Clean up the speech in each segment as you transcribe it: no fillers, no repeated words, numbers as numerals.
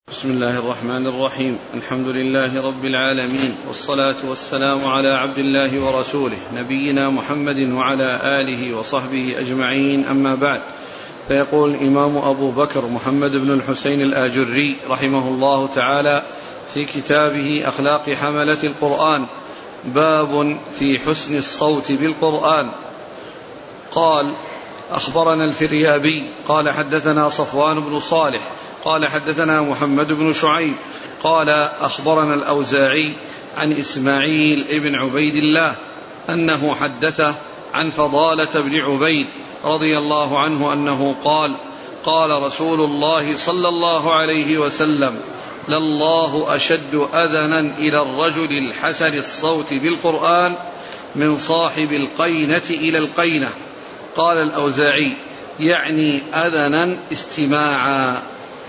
بسم الله الرحمن الرحيم. الحمد لله رب العالمين، والصلاة والسلام على عبد الله ورسوله نبينا محمد وعلى آله وصحبه أجمعين، أما بعد. فيقول الإمام أبو بكر محمد بن الحسين الآجري رحمه الله تعالى في كتابه أخلاق حملة القرآن: باب في حسن الصوت بالقرآن. قال: أخبرنا الفريابي قال حدثنا صفوان بن صالح قال حدثنا محمد بن شعيب قال أخبرنا الأوزاعي عن إسماعيل ابن عبيد الله أنه حدثه عن فضالة بن عبيد رضي الله عنه أنه قال: قال رسول الله صلى الله عليه وسلم: لله أشد أذنا إلى الرجل الحسن الصوت بالقرآن من صاحب القينة إلى القينة. قال الأوزاعي: يعني أذنا استماعا.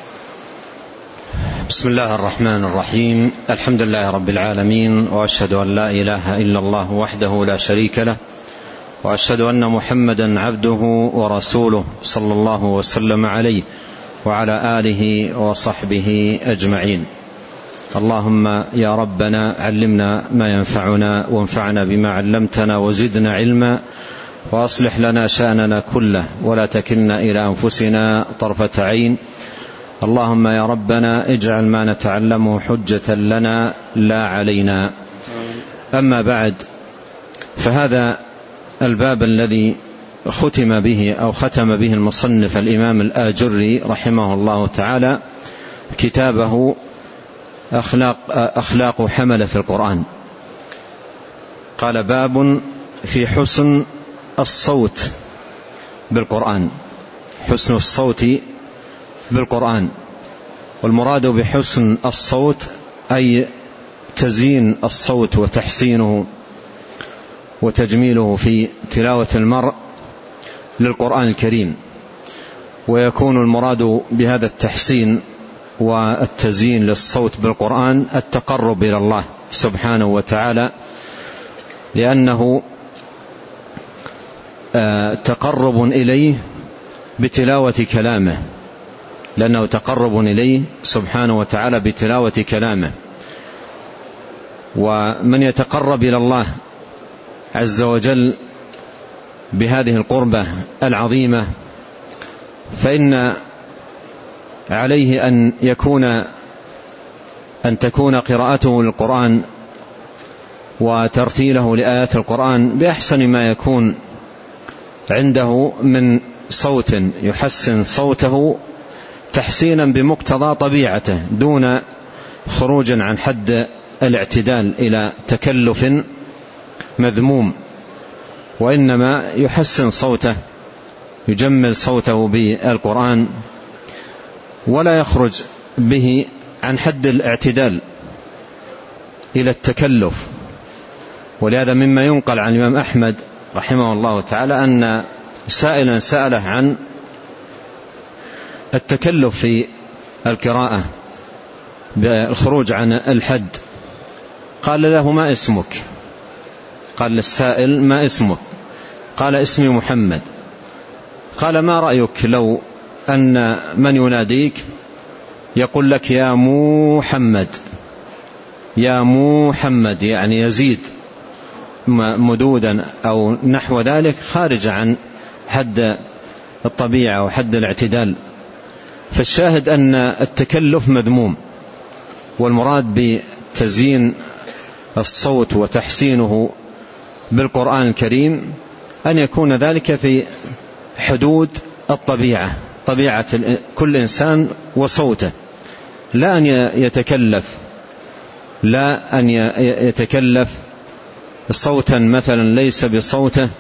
بسم الله الرحمن الرحيم. الحمد لله رب العالمين، وأشهد أن لا إله إلا الله وحده لا شريك له، وأشهد أن محمدا عبده ورسوله صلى الله وسلم عليه وعلى آله وصحبه أجمعين. اللهم يا ربنا علمنا ما ينفعنا، وانفعنا بما علمتنا، وزدنا علما، وأصلح لنا شأننا كله، ولا تكلنا إلى أنفسنا طرفة عين. اللهم يا ربنا اجعل ما نتعلمه حجة لنا لا علينا. أما بعد، فهذا الباب الذي ختم به المصنف الإمام الآجري رحمه الله تعالى كتابه أخلاق حملة القرآن. قال: باب في حسن الصوت بالقرآن. حسن الصوت بالقرآن، والمراد بحسن الصوت أي تزيين الصوت وتحسينه وتجميله في تلاوة المرء للقرآن الكريم. ويكون المراد بهذا التحسين والتزيين للصوت بالقرآن التقرب إلى الله سبحانه وتعالى، لأنه تقرب إليه بتلاوة كلامه، لأنه تقرب إليه سبحانه وتعالى بتلاوة كلامه. ومن يتقرب إلى الله عز وجل بهذه القربة العظيمة فإن عليه أن تكون قراءته للقرآن وترتيله لآيات القرآن بأحسن ما يكون عنده من صوت يحسن صوته تحسينا بمقتضى طبيعته، دون خروج عن حد الاعتدال إلى تكلف مذموم، وإنما يحسن صوته، يجمل صوته بالقرآن، ولا يخرج به عن حد الاعتدال إلى التكلف. ولهذا مما ينقل عن الإمام أحمد رحمه الله تعالى أن سائلا سأله عن التكلف في القراءة بالخروج عن الحد، قال له: ما اسمك؟ قال للسائل: ما اسمك؟ قال: اسمي محمد. قال: ما رأيك لو أن من يناديك يقول لك: يا محمد، يا محمد، يعني يزيد مدودا أو نحو ذلك، خارج عن حد الطبيعة وحد الاعتدال. فالشاهد أن التكلف مذموم، والمراد بتزيين الصوت وتحسينه بالقرآن الكريم أن يكون ذلك في حدود الطبيعة، طبيعة كل إنسان وصوته، لا أن يتكلف صوتا مثلا ليس بصوته،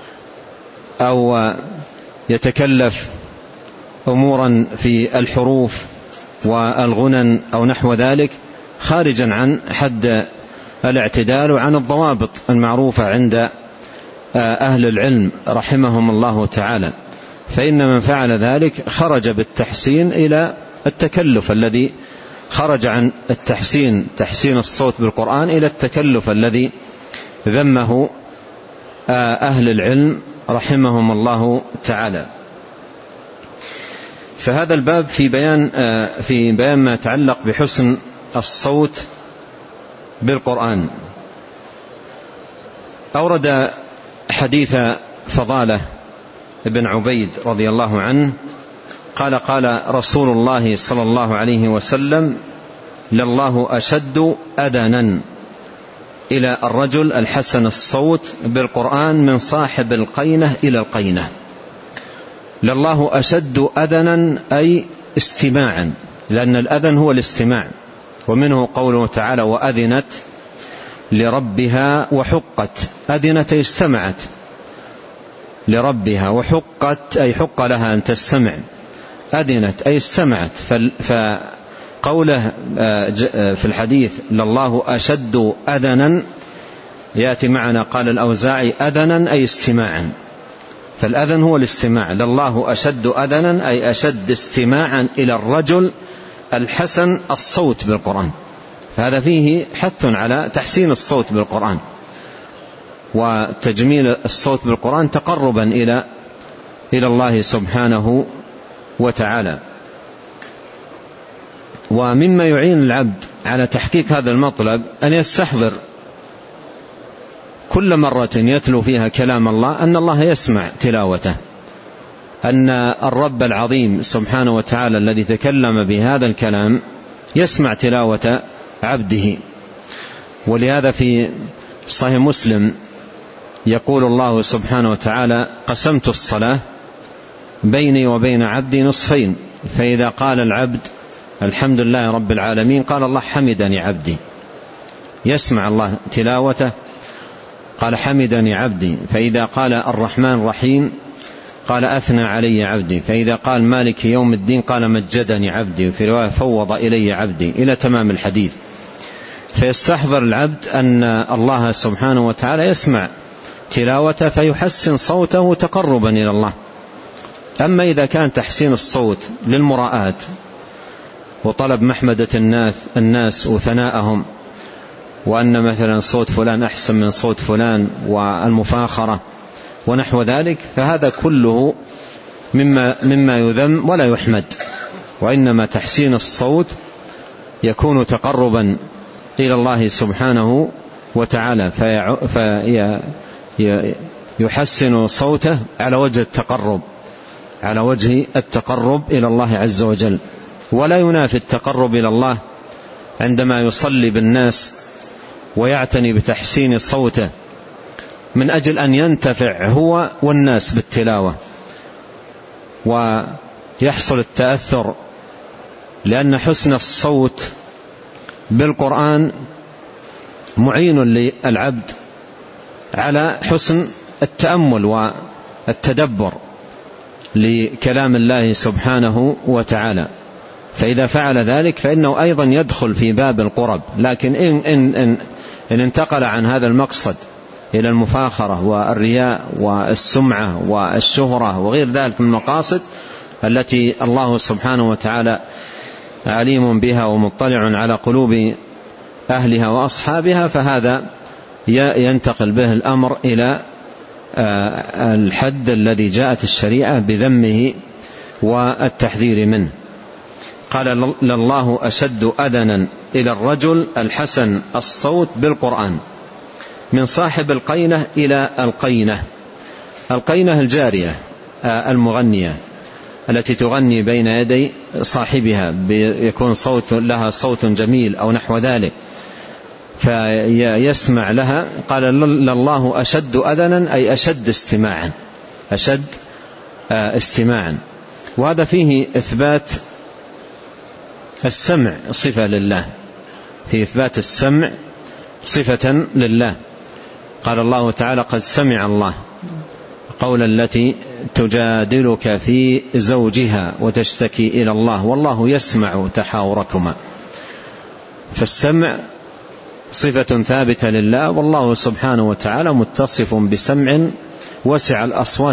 أو يتكلف أمورا في الحروف والغنن أو نحو ذلك خارجا عن حد الاعتدال وعن الضوابط المعروفة عند أهل العلم رحمهم الله تعالى. فإن من فعل ذلك خرج بالتحسين إلى التكلف الذي خرج عن تحسين الصوت بالقرآن إلى التكلف الذي ذمه أهل العلم رحمهم الله تعالى. فهذا الباب في بيان ما يتعلق بحسن الصوت بالقرآن. أورد حديث فضالة بن عبيد رضي الله عنه قال: قال رسول الله صلى الله عليه وسلم: لله أشد أذنا إلى الرجل الحسن الصوت بالقرآن من صاحب القينة إلى القينة. لله أشد أذنا أي استماعا، لأن الأذن هو الاستماع، ومنه قوله تعالى: وأذنت لربها وحقت. أذنت استمعت لربها، وحقت أي حق لها أن تستمع. أذنت أي استمعت. فقوله في الحديث: لله أشد أذنا، يأتي معنا قال الأوزاعي: أذنا أي استماعا. فالأذن هو الاستماع. لله أشد أذنا أي أشد استماعا إلى الرجل الحسن الصوت بالقرآن. فهذا فيه حث على تحسين الصوت بالقرآن، وتجميل الصوت بالقرآن تقربا إلى الله سبحانه وتعالى. ومما يعين العبد على تحقيق هذا المطلب أن يستحضر كل مرة يتلو فيها كلام الله أن الله يسمع تلاوته، أن الرب العظيم سبحانه وتعالى الذي تكلم بهذا الكلام يسمع تلاوة عبده. ولهذا في صحيح مسلم يقول الله سبحانه وتعالى: قسمت الصلاة بيني وبين عبدي نصفين، فإذا قال العبد الحمد لله رب العالمين قال الله: حمدني عبدي. يسمع الله تلاوته، قال: حمدني عبدي. فإذا قال الرحمن الرحيم قال: أثنى علي عبدي. فإذا قال مالك يوم الدين قال: مجدني عبدي. وفي رواية: فوض إلي عبدي، إلى تمام الحديث. فيستحضر العبد أن الله سبحانه وتعالى يسمع تلاوته فيحسن صوته تقربا إلى الله. أما إذا كان تحسين الصوت للمراءات وطلب محمدة الناس وثناءهم، وأن مثلا صوت فلان أحسن من صوت فلان، والمفاخرة ونحو ذلك، فهذا كله مما يذم ولا يحمد. وإنما تحسين الصوت يكون تقربا إلى الله سبحانه وتعالى، فيحسن صوته على وجه التقرب إلى الله عز وجل. ولا ينافي التقرب إلى الله عندما يصلي بالناس ويعتني بتحسين صوته من أجل أن ينتفع هو والناس بالتلاوة ويحصل التأثر، لأن حسن الصوت بالقرآن معين للعبد على حسن التأمل والتدبر لكلام الله سبحانه وتعالى. فإذا فعل ذلك فإنه أيضا يدخل في باب القرب. لكن إن انتقل عن هذا المقصد إلى المفاخرة والرياء والسمعة والشهرة وغير ذلك من المقاصد التي الله سبحانه وتعالى عليم بها ومطلع على قلوب أهلها وأصحابها، فهذا ينتقل به الأمر إلى الحد الذي جاءت الشريعة بذمه والتحذير منه. قال: لله أشد أذنا إلى الرجل الحسن الصوت بالقرآن من صاحب القينة إلى القينة. القينة الجارية المغنية التي تغني بين يدي صاحبها، يكون لها صوت جميل أو نحو ذلك فيسمع لها. قال: لله أشد أذنا أي أشد استماعا. وهذا فيه إثبات السمع صفة لله، في إثبات السمع صفة لله. قال الله تعالى: قد سمع الله قول التي تجادلك في زوجها وتشتكي إلى الله والله يسمع تحاوركما. فالسمع صفة ثابتة لله، والله سبحانه وتعالى متصف بسمع وسع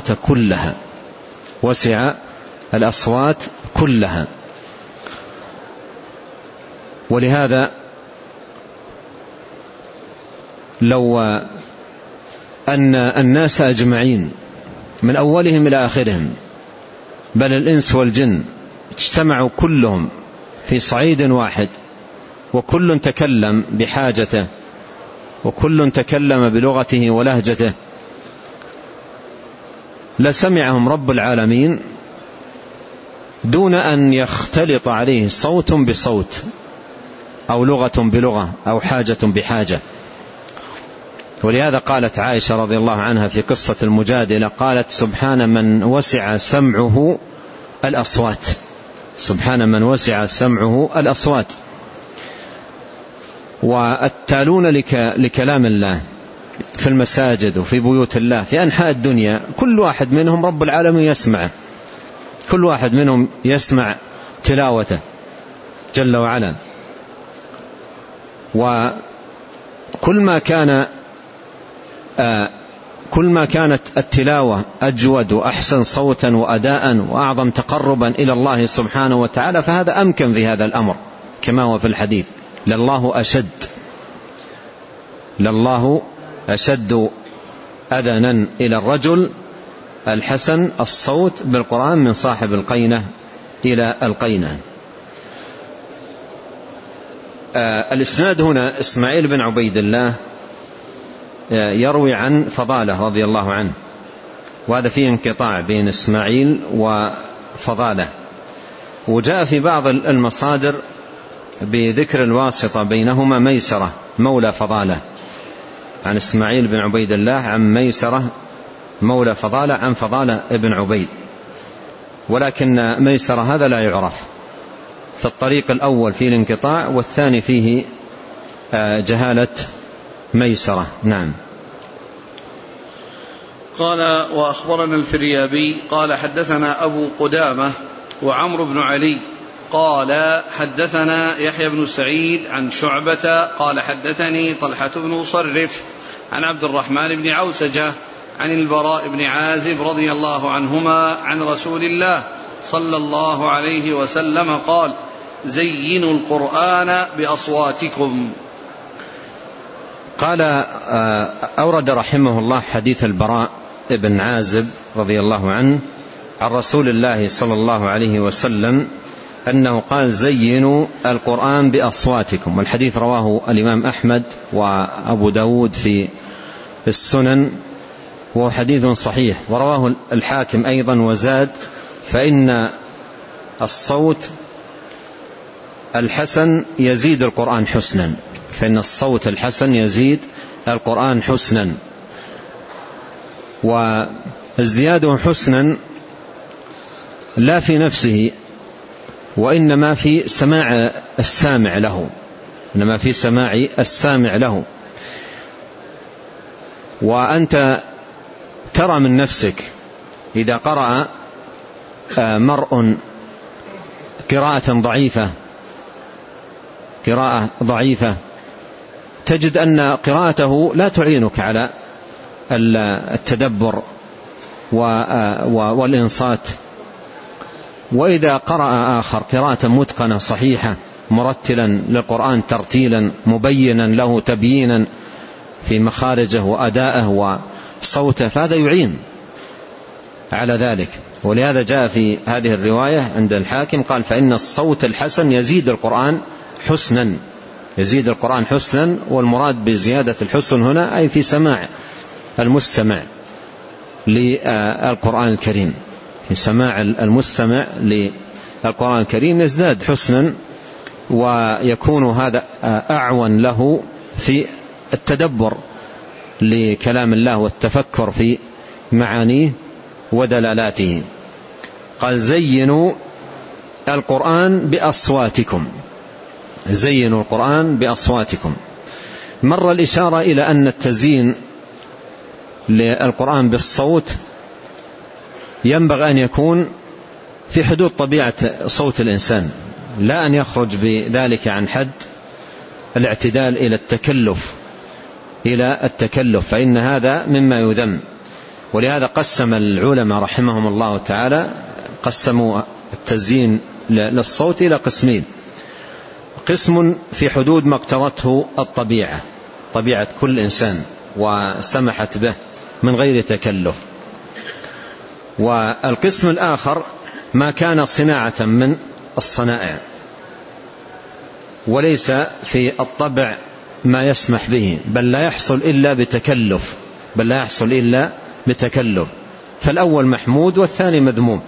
الأصوات كلها. ولهذا لو أن الناس أجمعين من أولهم إلى آخرهم، بل الإنس والجن، اجتمعوا كلهم في صعيد واحد وكل تكلم بحاجته وكل تكلم بلغته ولهجته لسمعهم رب العالمين دون أن يختلط عليه صوت بصوت أو لغة بلغة أو حاجة بحاجة. ولهذا قالت عائشة رضي الله عنها في قصة المجادلة، قالت: سبحان من وسع سمعه الأصوات، سبحان من وسع سمعه الأصوات. والتالون لكلام الله في المساجد وفي بيوت الله في أنحاء الدنيا كل واحد منهم رب العالمين يسمعه، كل واحد منهم يسمع تلاوته جل وعلا. وكل ما كانت التلاوة أجود وأحسن صوتا وأداء وأعظم تقربا إلى الله سبحانه وتعالى فهذا أمكن في هذا الأمر، كما هو في الحديث: لله أشد أذنا إلى الرجل الحسن الصوت بالقرآن من صاحب القينة إلى القينة. الإسناد هنا إسماعيل بن عبيد الله يروي عن فضالة رضي الله عنه، وهذا فيه انقطاع بين إسماعيل وفضالة. وجاء في بعض المصادر بذكر الواسطة بينهما ميسرة مولى فضالة، عن إسماعيل بن عبيد الله عن ميسرة مولى فضالة عن فضالة ابن عبيد، ولكن ميسرة هذا لا يعرف. في الطريق الأول فيه الانقطاع والثاني فيه جهالة ميسرة. نعم. قال: وأخبرنا الفريابي قال حدثنا أبو قدامة وعمرو بن علي قال حدثنا يحيى بن سعيد عن شعبة قال حدثني طلحة بن مصرف عن عبد الرحمن بن عوسجة عن البراء بن عازب رضي الله عنهما عن رسول الله صلى الله عليه وسلم قال: زينوا القرآن بأصواتكم. قال أورد رحمه الله حديث البراء بن عازب رضي الله عنه عن رسول الله صلى الله عليه وسلم أنه قال: زينوا القرآن بأصواتكم. والحديث رواه الإمام أحمد وأبو داود في السنن وهو حديث صحيح، ورواه الحاكم أيضا وزاد: فإن الصوت الحسن يزيد القرآن حسنا، فإن الصوت الحسن يزيد القرآن حسنا. وازدياده حسنا لا في نفسه وإنما في سماع السامع له، إنما في سماع السامع له. وأنت ترى من نفسك إذا قرأ مرء قراءة ضعيفة تجد أن قراءته لا تعينك على التدبر والإنصات. وإذا قرأ آخر قراءة متقنة صحيحة مرتلا للقرآن ترتيلا مبينا له تبيينا في مخارجه وأدائه وصوته فهذا يعين على ذلك. ولهذا جاء في هذه الرواية عند الحاكم قال: فإن الصوت الحسن يزيد القرآن حسنا، يزيد القرآن حسنا. والمراد بزيادة الحسن هنا أي في سماع المستمع للقرآن الكريم، في سماع المستمع للقرآن الكريم يزداد حسنا، ويكون هذا أعون له في التدبر لكلام الله والتفكر في معانيه ودلالاته. قال: زينوا القرآن بأصواتكم، زينوا القرآن بأصواتكم. مر الإشارة إلى أن التزيين للقرآن بالصوت ينبغي أن يكون في حدود طبيعة صوت الإنسان، لا أن يخرج بذلك عن حد الاعتدال إلى التكلف فإن هذا مما يذم. ولهذا قسم العلماء رحمهم الله تعالى، قسموا التزيين للصوت إلى قسمين: قسم في حدود ما اقتضته الطبيعة، طبيعة كل إنسان وسمحت به من غير تكلف، والقسم الآخر ما كان صناعة من الصنائع، وليس في الطبع ما يسمح به، بل لا يحصل إلا بتكلف. فالأول محمود والثاني مذموم.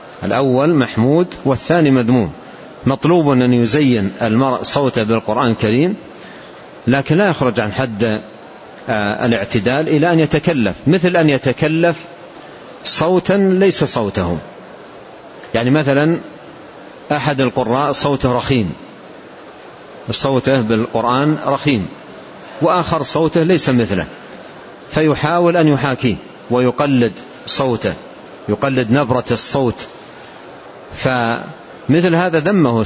مطلوب أن يزين المرء صوته بالقرآن الكريم، لكن لا يخرج عن حد الاعتدال إلى أن يتكلف، مثل أن يتكلف صوتا ليس صوته. يعني مثلا أحد القراء صوته رخيم، صوته بالقرآن رخيم، وآخر صوته ليس مثله، فيحاول أن يحاكيه ويقلد صوته، يقلد نبرة الصوت. فمثل هذا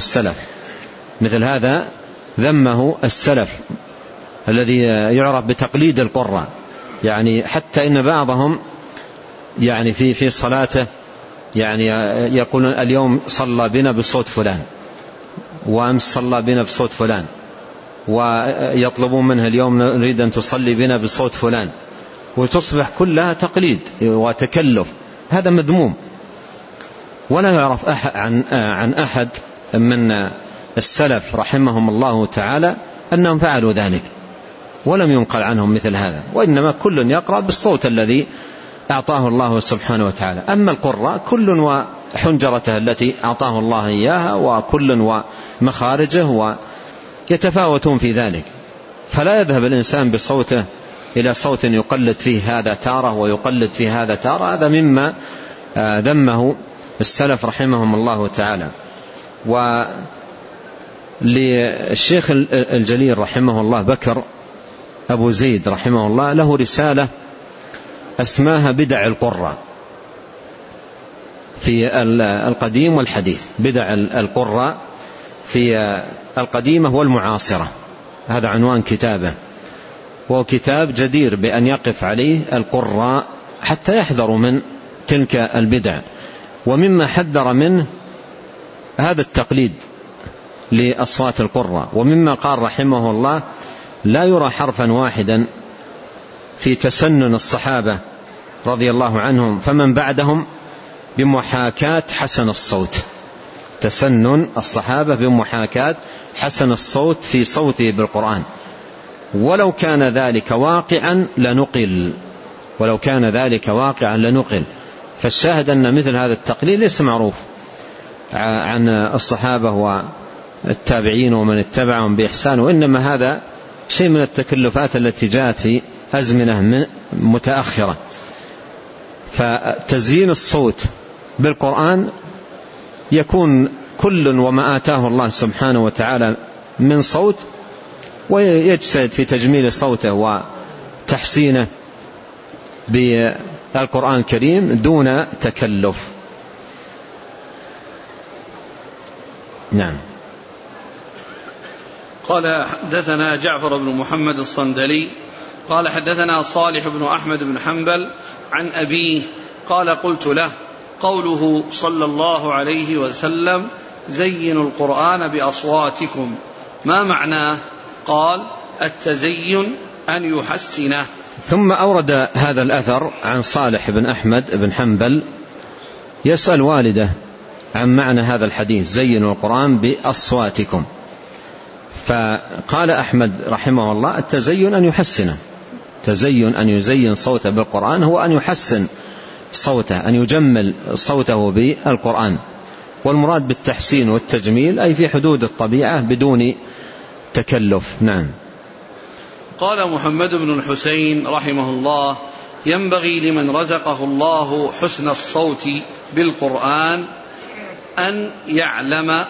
ذمه السلف الذي يعرف بتقليد القراء. يعني حتى إن بعضهم يعني في صلاته يعني يقولون اليوم صلى بنا بصوت فلان، وأمس صلى بنا بصوت فلان، ويطلبون منه اليوم نريد أن تصلي بنا بصوت فلان، وتصبح كلها تقليد وتكلف. هذا مذموم، ولا يعرف عن أحد من السلف رحمهم الله تعالى أنهم فعلوا ذلك، ولم ينقل عنهم مثل هذا، وإنما كل يقرأ بالصوت الذي أعطاه الله سبحانه وتعالى. أما القراء كل وحنجرته التي أعطاه الله إياها، وكل ومخارجه، ويتفاوتون في ذلك. فلا يذهب الإنسان بصوته إلى صوت يقلد فيه هذا تارة ويقلد فيه هذا تارة، هذا مما ذمه السلف رحمهم الله تعالى. وللشيخ الجليل رحمه الله بكر أبو زيد رحمه الله له رسالة اسماها بدع القراء في القديم والحديث. بدع القراء في القديمة والمعاصرة، هذا عنوان كتابه، وهو كتاب جدير بأن يقف عليه القراء حتى يحذروا من تلك البدع. ومما حذر منه هذا التقليد لأصوات القراء، ومما قال رحمه الله لا يرى حرفا واحدا في تسنن الصحابة رضي الله عنهم فمن بعدهم بمحاكاة حسن الصوت. تسنن الصحابة بمحاكاة حسن الصوت في صوته بالقرآن، ولو كان ذلك واقعا لنقل. فالشاهد أن مثل هذا التقليد ليس معروف عن الصحابة والتابعين ومن اتبعهم بإحسان، وإنما هذا شيء من التكلفات التي جاءت في أزمنة متأخرة. فتزيين الصوت بالقرآن يكون كل وما آتاه الله سبحانه وتعالى من صوت، ويجتهد في تجميل صوته وتحسينه بالقرآن الكريم دون تكلف. نعم. قال حدثنا جعفر بن محمد الصندلي قال حدثنا صالح بن أحمد بن حنبل عن أبيه قال قلت له قوله صلى الله عليه وسلم زينوا القرآن بأصواتكم ما معناه؟ قال التزين أن يحسنه. ثم أورد هذا الأثر عن صالح بن أحمد بن حنبل يسأل والده عن معنى هذا الحديث زينوا القرآن بأصواتكم، فقال أحمد رحمه الله التزين أن يحسنه. تزين أن يزين صوته بالقرآن هو أن يحسن صوته، أن يجمل صوته بالقرآن، والمراد بالتحسين والتجميل أي في حدود الطبيعة بدون تكلف. نعم. قال محمد بن الحسين رحمه الله ينبغي لمن رزقه الله حسن الصوت بالقرآن أن يعلم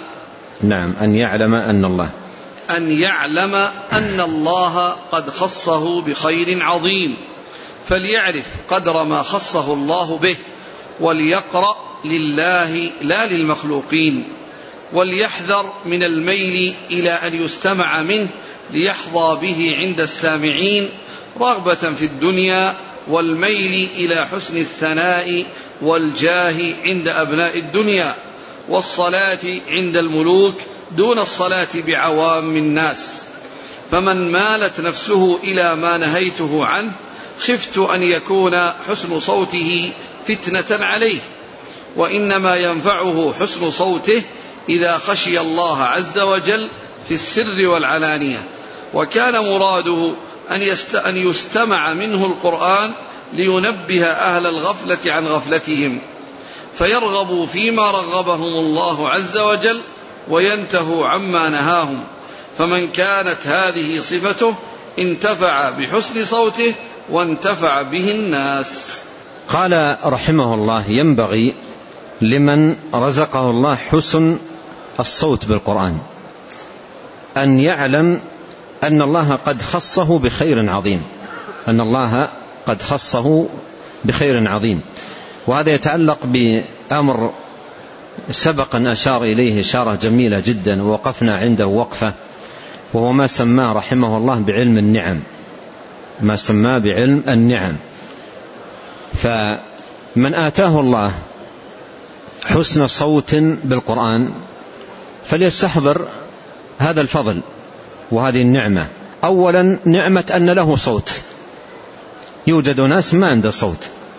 أن الله قد خصه بخير عظيم، فليعرف قدر ما خصه الله به، وليقرأ لله لا للمخلوقين، وليحذر من الميل إلى أن يستمع منه ليحظى به عند السامعين رغبة في الدنيا، والميل إلى حسن الثناء والجاه عند أبناء الدنيا، والصلاة عند الملوك دون الصلاة بعوام الناس. فمن مالت نفسه إلى ما نهيته عنه خفت أن يكون حسن صوته فتنة عليه، وإنما ينفعه حسن صوته إذا خشي الله عز وجل في السر والعلانية. وكان مراده أن يستمع منه القرآن لينبه أهل الغفلة عن غفلتهم فيرغبوا فيما رغبهم الله عز وجل وينتهوا عما نهاهم. فمن كانت هذه صفته انتفع بحسن صوته وانتفع به الناس. قال رحمه الله: ينبغي لمن رزقه الله حسن الصوت بالقرآن أن يعلم أن الله قد خصه بخير عظيم، أن الله قد خصه بخير عظيم. وهذا يتعلق بأمر سبق أن أشار إليه إشارة جميلة جدا ووقفنا عنده وقفة، وهو ما سماه رحمه الله بعلم النعم، ما سماه بعلم النعم. فمن آتاه الله حسن صوت بالقرآن فليستحضر هذا الفضل وهذه النعمة. أولا نعمة أن له صوت. يوجد ناس ما عنده صوت،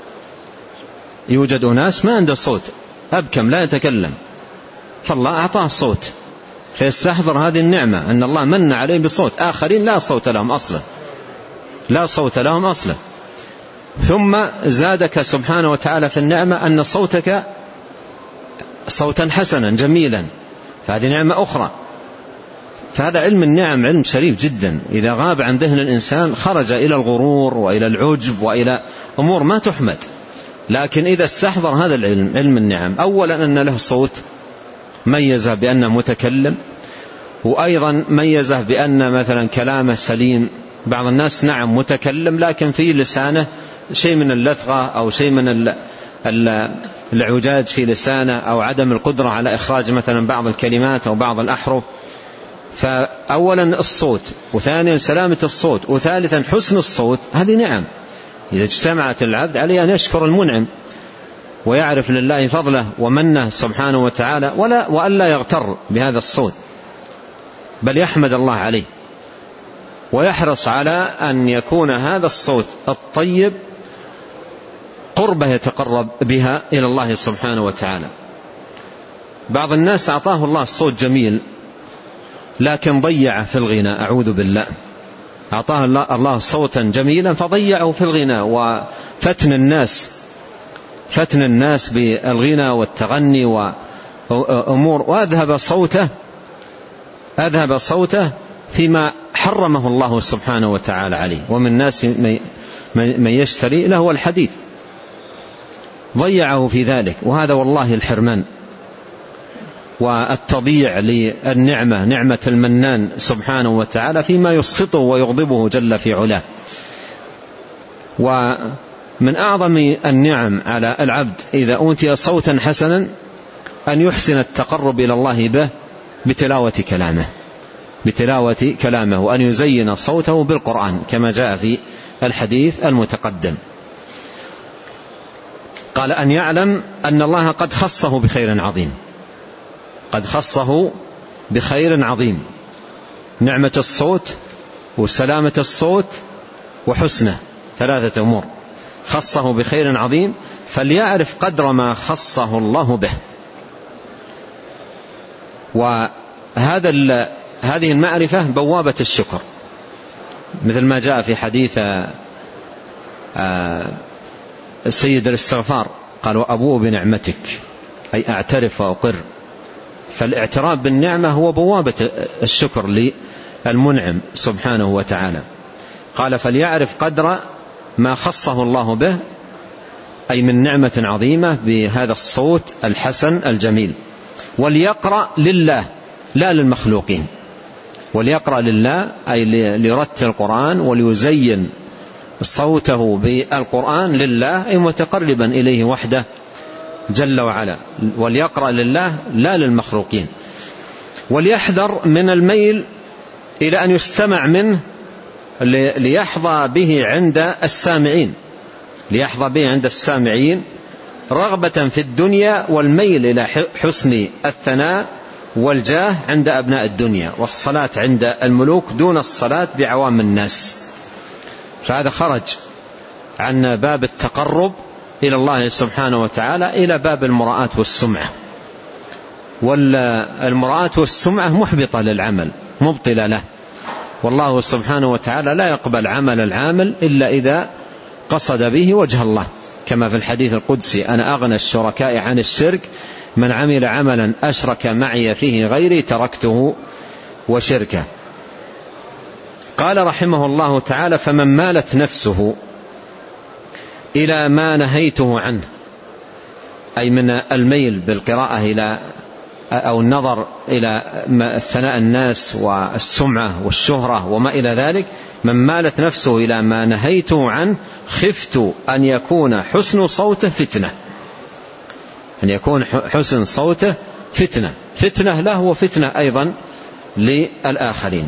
يوجد ناس ما عنده صوت، أبكم لا يتكلم، فالله أعطاه صوت، فيستحضر هذه النعمة أن الله من عليه بصوت. آخرين لا صوت لهم أصلا، لا صوت لهم أصلا. ثم زادك سبحانه وتعالى في النعمة أن صوتك صوتا حسنا جميلا، فهذه نعمة أخرى. فهذا علم النعم علم شريف جدا، إذا غاب عن ذهن الإنسان خرج إلى الغرور وإلى العجب وإلى أمور ما تحمد. لكن إذا استحضر هذا العلم، علم النعم، أولا أن له صوت ميزه بأنه متكلم، وأيضا ميزه بأن مثلا كلامه سليم. بعض الناس نعم متكلم لكن في لسانه شيء من اللثغة أو شيء من العجاج في لسانه أو عدم القدرة على إخراج مثلا بعض الكلمات أو بعض الأحرف. فأولا الصوت، وثانيا سلامة الصوت، وثالثا حسن الصوت. هذه نعم إذا اجتمعت العبد عليه أن يشكر المنعم ويعرف لله فضله ومنه سبحانه وتعالى، وألا يغتر بهذا الصوت، بل يحمد الله عليه ويحرص على أن يكون هذا الصوت الطيب قربة يتقرب بها إلى الله سبحانه وتعالى. بعض الناس أعطاه الله الصوت جميل لكن ضيع في الغناء، أعوذ بالله. أعطاه الله صوتا جميلا فضيعه في الغناء وفتن الناس بالغنى والتغني وأمور، وأذهب صوته فيما حرمه الله سبحانه وتعالى عليه. ومن الناس من يشتري له الحديث، ضيعه في ذلك. وهذا والله الحرمان والتضييع للنعمة، نعمة المنان سبحانه وتعالى، فيما يسخطه ويغضبه جل في علاه. ومن أعظم النعم على العبد إذا أوتي صوتا حسنا أن يحسن التقرب إلى الله به بتلاوة كلامه، وأن يزين صوته بالقرآن كما جاء في الحديث المتقدم. قال أن يعلم أن الله قد خصه بخير عظيم، قد خصه بخير عظيم. نعمة الصوت وسلامة الصوت وحسنه، ثلاثة أمور. خصه بخير عظيم فليعرف قدر ما خصه الله به. هذه المعرفة بوابة الشكر، مثل ما جاء في حديث سيد الاستغفار قال: وأبوء بنعمتك، أي أعترف وأقر. فالاعتراف بالنعمة هو بوابة الشكر للمنعم سبحانه وتعالى. قال: فليعرف قدر ما خصه الله به، أي من نعمة عظيمة بهذا الصوت الحسن الجميل. وليقرأ لله لا للمخلوقين، وليقرأ لله أي ليرتل القرآن وليزين صوته بالقرآن لله، أي متقربا إليه وحده جل وعلا. وليقرأ لله لا للمخلوقين. وليحذر من الميل إلى أن يستمع منه ليحظى به عند السامعين، رغبة في الدنيا والميل إلى حسن الثناء والجاه عند أبناء الدنيا، والصلاة عند الملوك دون الصلاة بعوام الناس. فهذا خرج عن باب التقرب إلى الله سبحانه وتعالى إلى باب المراءة والسمعة، والمراءة والسمعة محبطة للعمل مبطلة له، والله سبحانه وتعالى لا يقبل عمل العامل إلا إذا قصد به وجه الله، كما في الحديث القدسي: أنا أغنى الشركاء عن الشرك، من عمل عملا أشرك معي فيه غيري تركته وشركه. قال رحمه الله تعالى: فمن مالت نفسه إلى ما نهيته عنه، أي من الميل بالقراءة إلى أو النظر إلى ثناء الناس والسمعة والشهرة وما إلى ذلك، من مالت نفسه إلى ما نهيته عنه خفت أن يكون حسن صوته فتنة، أن يكون حسن صوته فتنة له وفتنة أيضا للآخرين.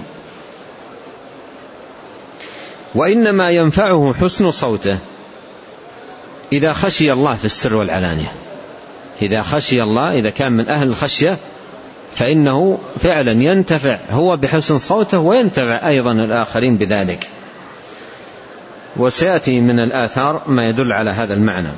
وإنما ينفعه حسن صوته إذا خشي الله في السر والعلانية، إذا خشي الله، إذا كان من أهل الخشية، فإنه فعلا ينتفع هو بحسن صوته وينتفع أيضا الآخرين بذلك. وسيأتي من الآثار ما يدل على هذا المعنى.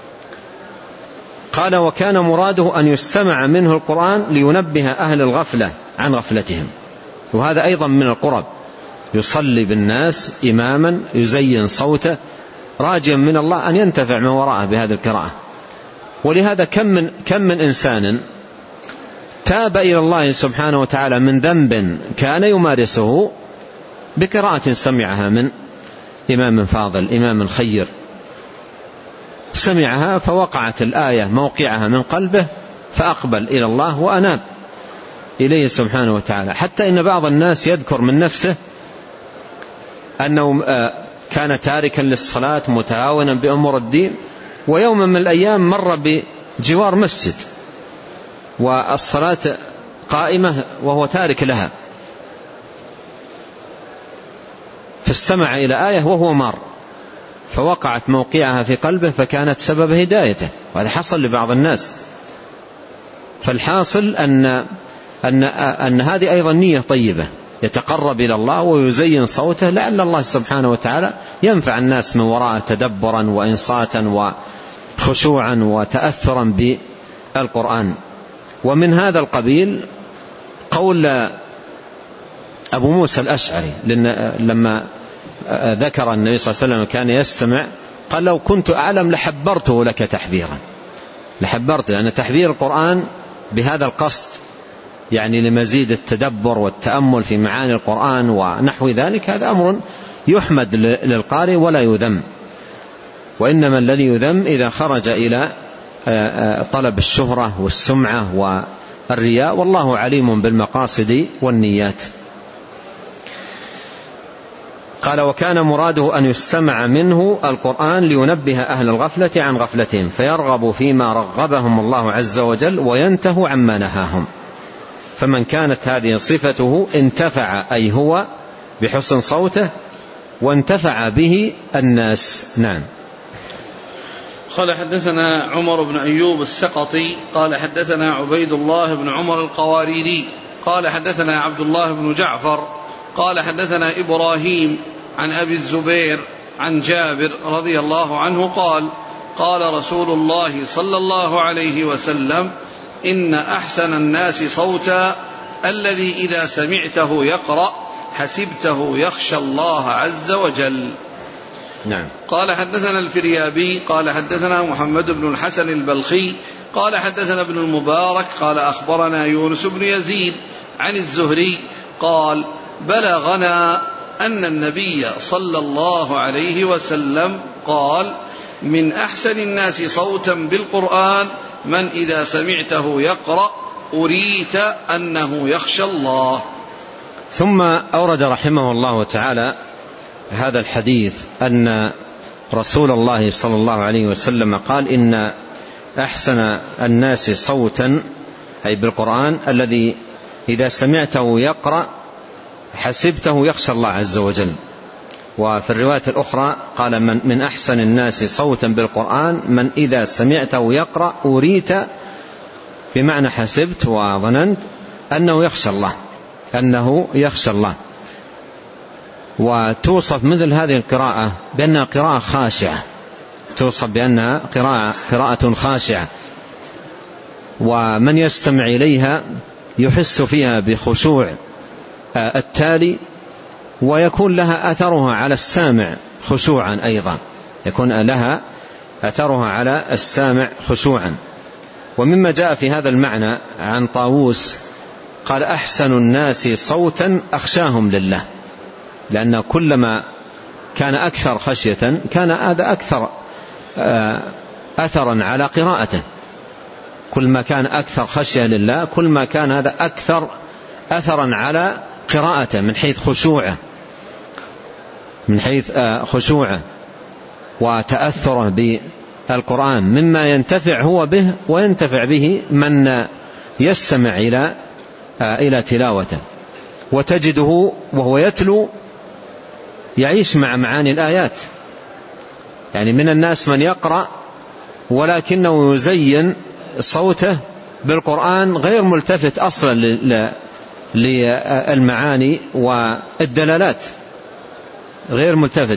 قال: وكان مراده أن يستمع منه القرآن لينبه أهل الغفلة عن غفلتهم، وهذا أيضا من القرب، يصلي بالناس إماما يزين صوته راجيا من الله أن ينتفع من وراءه بهذه القراءة. ولهذا كم من إنسان تاب إلى الله سبحانه وتعالى من ذنب كان يمارسه بقراءة سمعها من إمام فاضل، إمام خير، سمعها فوقعت الآية موقعها من قلبه فأقبل إلى الله وأناب إليه سبحانه وتعالى. حتى إن بعض الناس يذكر من نفسه أنه كان تاركا للصلاة متهاونا بأمور الدين، ويوما من الأيام مر بجوار مسجد والصلاة قائمة وهو تارك لها، فاستمع إلى آية وهو مار فوقعت موقعها في قلبه فكانت سبب هدايته، وهذا حصل لبعض الناس. فالحاصل أن هذه أيضا نية طيبة، يتقرب إلى الله ويزين صوته لعل الله سبحانه وتعالى ينفع الناس من وراءه تدبرا وإنصاتا وخشوعا وتأثرا بالقرآن. ومن هذا القبيل قول أبو موسى الأشعري لما ذكر النبي صلى الله عليه وسلم كان يستمع، قال: لو كنت أعلم لحبرته لك تحبيرا، لحبرته، لأن تحبير القرآن بهذا القصد يعني لمزيد التدبر والتأمل في معاني القرآن ونحو ذلك، هذا أمر يحمد للقارئ ولا يذم، وإنما الذي يذم إذا خرج إلى طلب الشهرة والسمعة والرياء، والله عليم بالمقاصد والنيات. قال: وكان مراده أن يستمع منه القرآن لينبه أهل الغفلة عن غفلتهم فيرغبوا فيما رغبهم الله عز وجل وينتهوا عما نهاهم. فمن كانت هذه صفته انتفع أي هو بحسن صوته وانتفع به الناس. نعم. قال: حدثنا عمر بن أيوب السقطي قال حدثنا عبيد الله بن عمر القواريري قال حدثنا عبد الله بن جعفر قال حدثنا إبراهيم عن أبي الزبير عن جابر رضي الله عنه قال: قال رسول الله صلى الله عليه وسلم: إن أحسن الناس صوتا الذي إذا سمعته يقرأ حسبته يخشى الله عز وجل. نعم. قال: حدثنا الفريابي قال حدثنا محمد بن الحسن البلخي قال حدثنا ابن المبارك قال أخبرنا يونس بن يزيد عن الزهري قال: بلغنا أن النبي صلى الله عليه وسلم قال: من أحسن الناس صوتا بالقرآن من إذا سمعته يقرأ أريت أنه يخشى الله. ثم أورد رحمه الله تعالى هذا الحديث أن رسول الله صلى الله عليه وسلم قال: إن أحسن الناس صوتا أي بالقرآن الذي إذا سمعته يقرأ حسبته يخشى الله عز وجل. وفي الرواية الأخرى قال: من أحسن الناس صوتا بالقرآن من إذا سمعته يقرأ أريت، بمعنى حسبت وظننت أنه يخشى الله. وتوصف مثل هذه القراءة بأنها قراءة خاشعة توصف بأنها قراءة خاشعة، ومن يستمع إليها يحس فيها بخشوع التالي، ويكون لها أثرها على السامع خشوعا أيضا، يكون لها أثرها على السامع خشوعا. ومما جاء في هذا المعنى عن طاووس قال: أحسن الناس صوتا أخشاهم لله، لأن كلما كان أكثر خشية كان هذا أكثر أثرا على قراءته، كل ما كان أكثر خشية لله كل ما كان هذا أكثر أثرا على قراءته من حيث خشوعه وتأثره بالقرآن، مما ينتفع هو به وينتفع به من يستمع إلى تلاوته. وتجده وهو يتلو يعيش مع معاني الآيات، يعني من الناس من يقرأ ولكنه يزين صوته بالقرآن غير ملتفت أصلا للمعاني والدلالات، غير ملتفت.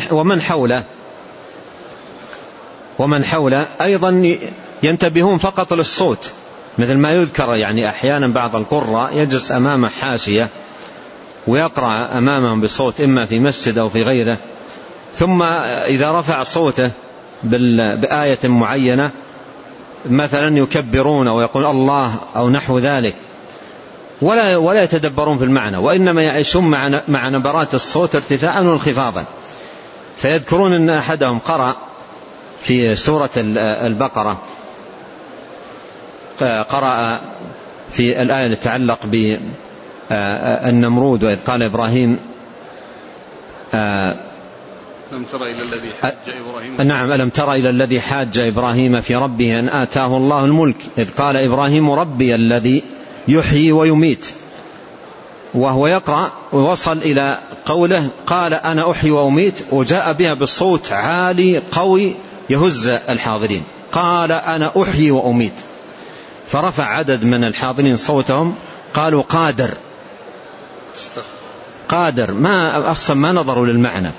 ومن حوله أيضا ينتبهون فقط للصوت، مثل ما يذكر يعني أحيانا بعض القراء يجلس أمام حاشية ويقرأ أمامهم بصوت إما في مسجد أو في غيره، ثم إذا رفع صوته بآية معينة مثلا يكبرون ويقول الله أو نحو ذلك، ولا يتدبرون في المعنى، وإنما يعيشون مع نبرات الصوت ارتفاعا وانخفاضا. فيذكرون أن أحدهم قرأ في سورة البقرة، قرأ في الآية التي تتعلق بالنمرود: وإذ قال إبراهيم ألم تر إلى الذي حاج إبراهيم. نعم، ألم تر إلى الذي حاج إبراهيم في ربه أن آتاه الله الملك إذ قال إبراهيم ربي الذي يحيي ويميت، وهو يقرأ ووصل إلى قوله قال أنا أحيي وأميت، وجاء بها بالصوت عالي قوي يهز الحاضرين، قال أنا أحيي وأميت، فرفع عدد من الحاضرين صوتهم قالوا قادر، ما أصلا ما نظروا للمعنى،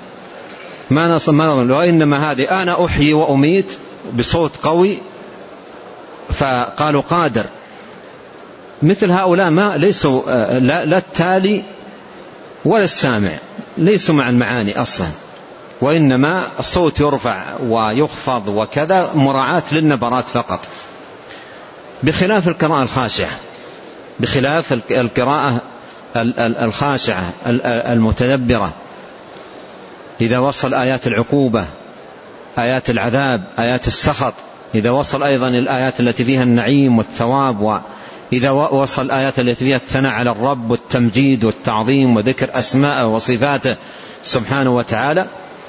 وإنما هذه أنا أحيي وأميت بصوت قوي فقالوا قادر. مثل هؤلاء ما ليسوا لا التالي ولا السامع، ليسوا مع المعاني أصلا، وإنما الصوت يرفع ويخفض وكذا مراعاة للنبرات فقط، بخلاف القراءة الخاشعة، بخلاف القراءة الخاشعة المتدبرة. إذا وصل آيات العقوبة، آيات العذاب، آيات السخط، إذا وصل أيضا الآيات التي فيها النعيم والثواب، وإذا وصل الآيات التي فيها الثناء على الرب والتمجيد والتعظيم وذكر أسماءه وصفاته سبحانه وتعالى،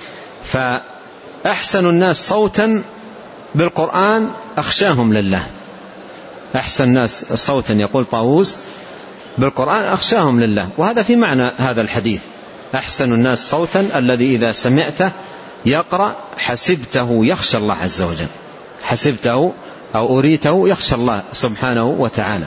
فأحسن الناس صوتا بالقرآن أخشاهم لله. أحسن الناس صوتا يقول طاووس بالقرآن أخشاهم لله، وهذا في معنى هذا الحديث: أحسن الناس صوتا الذي إذا سمعته يقرأ حسبته يخشى الله عز وجل، حسبته أو أريته يخشى الله سبحانه وتعالى.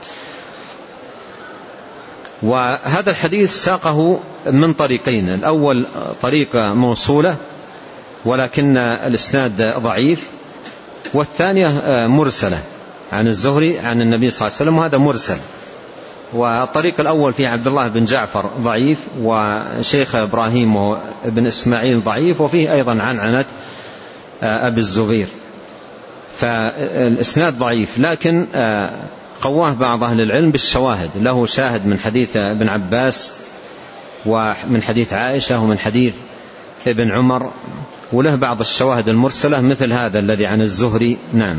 وهذا الحديث ساقه من طريقين: الأول طريقة موصولة ولكن الإسناد ضعيف، والثانية مرسلة عن الزهري عن النبي صلى الله عليه وسلم، وهذا مرسل. والطريق الأول فيه عبد الله بن جعفر ضعيف، وشيخ إبراهيم بن إسماعيل ضعيف، وفيه أيضا عنعنة أبي الزبير، فالإسناد ضعيف، لكن قواه بعض أهل العلم بالشواهد، له شاهد من حديث ابن عباس ومن حديث عائشة ومن حديث ابن عمر، وله بعض الشواهد المرسلة مثل هذا الذي عن الزهري. نعم.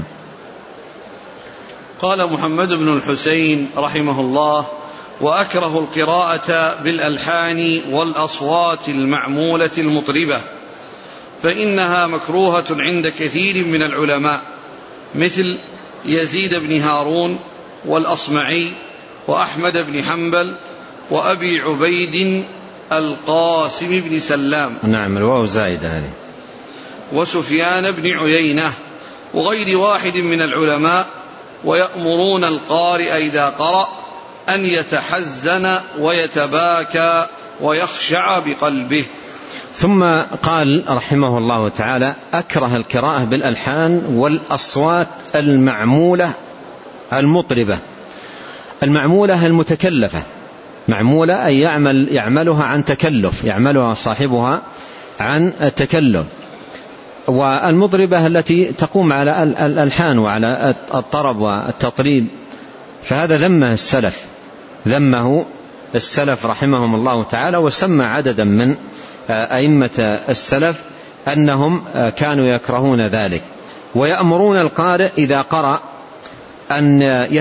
قال محمد بن الحسين رحمه الله: وأكره القراءة بالألحان والأصوات المعمولة المطربة، فإنها مكروهة عند كثير من العلماء مثل يزيد بن هارون والأصمعي وأحمد بن حنبل وأبي عبيد القاسم بن سلام. نعم، الواو زائدة هذه. وسفيان بن عيينة وغير واحد من العلماء، ويأمرون القارئ إذا قرأ أن يتحزن ويتباكى ويخشع بقلبه. ثم قال رحمه الله تعالى: أكره القراءة بالألحان والأصوات المعمولة المطربة. المعمولة المتكلفة، معمولة أي يعملها عن تكلف، يعملها صاحبها عن التكلف. والمطربة التي تقوم على الألحان وعلى الطرب والتطريب، فهذا ذمه السلف رحمهم الله تعالى. وسمى عددا من أئمة السلف أنهم كانوا يكرهون ذلك، ويأمرون القارئ إذا قرأ أن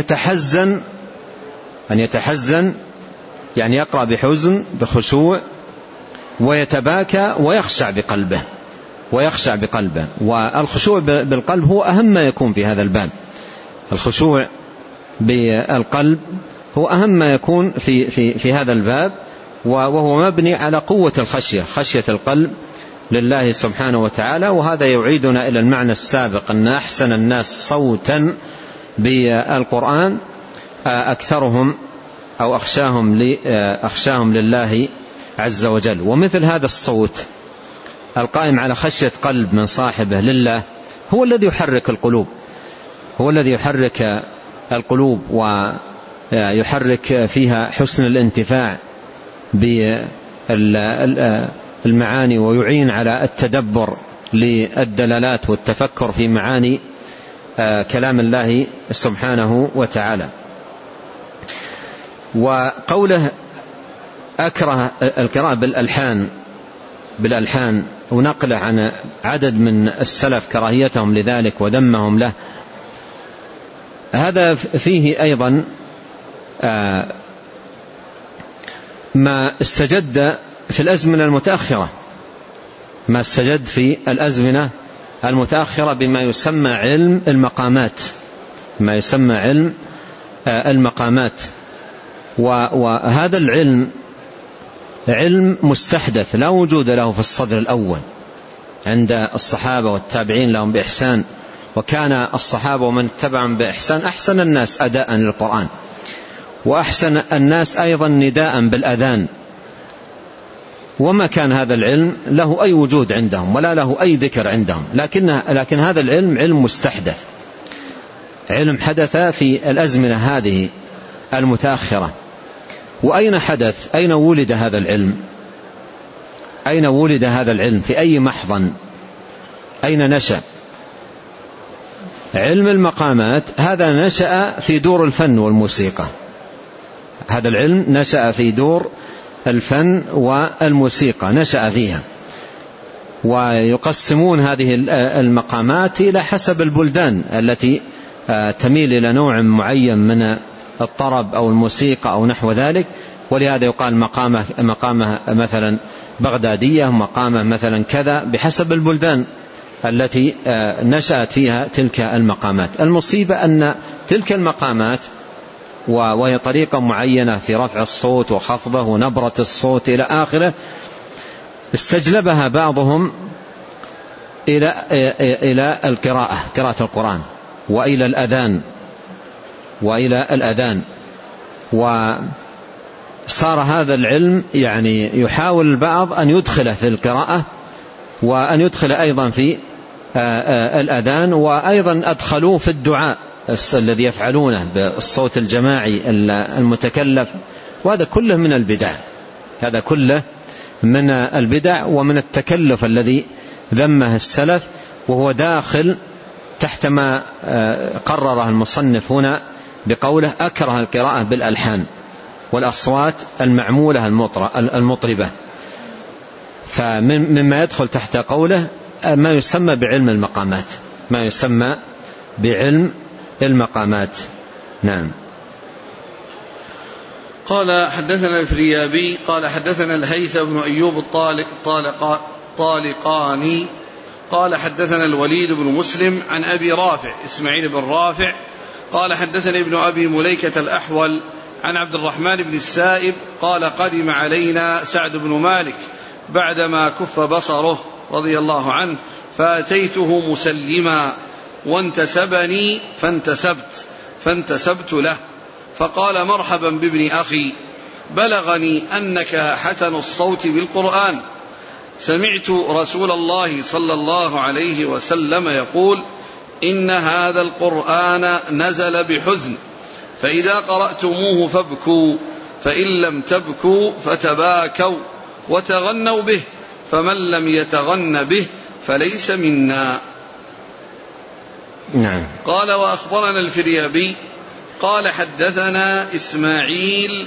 يتحزن، يعني يقرأ بحزن بخشوع، ويتباكى ويخشع بقلبه. والخشوع بالقلب هو أهم ما يكون في هذا الباب. الخشوع بالقلب هو أهم ما يكون في هذا الباب، وهو مبني على قوة خشية القلب لله سبحانه وتعالى. وهذا يعيدنا إلى المعنى السابق أن أحسن الناس صوتا بالقرآن أكثرهم أو أخشاهم لله عز وجل. ومثل هذا الصوت القائم على خشية قلب من صاحبه لله هو الذي يحرك القلوب ويحرك فيها حسن الانتفاع بالمعاني، ويعين على التدبر للدلالات والتفكر في معاني كلام الله سبحانه وتعالى. وقوله أكره القراءة بالألحان ونقله عن عدد من السلف كراهيتهم لذلك وذمهم له، هذا فيه أيضا ما استجد في الأزمنة المتأخرة، بما يسمى علم المقامات. وهذا العلم علم مستحدث لا وجود له في الصدر الأول عند الصحابة والتابعين لهم بإحسان. وكان الصحابة ومن اتبعهم بإحسان أحسن الناس أداء للقرآن، وأحسن الناس أيضا نداء بالأذان. وما كان هذا العلم له أي وجود عندهم ولا له أي ذكر عندهم، لكن هذا العلم علم مستحدث، علم حدث في الأزمنة هذه المتأخرة. وأين حدث؟ أين ولد هذا العلم؟ في أي محضن؟ أين نشأ؟ علم المقامات هذا نشأ في دور الفن والموسيقى. هذا العلم نشأ في دور الفن والموسيقى، نشأ فيها. ويقسمون هذه المقامات إلى حسب البلدان التي تميل إلى نوع معين من الطرب أو الموسيقى أو نحو ذلك. ولهذا يقال مقامة مثلا بغدادية، مقامة مثلا كذا، بحسب البلدان التي نشأت فيها تلك المقامات. المصيبة أن تلك المقامات وهي طريقة معينة في رفع الصوت وخفضه ونبرة الصوت إلى آخره، استجلبها بعضهم إلى قراءة القرآن وإلى الأذان. وصار هذا العلم يعني يحاول البعض أن يدخله في القراءة وأن يدخل أيضا في الأذان، وأيضا أدخلوه في الدعاء الذي يفعلونه بالصوت الجماعي المتكلف. وهذا كله من البدع، ومن التكلف الذي ذمه السلف، وهو داخل تحت ما قرره المصنف هنا بقوله أكره القراءة بالألحان والأصوات المعمولة المطربة. فمما يدخل تحت قوله ما يسمى بعلم المقامات. نعم. قال حدثنا الفريابي قال حدثنا الهيثم بن أيوب الطالقاني قال حدثنا الوليد بن مسلم عن أبي رافع إسماعيل بن رافع قال حدثني ابن أبي مليكة الأحول عن عبد الرحمن بن السائب قال قدم علينا سعد بن مالك بعدما كف بصره رضي الله عنه، فأتيته مسلما وانتسبني فانتسبت له، فقال مرحبا بابن أخي، بلغني أنك حسن الصوت بالقرآن، سمعت رسول الله صلى الله عليه وسلم يقول: إن هذا القرآن نزل بحزن، فإذا قرأتموه فابكوا، فإن لم تبكوا فتباكوا وتغنوا به، فمن لم يتغن به فليس منا. نعم. قال: وأخبرنا الفريابي قال: حدثنا إسماعيل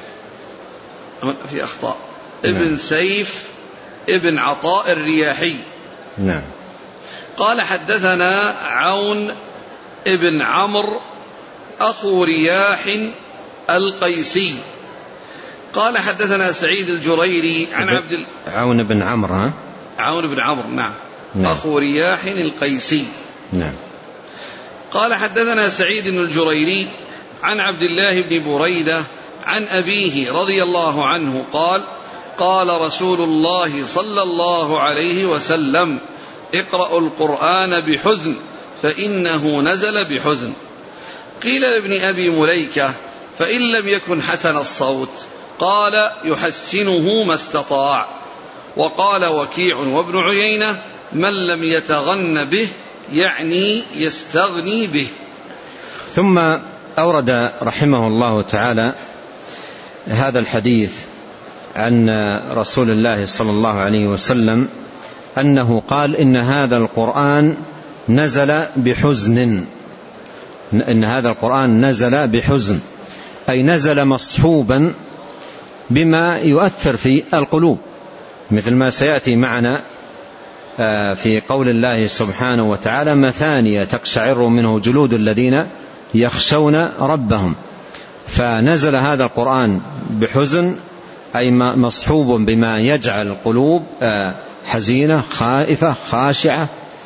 في أخطاء ابن سيف ابن عطاء الرياحي. نعم. قال: حدثنا عون ابن عمرو أخو رياح القيسي. قال: حدثنا سعيد الجريري عن عبد عون بن عمرو. عون بن عمرو نعم. أخو رياح القيسي. نعم. قال: حدثنا سعيد الجريري عن عبد الله بن بريدة عن أبيه رضي الله عنه قال: قال رسول الله صلى الله عليه وسلم: اقرأوا القرآن بحزن فإنه نزل بحزن. قيل لابن أبي مليكة: فإن لم يكن حسن الصوت؟ قال: يحسنه ما استطاع. وقال وكيع وابن عيينة: من لم يتغن به يعني يستغني به. ثم أورد رحمه الله تعالى هذا الحديث عن رسول الله صلى الله عليه وسلم أنه قال: إن هذا القرآن نزل بحزن. إن هذا القرآن نزل بحزن، أي نزل مصحوبا بما يؤثر في القلوب، مثل ما سيأتي معنا في قول الله سبحانه وتعالى: مثانية تقشعر منه جلود الذين يخشون ربهم. فنزل هذا القرآن بحزن، أي مصحوب بما يجعل القلوب حزينة خائفة خاشعة.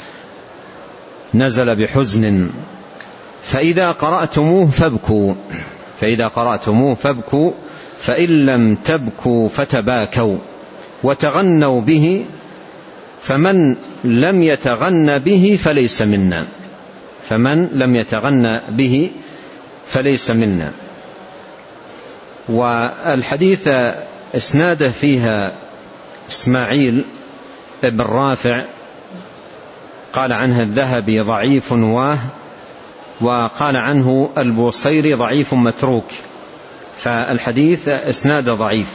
نزل بحزن. فإذا قرأتموه فابكوا، فإذا قرأتموه فابكوا، فإن لم تبكوا فتباكوا وتغنوا به، فمن لم يتغن به فليس منا. فمن لم يتغن به فليس منا. والحديث اسناده فيها إسماعيل بن رافع، قال عنه الذهبي ضعيف وقال عنه البوصيري ضعيف متروك، فالحديث اسناد ضعيف.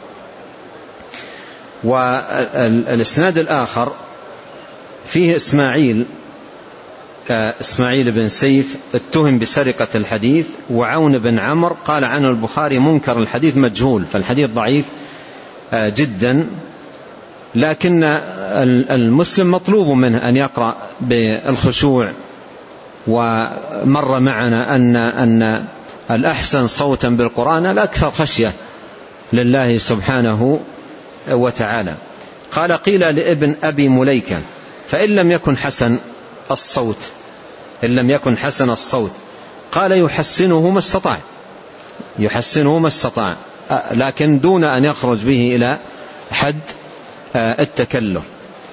والاسناد الآخر فيه إسماعيل بن سيف اتهم بسرقة الحديث، وعون بن عمرو قال عنه البخاري منكر الحديث مجهول، فالحديث ضعيف جدا. لكن المسلم مطلوب منه أن يقرأ بالخشوع، ومر معنا أن الأحسن صوتا بالقرآن الأكثر خشية لله سبحانه وتعالى. قال: قيل لابن أبي مليكة: فإن لم يكن حسن الصوت؟ إن لم يكن حسن الصوت؟ قال: يحسنه ما استطاع، يحسنه ما استطاع، لكن دون أن يخرج به إلى حد التكلف.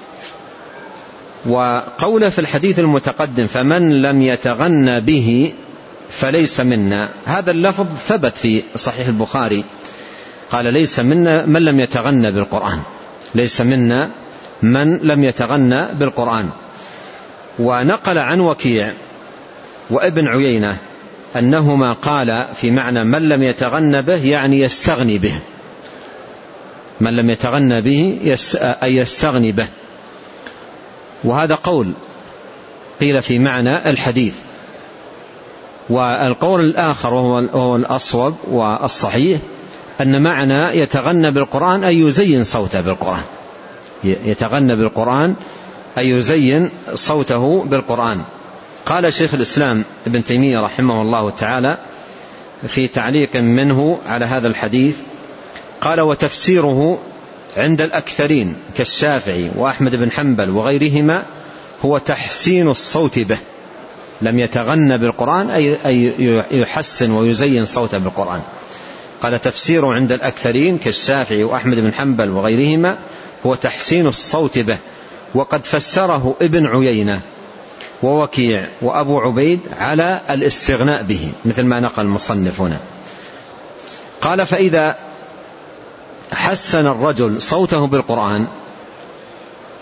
وقوله في الحديث المتقدم: فمن لم يتغن به فليس منا، هذا اللفظ ثبت في صحيح البخاري، قال: ليس منا من لم يتغن بالقرآن، ليس منا من لم يتغن بالقرآن. ونقل عن وكيع وابن عيينة أنهما قال في معنى من لم يتغن به يعني يستغني به، من لم يتغن به أي يستغني به. وهذا قول قيل في معنى الحديث. والقول الآخر وهو الأصوب والصحيح أن معنى يتغنى بالقرآن أي يزين صوته بالقرآن، يتغنى بالقرآن أي يزين صوته بالقرآن. قال شيخ الإسلام ابن تيمية رحمه الله تعالى في تعليق منه على هذا الحديث، قال: وتفسيره عند الأكثرين كالشافعي وأحمد بن حنبل وغيرهما هو تحسين الصوت به. لم يتغنى بالقرآن أي يحسن ويزين صوته بالقرآن. قال: تفسيره عند الأكثرين كالشافعي وأحمد بن حنبل وغيرهما هو تحسين الصوت به. وقد فسره ابن عيينة ووكيع وأبو عبيد على الاستغناء به، مثل ما نقل المصنف هنا. قال: فإذا حسن الرجل صوته بالقرآن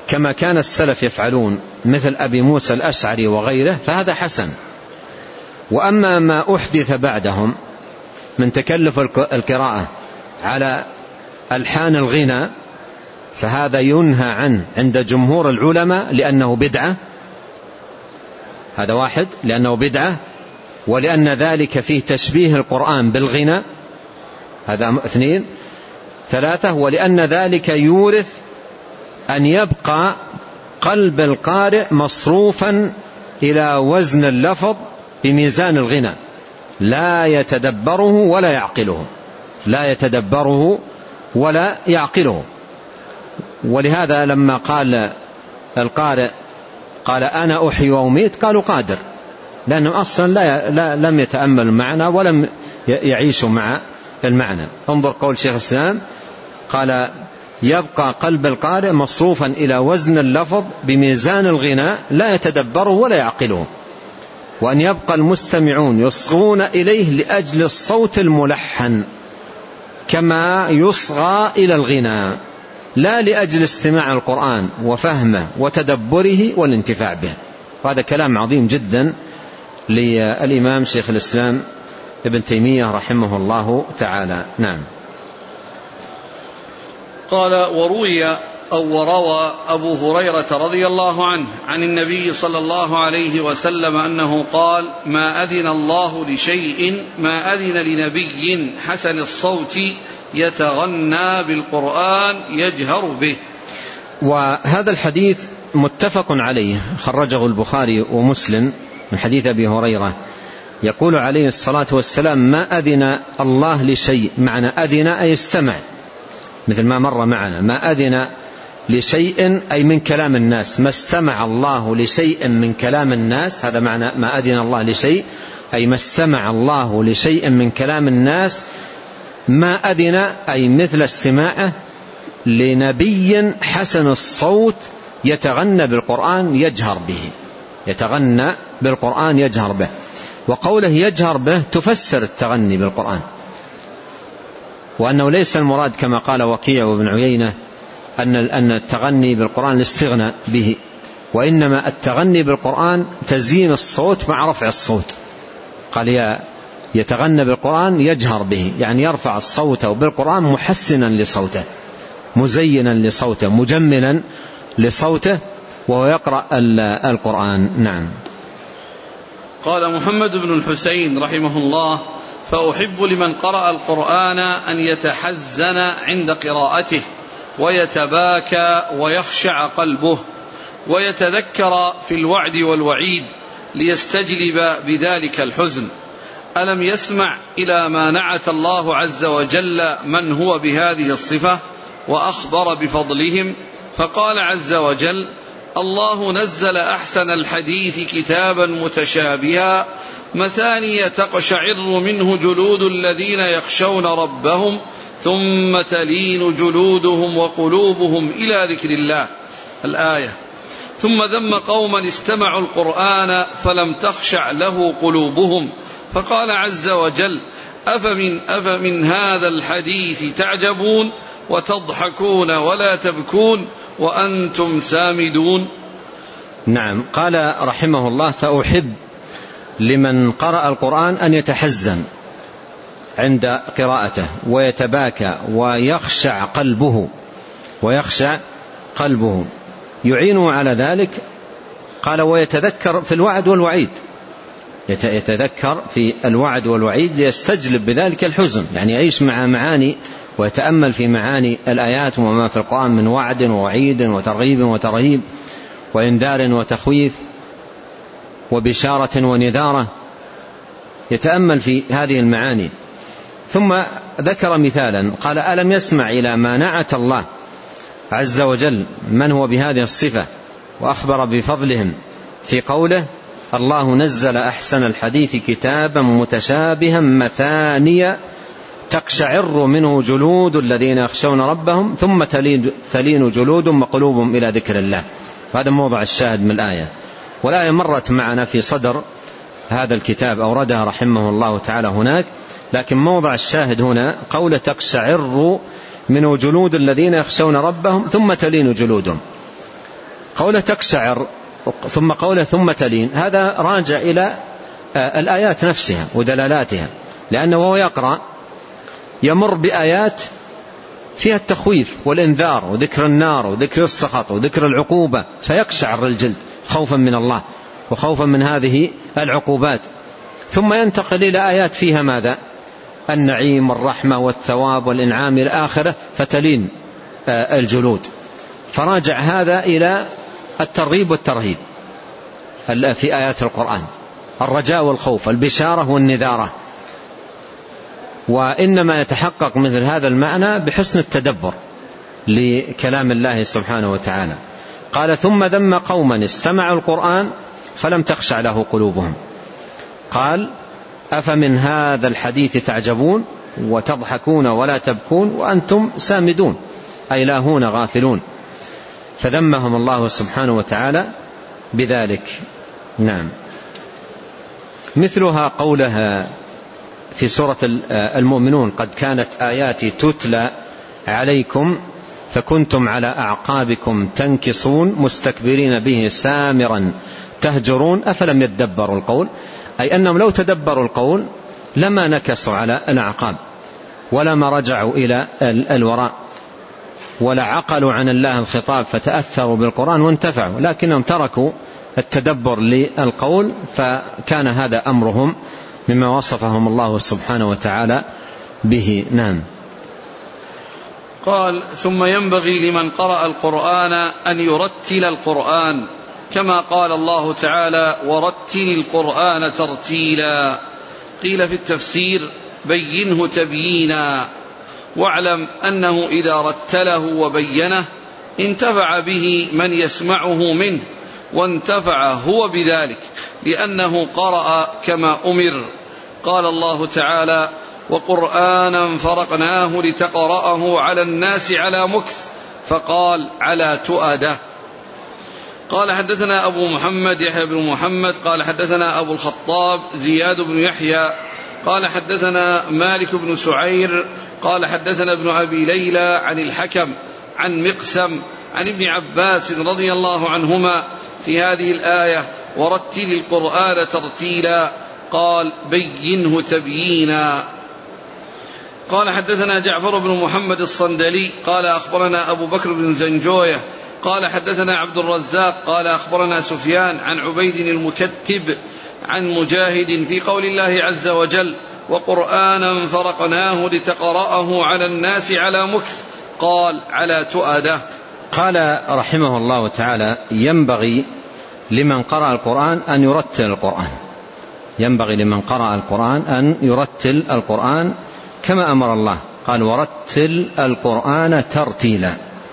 كما كان السلف يفعلون مثل أبي موسى الأشعري وغيره فهذا حسن. وأما ما أحدث بعدهم من تكلف القراءة على ألحان الغنى فهذا ينهى عنه عند جمهور العلماء لأنه بدعة، هذا واحد، لأنه بدعة، ولأن ذلك فيه تشبيه القرآن بالغنى، هذا اثنين. ثلاثة، ولأن ذلك يورث أن يبقى قلب القارئ مصروفا إلى وزن اللفظ بميزان الغنى، لا يتدبره ولا يعقله، لا يتدبره ولا يعقله. ولهذا لما قال القارئ قال أنا أحيي وأميت قالوا قادر، لأنه أصلا لم يتأمل المعنى ولم يعيش مع المعنى. انظر قول شيخ الإسلام قال يبقى قلب القارئ مصروفا إلى وزن اللفظ بميزان الغناء لا يتدبره ولا يعقله، وأن يبقى المستمعون يصغون إليه لأجل الصوت الملحن كما يصغى إلى الغناء، لا لأجل استماع القرآن وفهمه وتدبره والانتفاع به. وهذا كلام عظيم جدا للإمام شيخ الإسلام ابن تيمية رحمه الله تعالى. نعم. قال وروى أبو هريرة رضي الله عنه عن النبي صلى الله عليه وسلم أنه قال ما أذن الله لشيء ما أذن لنبي حسن الصوت يتغنى بالقرآن يجهر به. وهذا الحديث متفق عليه، خرجه البخاري ومسلم من حديث أبي هريرة، يقول عليه الصلاة والسلام ما أذن الله لشيء، معنى أذن أي استمع، مثل ما مر معنا، ما أذن لشيء أي من كلام الناس، ما استمع الله لشيء من كلام الناس، هذا معنى ما أذن الله لشيء أي ما استمع الله لشيء من كلام الناس، ما أذن أي مثل استماعه لنبي حسن الصوت يتغنى بالقرآن يجهر به، يتغنى بالقرآن يجهر به. وقوله يجهر به تفسر التغني بالقرآن، وأنه ليس المراد كما قال وكيع وابن عيينة أن التغني بالقرآن الاستغناء به، وإنما التغني بالقرآن تزيين الصوت مع رفع الصوت. قال يتغنى بالقرآن يجهر به، يعني يرفع الصوت بالقرآن محسنا لصوته، مزينا لصوته، مجملا لصوته، وهو يقرأ القرآن. نعم. قال محمد بن الحسين رحمه الله فأحب لمن قرأ القرآن أن يتحزن عند قراءته ويتباكى ويخشع قلبه ويتذكر في الوعد والوعيد ليستجلب بذلك الحزن. ألم يسمع إلى ما نعت الله عز وجل من هو بهذه الصفة وأخبر بفضلهم، فقال عز وجل الله نزل أحسن الحديث كتابا متشابها مثانية تقشعر منه جلود الذين يخشون ربهم ثم تلين جلودهم وقلوبهم إلى ذكر الله، الآية. ثم ذم قوما استمعوا القرآن فلم تخشع له قلوبهم، فقال عز وجل أفمن هذا الحديث تعجبون وتضحكون ولا تبكون وأنتم سامدون. نعم. قال رحمه الله فأحب لمن قرأ القرآن أن يتحزن عند قراءته ويتباكى ويخشع قلبه يعينه على ذلك. قال ويتذكر في الوعد والوعيد، يتذكر في الوعد والوعيد ليستجلب بذلك الحزن، يعني يعيش مع معاني ويتأمل في معاني الآيات وما في القرآن من وعد ووعيد وترغيب وترهيب وإنذار وتخويف وبشارة ونذارة، يتأمل في هذه المعاني. ثم ذكر مثالا قال ألم يسمع إلى ما نعت الله عز وجل من هو بهذه الصفة وأخبر بفضلهم في قوله الله نزل أحسن الحديث كتابا متشابها مثانية تقشعر منه جلود الذين يخشون ربهم ثم تلين جلودهم وقلوبهم إلى ذكر الله. هذا موضع الشاهد من الآية، والآية مرت معنا في صدر هذا الكتاب أوردها رحمه الله تعالى هناك، لكن موضع الشاهد هنا قول تقشعر منه جلود الذين يخشون ربهم ثم تلين جلودهم. قوله تقشعر ثم قوله ثم تلين، هذا راجع إلى الآيات نفسها ودلالاتها، لأنه وهو يقرأ يمر بآيات فيها التخويف والإنذار وذكر النار وذكر السخط وذكر العقوبة، فيقشعر الجلد خوفا من الله وخوفا من هذه العقوبات. ثم ينتقل إلى آيات فيها ماذا؟ النعيم والرحمة والثواب والإنعام إلى آخره، فتلين الجلود. فراجع هذا إلى الترغيب والترهيب في آيات القرآن، الرجاء والخوف، البشارة والنذارة. وإنما يتحقق مثل هذا المعنى بحسن التدبر لكلام الله سبحانه وتعالى. قال ثم ذم قوما استمعوا القرآن فلم تخشع له قلوبهم. قال أفمن هذا الحديث تعجبون وتضحكون ولا تبكون وأنتم سامدون، أي لاهون غافلون. فذمهم الله سبحانه وتعالى بذلك. نعم. مثلها قولها في سورة المؤمنون قد كانت آياتي تتلى عليكم فكنتم على أعقابكم تنكصون مستكبرين به سامرا تهجرون أفلم يدبروا القول، أي أنهم لو تدبروا القول لما نكسوا على الأعقاب ولما رجعوا إلى الوراء ولا عقلوا عن الله الخطاب فتأثروا بالقرآن وانتفعوا، لكنهم تركوا التدبر للقول، فكان هذا أمرهم مما وصفهم الله سبحانه وتعالى به. نعم. قال ثم ينبغي لمن قرأ القرآن أن يرتل القرآن كما قال الله تعالى ورتل القرآن ترتيلا. قيل في التفسير بينه تبيينا، واعلم أنه إذا رتله وبينه انتفع به من يسمعه منه وانتفع هو بذلك لأنه قرأ كما أمر. قال الله تعالى وقرآنا فرقناه لتقرأه على الناس على مكث، فقال على تؤده. قال حدثنا أبو محمد يحيى بن محمد قال حدثنا أبو الخطاب زياد بن يحيى قال حدثنا مالك بن سعير قال حدثنا ابن أبي ليلى عن الحكم عن مقسم عن ابن عباس رضي الله عنهما في هذه الآية ورتل القرآن ترتيلا، قال بينه تبيينا. قال حدثنا جعفر بن محمد الصندلي قال أخبرنا أبو بكر بن زنجوية قال حدثنا عبد الرزاق قال أخبرنا سفيان عن عبيد المكتب عن مجاهد في قول الله عز وجل وقرآنا فرقناه لتقرأه على الناس على مكث، قال على تؤده. قال رحمه الله تعالى ينبغي لمن قرأ القرآن أن يرتل القرآن، ينبغي لمن قرأ القرآن أن يرتل القرآن كما أمر الله. قال ورتل القرآن ترتيلا.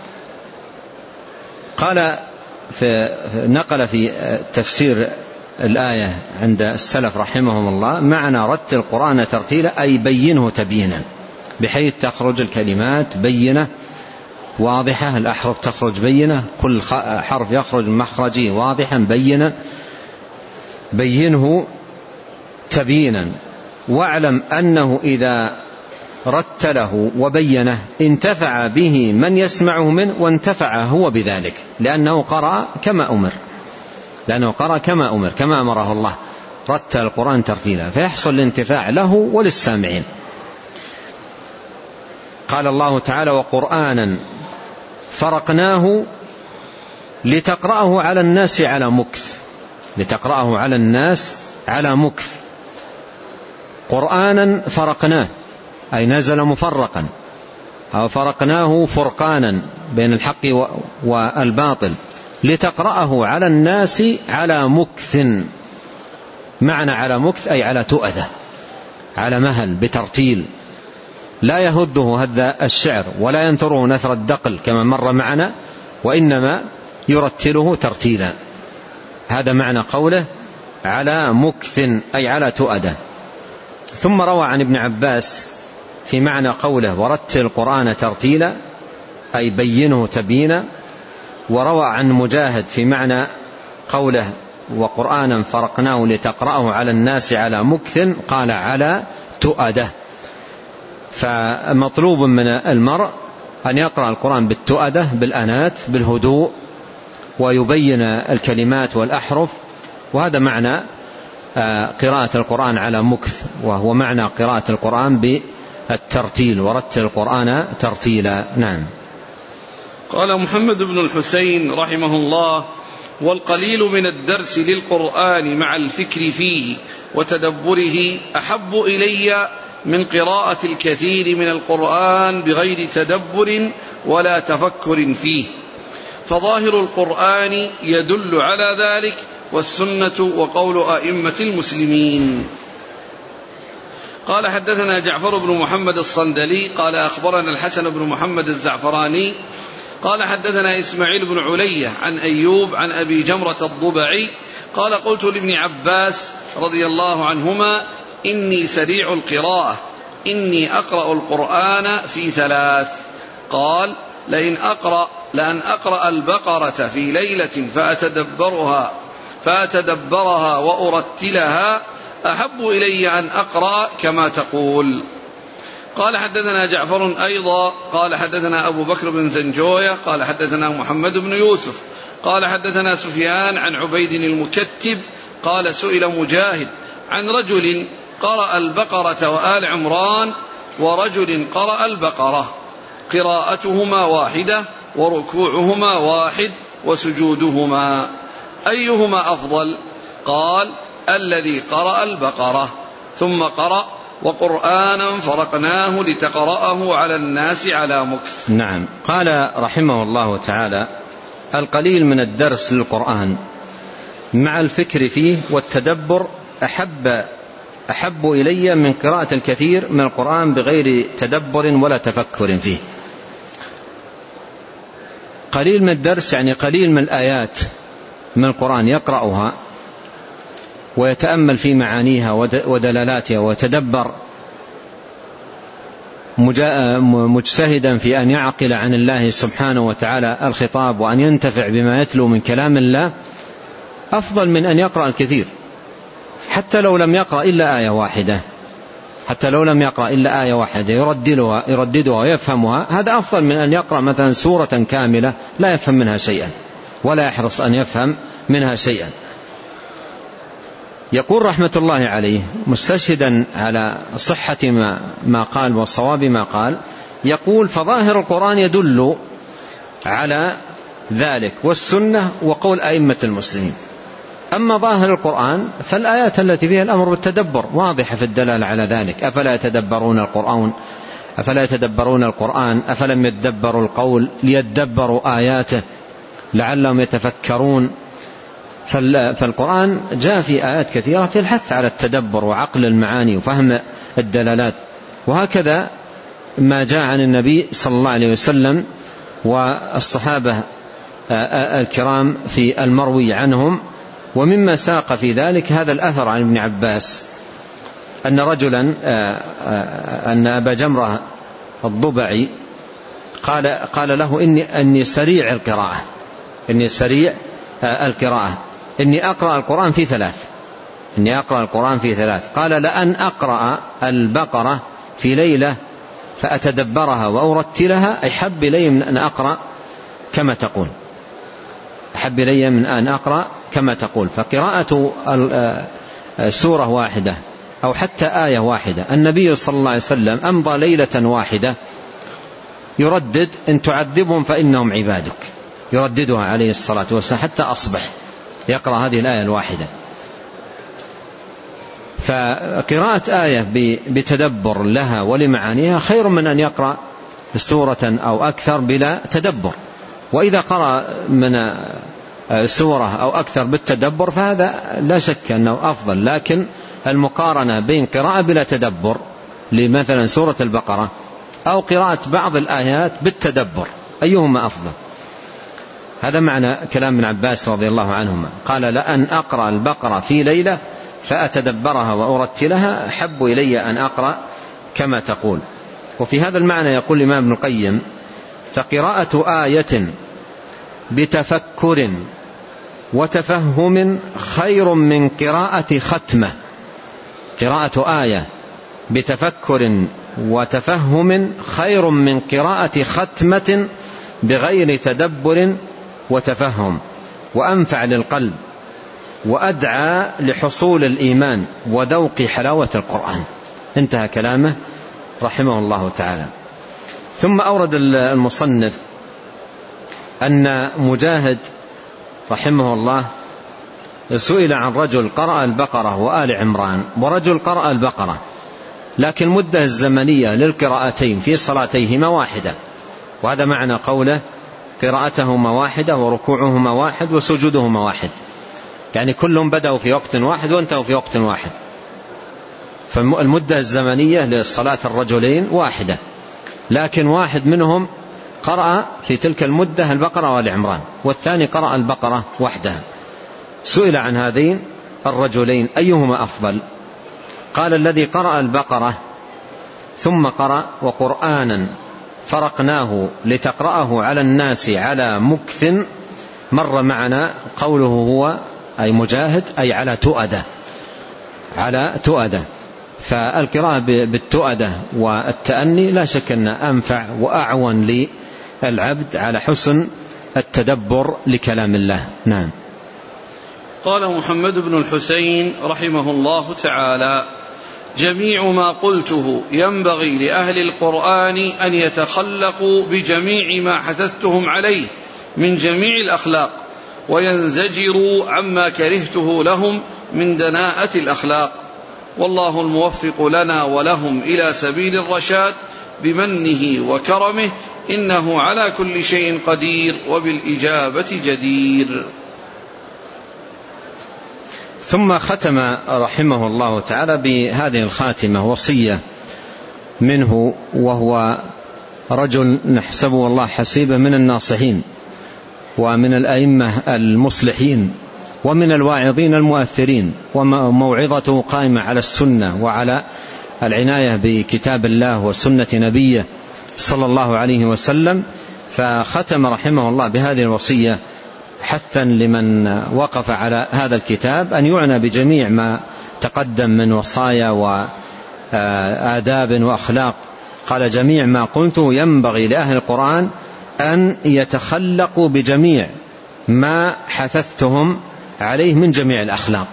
قال نقل في تفسير الآية عند السلف رحمهم الله معنى رتل القرآن ترتيلا أي بينه تبيينا، بحيث تخرج الكلمات بينة واضحة، الأحرف تخرج بينة، كل حرف يخرج من مخرجه واضحا بينا، بينه تبيينا. واعلم أنه إذا رتله وبينه انتفع به من يسمعه منه وانتفع هو بذلك لأنه قرأ كما أمر، لأنه قرأ كما أمر كما أمره الله، رتل القرآن ترتيلا، فيحصل الانتفاع له وللسامعين. قال الله تعالى وقرآنا فرقناه لتقرأه على الناس على مكث، لتقرأه على الناس على مكث. قرآنا فرقناه أي نزل مفرقا، أو فرقناه فرقانا بين الحق والباطل، لتقرأه على الناس على مكث. معنى على مكث أي على تؤدة، على مهل، بترتيل، لا يهده هذ الشعر ولا ينثره نثر الدقل كما مر معنا، وإنما يرتله ترتيلا. هذا معنى قوله على مكث أي على تؤدة. ثم روى عن ابن عباس في معنى قوله ورتل القرآن ترتيلا أي بينه تبيينا، وروى عن مجاهد في معنى قوله وقرآنا فرقناه لتقرأه على الناس على مكث قال على تؤدة. فمطلوب من المرء أن يقرأ القرآن بالتؤدة، بالأنات، بالهدوء، ويبين الكلمات والأحرف، وهذا معنى قراءة القرآن على مكث، وهو معنى قراءة القرآن بالترتيل، ورتل القرآن ترتيلا. نعم. قال محمد بن الحسين رحمه الله: والقليل من الدرس للقرآن مع الفكر فيه وتدبره أحب إلي من قراءة الكثير من القرآن بغير تدبر ولا تفكر فيه، فظاهر القرآن يدل على ذلك، والسنة وقول أئمة المسلمين. قال حدثنا جعفر بن محمد الصندلي قال أخبرنا الحسن بن محمد الزعفراني قال حدثنا إسماعيل بن علية عن أيوب عن أبي جمرة الضبعي قال قلت لابن عباس رضي الله عنهما: إني سريع القراءة، إني أقرأ القرآن في 3. قال: لأن أقرأ البقرة في ليلة فأتدبرها وأرتلها أحب إلي أن أقرأ كما تقول. قال حدثنا جعفر أيضا قال حدثنا أبو بكر بن زنجوية قال حدثنا محمد بن يوسف قال حدثنا سفيان عن عبيد المكتب قال: سئل مجاهد عن رجل قرأ البقرة وآل عمران ورجل قرأ البقرة، قراءتهما واحدة وركوعهما واحد وسجودهما، أيهما أفضل؟ قال: الذي قرأ البقرة. ثم قرأ: وقرآنا فرقناه لتقرأه على الناس على مكث. نعم. قال رحمه الله تعالى: القليل من الدرس للقرآن مع الفكر فيه والتدبر أحب إلي من قراءة الكثير من القرآن بغير تدبر ولا تفكر فيه. قليل من الدرس يعني قليل من الآيات من القرآن يقرأها ويتأمل في معانيها ودلالاتها ويتدبر مجتهدا في أن يعقل عن الله سبحانه وتعالى الخطاب وأن ينتفع بما يتلو من كلام الله، أفضل من أن يقرأ الكثير حتى لو لم يقرأ إلا آية واحدة يرددها ويفهمها، هذا أفضل من أن يقرأ مثلا سورة كاملة لا يفهم منها شيئا ولا يحرص أن يفهم منها شيئا. يقول رحمة الله عليه مستشهدا على صحة ما قال وصواب ما قال، يقول: فظاهر القرآن يدل على ذلك، والسنة وقول أئمة المسلمين. أما ظاهر القرآن فالآيات التي فيها الأمر بالتدبر واضحة في الدلالة على ذلك. أفلا يتدبرون القرآن أفلم يتدبروا القول ليتدبروا آياته لعلهم يتفكرون. فالقرآن جاء في آيات كثيرة في الحث على التدبر وعقل المعاني وفهم الدلالات، وهكذا ما جاء عن النبي صلى الله عليه وسلم والصحابة الكرام في المروي عنهم. ومما ساق في ذلك هذا الأثر عن ابن عباس أن رجلا أن أبا جمرة الضبعي قال له: إني سريع القراءة، إني أقرأ القرآن في 3. قال: لأن أقرأ البقرة في ليلة فأتدبرها وأرتلها أحب إلي من أن أقرأ كما تقول. فقراءة سورة واحدة أو حتى آية واحدة، النبي صلى الله عليه وسلم أمضى ليلة واحدة يردد: إن تعذبهم فإنهم عبادك، يرددها عليه الصلاة والسلام حتى أصبح يقرأ هذه الآية الواحدة. فقراءة آية بتدبر لها ولمعانيها خير من أن يقرأ سورة أو أكثر بلا تدبر. وإذا قرأ من سورة أو أكثر بالتدبر فهذا لا شك أنه أفضل، لكن المقارنة بين قراءة بلا تدبر لمثلا سورة البقرة أو قراءة بعض الآيات بالتدبر أيهما أفضل؟ هذا معنى كلام ابن عباس رضي الله عنهما، قال: لأن أقرأ البقرة في ليلة فأتدبرها وأرتلها أحب إلي أن أقرأ كما تقول. وفي هذا المعنى يقول الإمام ابن القيم: فقراءة آية بتفكر وتفهم خير من قراءة ختمة. قراءة آية بتفكر وتفهم خير من قراءة ختمة بغير تدبر وتفهم. وأنفع للقلب وأدعى لحصول الإيمان وذوق حلاوة القرآن. انتهى كلامه رحمه الله تعالى. ثم أورد المصنف أن مجاهد رحمه الله سئل عن رجل قرأ البقرة وآل عمران، ورجل قرأ البقرة لكن المدة الزمنية للقراءتين في صلاتيهما واحدة، وهذا معنى قوله قراءتهما واحدة وركوعهما واحد وسجودهما واحد، يعني كلهم بدأوا في وقت واحد وانتهوا في وقت واحد، فالمدة الزمنية لصلاة الرجلين واحدة، لكن واحد منهم قرأ في تلك المدة البقرة وآل عمران والثاني قرأ البقرة وحدها. سئل عن هذين الرجلين أيهما أفضل؟ قال الذي قرأ البقرة ثم قرأ وقرآنا فرقناه لتقرأه على الناس على مكث، مر معنا قوله هو أي مجاهد أي على تؤدة، فالقراءة بالتؤدة والتأني لا شك أن أنفع وأعون للعبد على حسن التدبر لكلام الله. نعم. قال محمد بن الحسين رحمه الله تعالى: جميع ما قلته ينبغي لأهل القرآن أن يتخلقوا بجميع ما حثثتهم عليه من جميع الأخلاق، وينزجروا عما كرهته لهم من دناءة الأخلاق، والله الموفق لنا ولهم إلى سبيل الرشاد بمنه وكرمه، إنه على كل شيء قدير وبالإجابة جدير. ثم ختم رحمه الله تعالى بهذه الخاتمة وصية منه، وهو رجل نحسبه الله حسيبه من الناصحين ومن الأئمة المصلحين ومن الواعظين المؤثرين، وموعظته قائمة على السنة وعلى العناية بكتاب الله وسنة نبيه صلى الله عليه وسلم. فختم رحمه الله بهذه الوصية حثا لمن وقف على هذا الكتاب أن يعنى بجميع ما تقدم من وصايا وآداب وأخلاق. قال: جميع ما قلته ينبغي لأهل القرآن أن يتخلقوا بجميع ما حثثتهم عليه من جميع الأخلاق،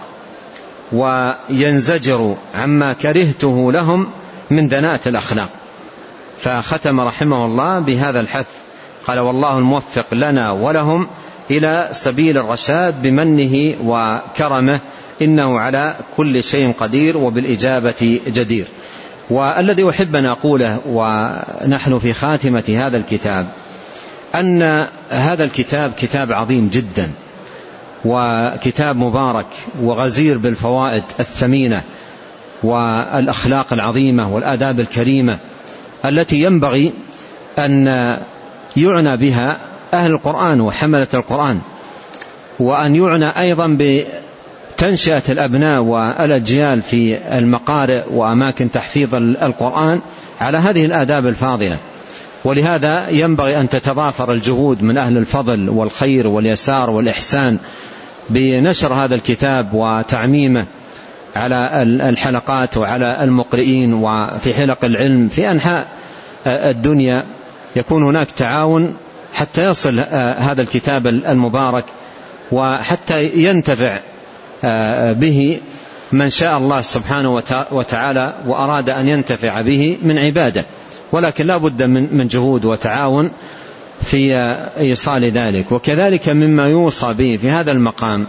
وينزجروا عما كرهته لهم من دناءة الأخلاق. فختم رحمه الله بهذا الحث، قال: والله الموفق لنا ولهم إلى سبيل الرشاد بمنه وكرمه، إنه على كل شيء قدير وبالإجابة جدير. والذي أحب أن أقوله ونحن في خاتمة هذا الكتاب أن هذا الكتاب كتاب عظيم جدا، وكتاب مبارك وغزير بالفوائد الثمينة والأخلاق العظيمة والآداب الكريمة التي ينبغي أن يعنى بها أهل القرآن وحملة القرآن، وأن يعنى أيضا بتنشئة الأبناء والأجيال في المقارئ وأماكن تحفيظ القرآن على هذه الآداب الفاضلة. ولهذا ينبغي أن تتضافر الجهود من أهل الفضل والخير واليسار والإحسان بنشر هذا الكتاب وتعميمه على الحلقات وعلى المقرئين وفي حلق العلم في أنحاء الدنيا، يكون هناك تعاون حتى يصل هذا الكتاب المبارك وحتى ينتفع به من شاء الله سبحانه وتعالى وأراد أن ينتفع به من عباده. ولكن لا بد من جهود وتعاون في إيصال ذلك. وكذلك مما يوصى به في هذا المقام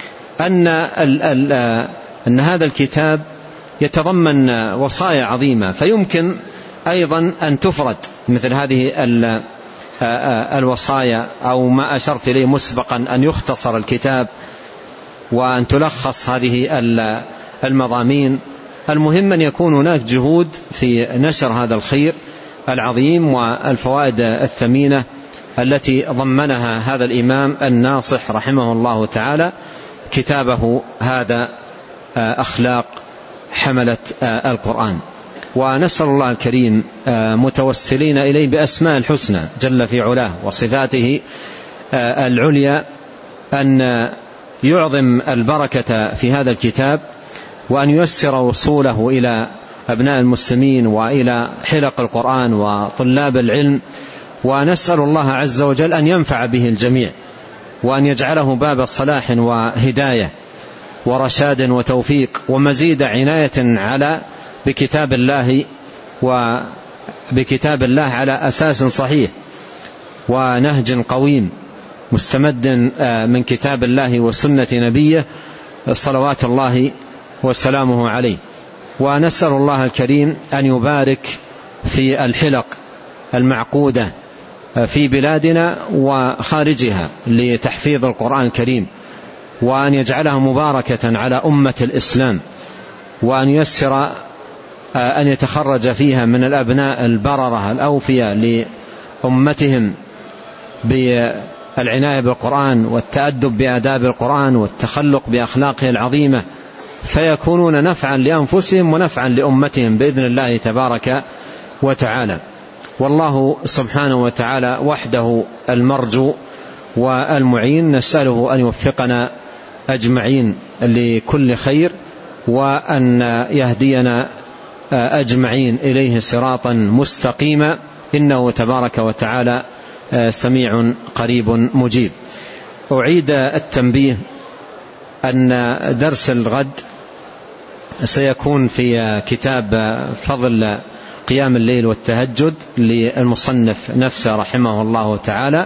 أن هذا الكتاب يتضمن وصايا عظيمة، فيمكن أيضا أن تفرد مثل هذه الوصايا أو ما أشرت إليه مسبقا، أن يختصر الكتاب وأن تلخص هذه المضامين. المهم أن يكون هناك جهود في نشر هذا الخير العظيم والفوائد الثمينة التي ضمنها هذا الإمام الناصح رحمه الله تعالى كتابه هذا، أخلاق حملة القرآن. ونسأل الله الكريم متوسلين إليه بأسماء الحسنى جل في علاه وصفاته العليا أن يعظم البركة في هذا الكتاب، وأن ييسر وصوله إلى أبناء المسلمين وإلى حلق القرآن وطلاب العلم. ونسأل الله عز وجل أن ينفع به الجميع وأن يجعله باب صلاح وهداية ورشاد وتوفيق ومزيد عناية بكتاب الله على أساس صحيح ونهج قويم مستمد من كتاب الله وسنة نبيه صلوات الله وسلامه عليه. ونسأل الله الكريم أن يبارك في الحلق المعقودة في بلادنا وخارجها لتحفيظ القرآن الكريم، وأن يجعلها مباركة على أمة الإسلام، وأن ييسر أن يتخرج فيها من الأبناء البررة الأوفياء لأمتهم بالعناية بالقرآن والتأدب بآداب القرآن والتخلق بأخلاقه العظيمة، فيكونون نفعا لأنفسهم ونفعا لأمتهم بإذن الله تبارك وتعالى. والله سبحانه وتعالى وحده المرجو والمعين، نسأله أن يوفقنا أجمعين لكل خير، وأن يهدينا أجمعين إليه صراطا مستقيما، إنه تبارك وتعالى سميع قريب مجيب. أعيد التنبيه أن درس الغد سيكون في كتاب فضل قيام الليل والتهجد للمصنف نفسه رحمه الله تعالى،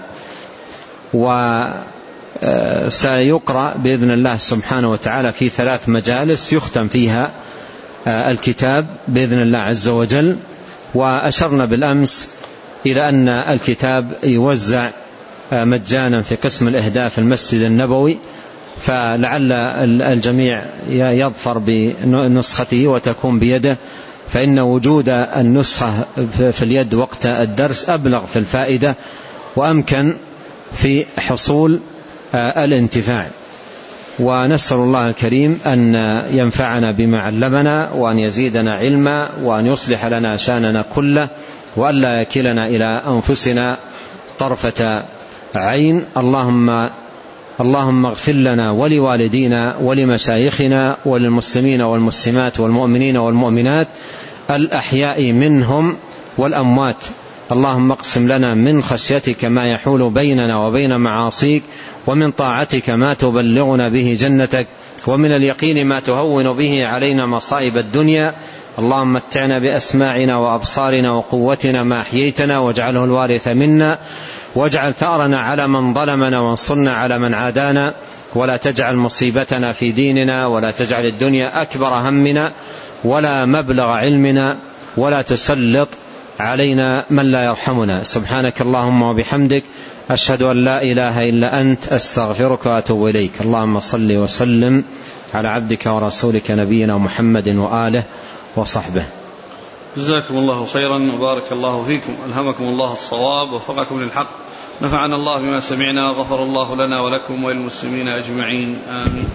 وسيقرأ بإذن الله سبحانه وتعالى في 3 مجالس يختم فيها الكتاب بإذن الله عز وجل. وأشرنا بالأمس إلى أن الكتاب يوزع مجانا في قسم الإهداء في المسجد النبوي، فلعل الجميع يظفر بنسخته وتكون بيده، فإن وجود النسخة في اليد وقت الدرس أبلغ في الفائدة وأمكن في حصول الانتفاع. ونسأل الله الكريم أن ينفعنا بما علمنا، وأن يزيدنا علما، وأن يصلح لنا شاننا كله، وأن لا يكلنا إلى أنفسنا طرفة عين. اللهم اغفر لنا ولوالدينا ولمشايخنا وللمسلمين والمسلمات والمؤمنين والمؤمنات الأحياء منهم والأموات. اللهم اقسم لنا من خشيتك ما يحول بيننا وبين معاصيك، ومن طاعتك ما تبلغنا به جنتك، ومن اليقين ما تهون به علينا مصائب الدنيا. اللهم متعنا بأسماعنا وأبصارنا وقوتنا ما أحييتنا، واجعله الوارث منا، واجعل ثأرنا على من ظلمنا، وانصرنا على من عادانا، ولا تجعل مصيبتنا في ديننا، ولا تجعل الدنيا أكبر همنا ولا مبلغ علمنا، ولا تسلط علينا من لا يرحمنا. سبحانك اللهم وبحمدك، أشهد أن لا إله إلا أنت، أستغفرك وأتوب إليك. اللهم صل وسلم على عبدك ورسولك نبينا محمد وآله وصحبه. جزاكم الله خيرا وبارك الله فيكم، ألهمكم الله الصواب ووفقكم للحق، نفعنا الله بما سمعنا، غفر الله لنا ولكم وللمسلمين أجمعين، آمين.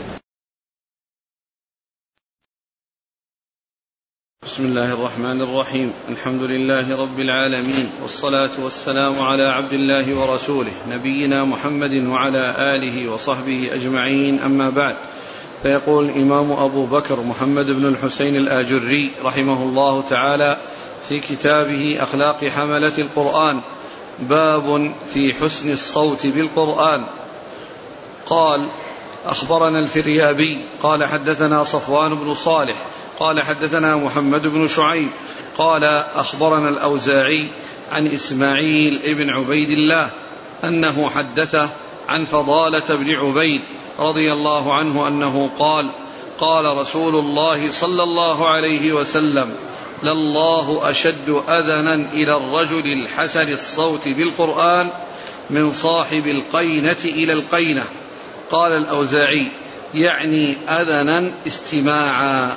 بسم الله الرحمن الرحيم، الحمد لله رب العالمين، والصلاة والسلام على عبد الله ورسوله نبينا محمد وعلى آله وصحبه أجمعين، أما بعد. فيقول الإمام أبو بكر محمد بن الحسين الآجري رحمه الله تعالى في كتابه أخلاق حملة القرآن: باب في حسن الصوت بالقرآن. قال: أخبرنا الفريابي قال حدثنا صفوان بن صالح قال حدثنا محمد بن شعيب قال أخبرنا الأوزاعي عن إسماعيل ابن عبيد الله أنه حدثه عن فضالة بن عبيد رضي الله عنه أنه قال: قال رسول الله صلى الله عليه وسلم: لله أشد أذنا إلى الرجل الحسن الصوت بالقرآن من صاحب القينة إلى القينة. قال الأوزاعي: يعني أذنا استماعا.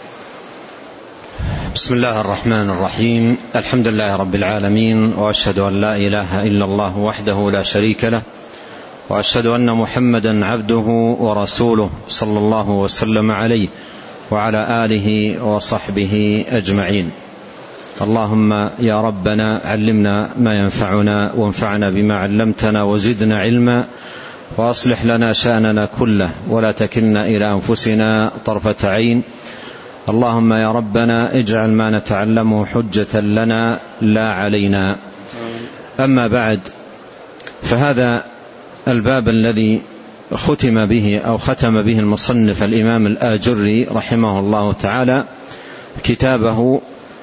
بسم الله الرحمن الرحيم، الحمد لله رب العالمين، وأشهد أن لا إله إلا الله وحده لا شريك له، وأشهد أن محمدا عبده ورسوله صلى الله وسلم عليه وعلى آله وصحبه أجمعين. اللهم يا ربنا علمنا ما ينفعنا، وانفعنا بما علمتنا، وزدنا علما، وأصلح لنا شأننا كله، ولا تكلنا إلى أنفسنا طرفة عين. اللهم يا ربنا اجعل ما نتعلمه حجة لنا لا علينا. أما بعد، فهذا الباب الذي ختم به أو ختم به المصنف الإمام الآجري رحمه الله تعالى كتابه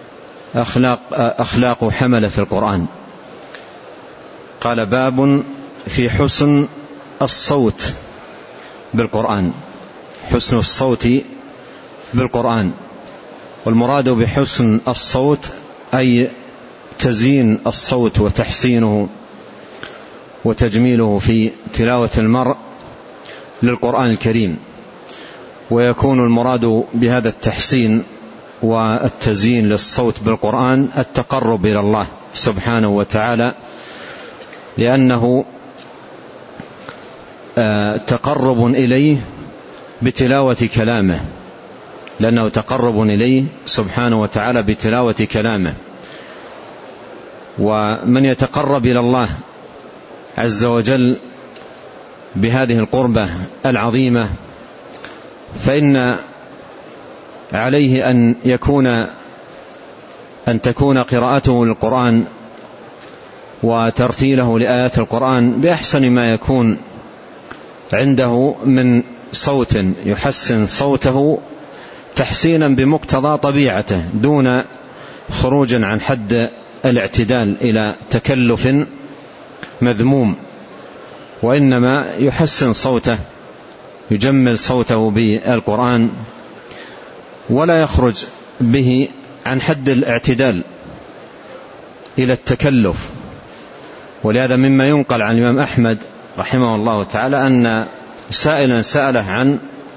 أخلاق حملة القرآن. قال: باب في حسن الصوت بالقرآن. حسن الصوت بالقرآن، والمراد بحسن الصوت أي تزيين الصوت وتحسينه وتجميله في تلاوة المرء للقرآن الكريم. ويكون المراد بهذا التحسين والتزيين للصوت بالقرآن التقرب إلى الله سبحانه وتعالى، لأنه تقرب إليه بتلاوة كلامه، لأنه تقرب إليه سبحانه وتعالى بتلاوة كلامه. ومن يتقرب إلى الله عز وجل بهذه القربة العظيمة فإن عليه أن تكون قراءته للقرآن وترتيله لآيات القرآن بأحسن ما يكون عنده من صوت يحسن صوته تحسينا بمقتضى طبيعته، دون خروج عن حد الاعتدال إلى تكلف مذموم، وإنما يحسن صوته، يجمل صوته بالقرآن ولا يخرج به عن حد الاعتدال إلى التكلف. ولهذا مما ينقل عن الإمام أحمد رحمه الله تعالى أن سائلا سأله عن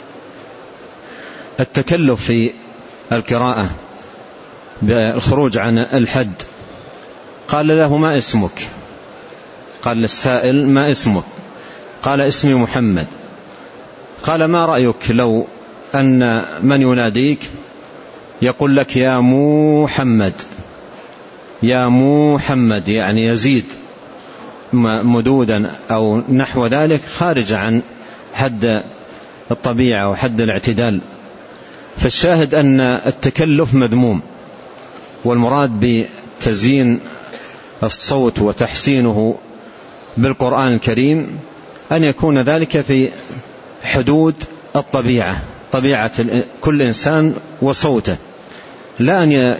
التكلف في القراءة بالخروج عن الحد، قال له: ما اسمك؟ قال للسائل: ما اسمك؟ قال: اسمي محمد. قال: ما رأيك لو أن من يناديك يقول لك يا محمد، يا محمد، يعني يزيد مدودا أو نحو ذلك خارج عن حد الطبيعة وحد الاعتدال. فالشاهد أن التكلف مذموم، والمراد بتزيين الصوت وتحسينه بالقرآن الكريم أن يكون ذلك في حدود الطبيعة، طبيعة كل إنسان وصوته، لا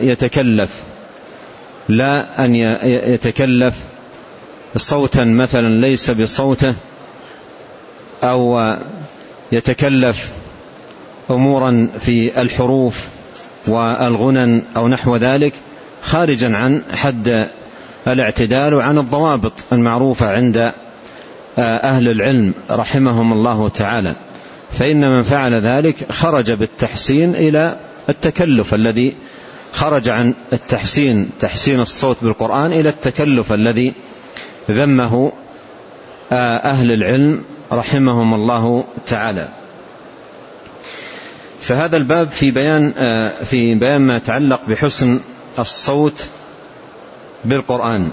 أن يتكلف صوتا مثلا ليس بصوته، أو يتكلف أمورا في الحروف والغنن أو نحو ذلك خارجا عن حد الاعتدال وعن الضوابط المعروفة عند أهل العلم رحمهم الله تعالى. فإن من فعل ذلك خرج بالتحسين إلى التكلف الذي خرج عن التحسين، تحسين الصوت بالقرآن، إلى التكلف الذي ذمه أهل العلم رحمهم الله تعالى. فهذا الباب في بيان ما يتعلق بحسن الصوت بالقرآن.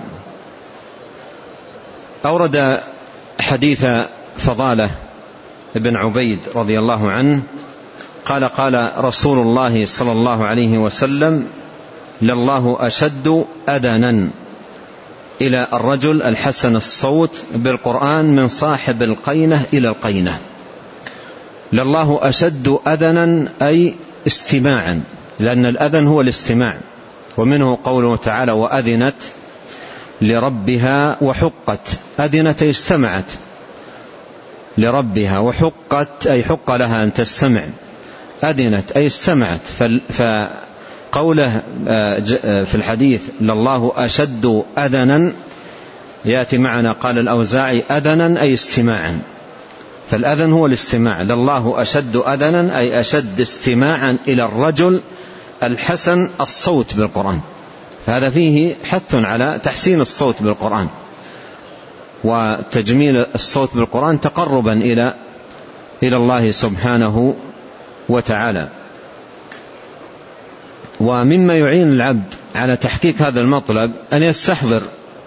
أورد حديث فضالة بن عبيد رضي الله عنه قال: قال رسول الله صلى الله عليه وسلم: لله أشد أذنا إلى الرجل الحسن الصوت بالقرآن من صاحب القينة إلى القينة. لله أشد أذنا أي استماعا، لأن الأذن هو الاستماع، ومنه قوله تعالى: وأذنت لربها وحقت. أذنت استمعت لربها، وحقت أي حق لها أن تستمع. أذنت أي استمعت. فقوله في الحديث لله أشد أذنا يأتي معنا قال الأوزاعي أذنا أي استماعا، فالأذن هو الاستماع. لله أشد أذنا أي أشد استماعا إلى الرجل الحسن الصوت بالقرآن. فهذا فيه حث على تحسين الصوت بالقرآن وتجميل الصوت بالقرآن تقربا إلى الله سبحانه وتعالى. ومما يعين العبد على تحقيق هذا المطلب أن يستحضر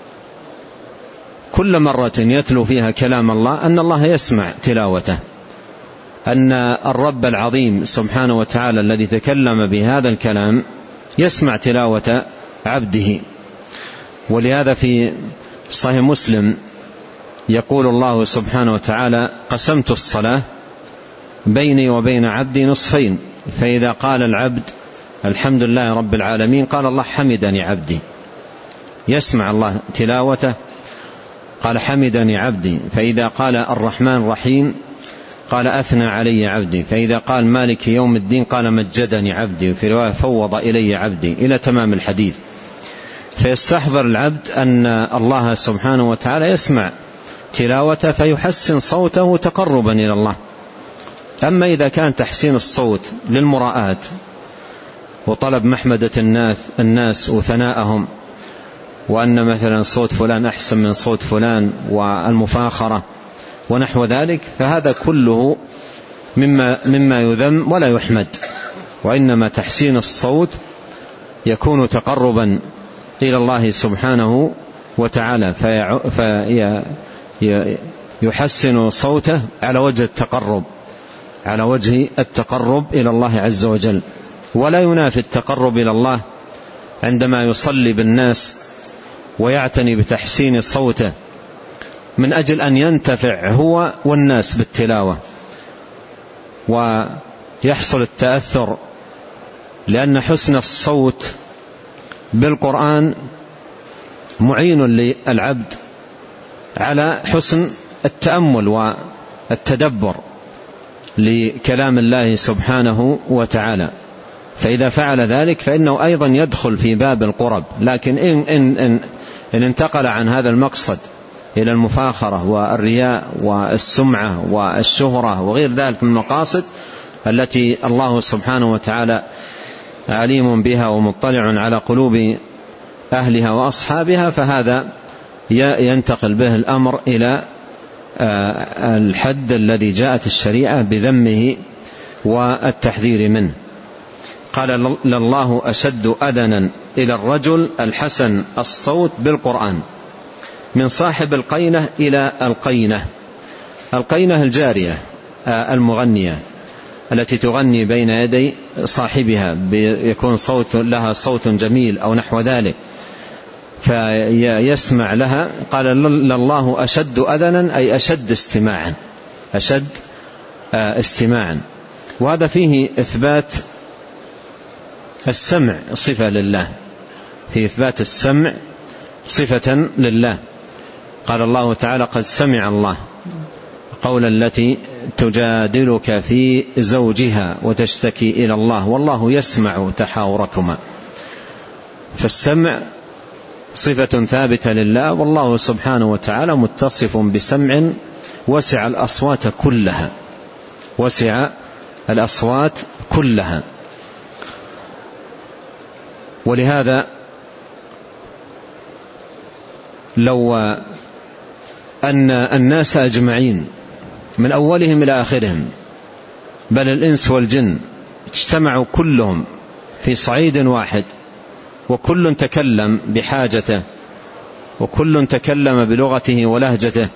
كل مرة يتلو فيها كلام الله أن الله يسمع تلاوته، أن الرب العظيم سبحانه وتعالى الذي تكلم بهذا الكلام يسمع تلاوة عبده. ولهذا في صحيح مسلم يقول الله سبحانه وتعالى: قسمت الصلاة بيني وبين عبدي نصفين، فإذا قال العبد الحمد لله رب العالمين قال الله حمدني عبدي، يسمع الله تلاوته قال حمدني عبدي. فإذا قال الرحمن الرحيم قال أثنى علي عبدي. فإذا قال مالك يوم الدين قال مجدني عبدي. وفي رواية فوض إلي عبدي، إلى تمام الحديث. فيستحضر العبد أن الله سبحانه وتعالى يسمع تلاوته فيحسن صوته تقربا إلى الله. أما إذا كان تحسين الصوت للمراءات وطلب محمدة الناس وثناءهم، وأن مثلا صوت فلان أحسن من صوت فلان والمفاخرة ونحو ذلك، فهذا كله مما يذم ولا يحمد. وإنما تحسين الصوت يكون تقربا إلى الله سبحانه وتعالى، فيحسن صوته على وجه التقرب إلى الله عز وجل. ولا ينافي التقرب إلى الله عندما يصلي بالناس ويعتني بتحسين صوته من أجل أن ينتفع هو والناس بالتلاوة ويحصل التأثر، لأن حسن الصوت بالقرآن معين للعبد على حسن التأمل والتدبر لكلام الله سبحانه وتعالى. فإذا فعل ذلك فإنه أيضا يدخل في باب القرب. لكن إن انتقل عن هذا المقصد إلى المفاخرة والرياء والسمعة والشهرة وغير ذلك من المقاصد التي الله سبحانه وتعالى عليم بها ومطلع على قلوب أهلها وأصحابها، فهذا ينتقل به الأمر إلى الحد الذي جاءت الشريعة بذمه والتحذير منه. قال: لله أشد أذنا إلى الرجل الحسن الصوت بالقرآن من صاحب القينة إلى القينة. القينة الجارية المغنية التي تغني بين يدي صاحبها، يكون لها صوت جميل أو نحو ذلك فيسمع لها. قال: لله أشد أذنا أي أشد استماعا. وهذا فيه إثبات السمع صفة لله، في إثبات السمع صفة لله. قال الله تعالى: قد سمع الله قول التي تجادلك في زوجها وتشتكي إلى الله والله يسمع تحاوركما. فالسمع صفة ثابتة لله، والله سبحانه وتعالى متصف بسمع وسع الأصوات كلها. ولهذا لو أن الناس أجمعين من أولهم إلى آخرهم بل الإنس والجن اجتمعوا كلهم في صعيد واحد وكل تكلم بحاجته وكل تكلم بلغته ولهجته